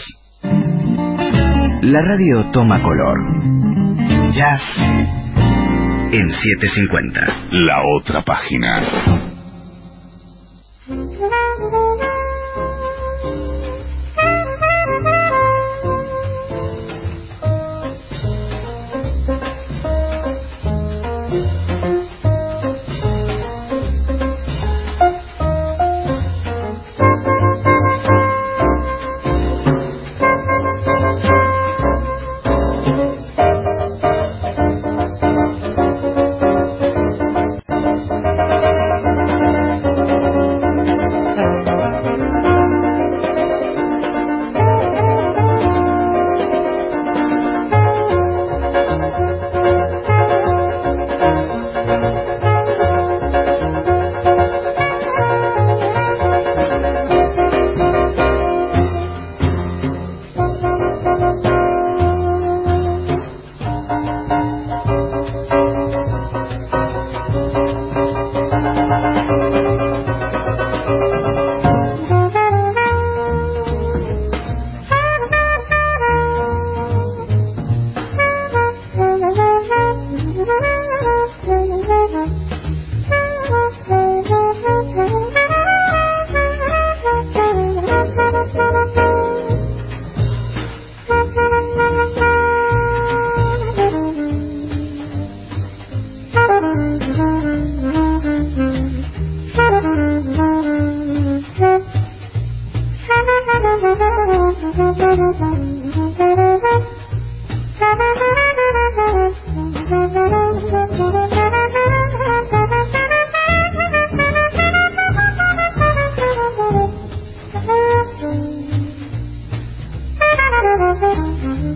La radio toma color. Jazz en 750. La otra página.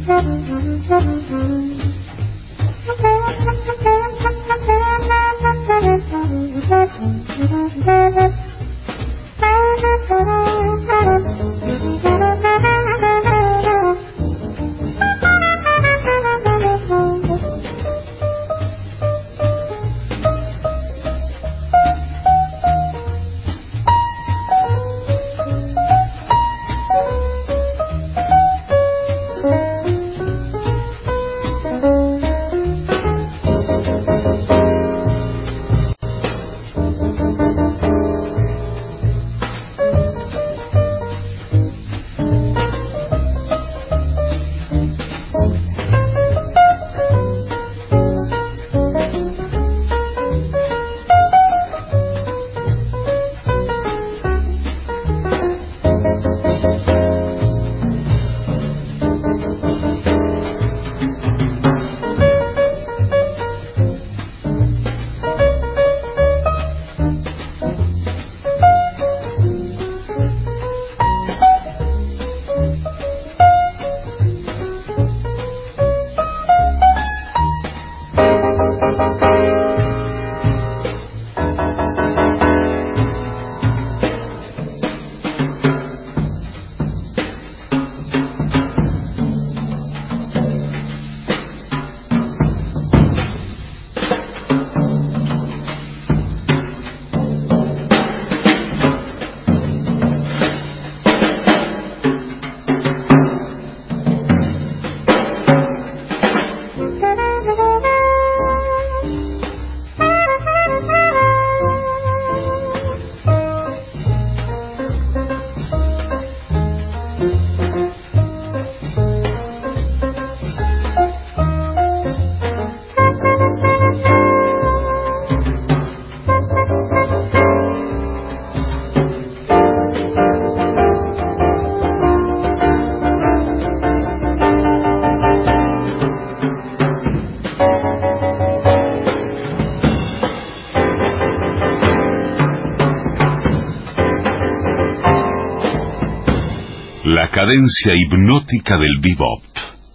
La cadencia hipnótica del bebop.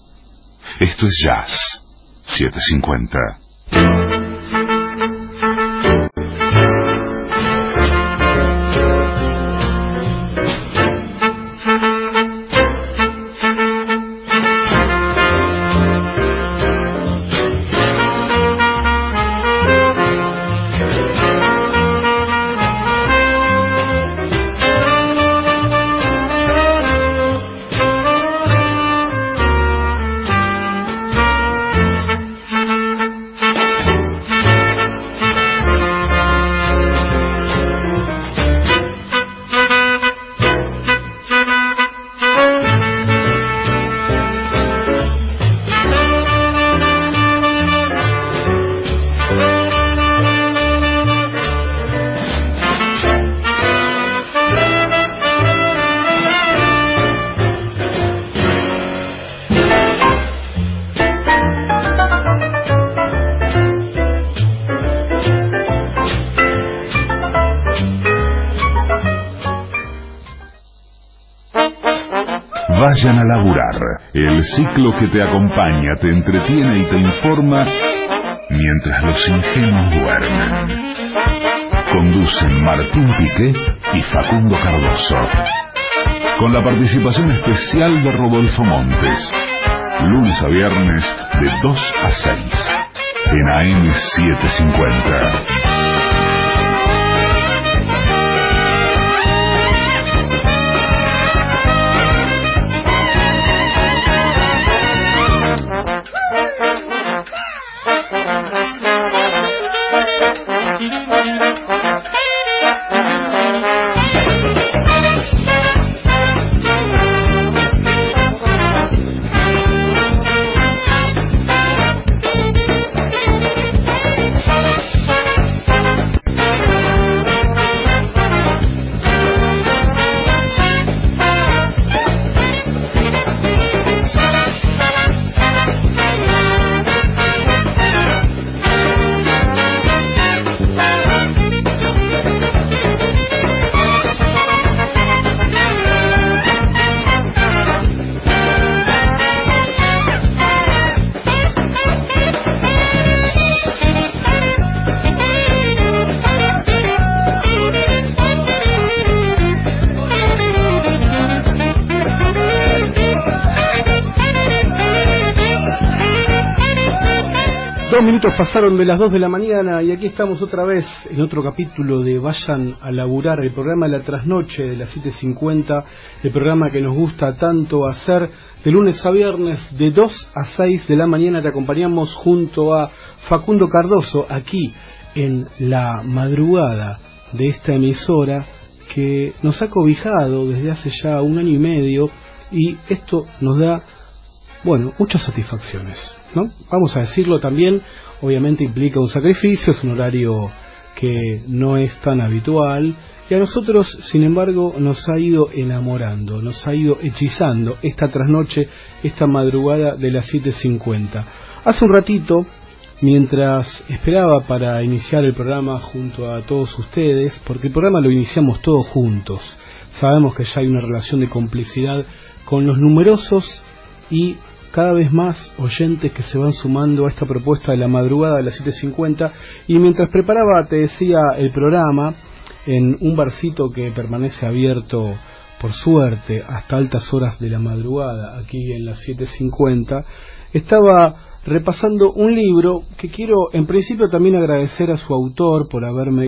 Esto es Jazz 750. Vayan a laburar, el ciclo que te acompaña, te entretiene y te informa mientras los ingenuos duermen. Conducen Martín Piqué y Facundo Cardoso, con la participación especial de Rodolfo Montes, lunes a viernes de 2 a 6 en AM 750. 2 minutos pasaron de las 2 de la mañana y aquí estamos otra vez en otro capítulo de Vayan a Laburar, el programa de la trasnoche de las 7:50, el programa que nos gusta tanto hacer de lunes a viernes de 2 a 6 de la mañana. Te acompañamos junto a Facundo Cardoso aquí en la madrugada de esta emisora que nos ha cobijado desde hace ya 1 año y medio, y esto nos da, bueno, muchas satisfacciones, ¿no? Vamos a decirlo también, obviamente implica un sacrificio, es un horario que no es tan habitual, y a nosotros, sin embargo, nos ha ido enamorando, nos ha ido hechizando esta trasnoche, esta madrugada de las 7:50. Hace un ratito, mientras esperaba para iniciar el programa junto a todos ustedes, porque el programa lo iniciamos todos juntos, sabemos que ya hay una relación de complicidad con los numerosos y cada vez más oyentes que se van sumando a esta propuesta de la madrugada de las 7:50, y mientras preparaba, te decía, el programa en un barcito que permanece abierto por suerte hasta altas horas de la madrugada aquí en las 7:50, estaba repasando un libro que quiero en principio también agradecer a su autor por haberme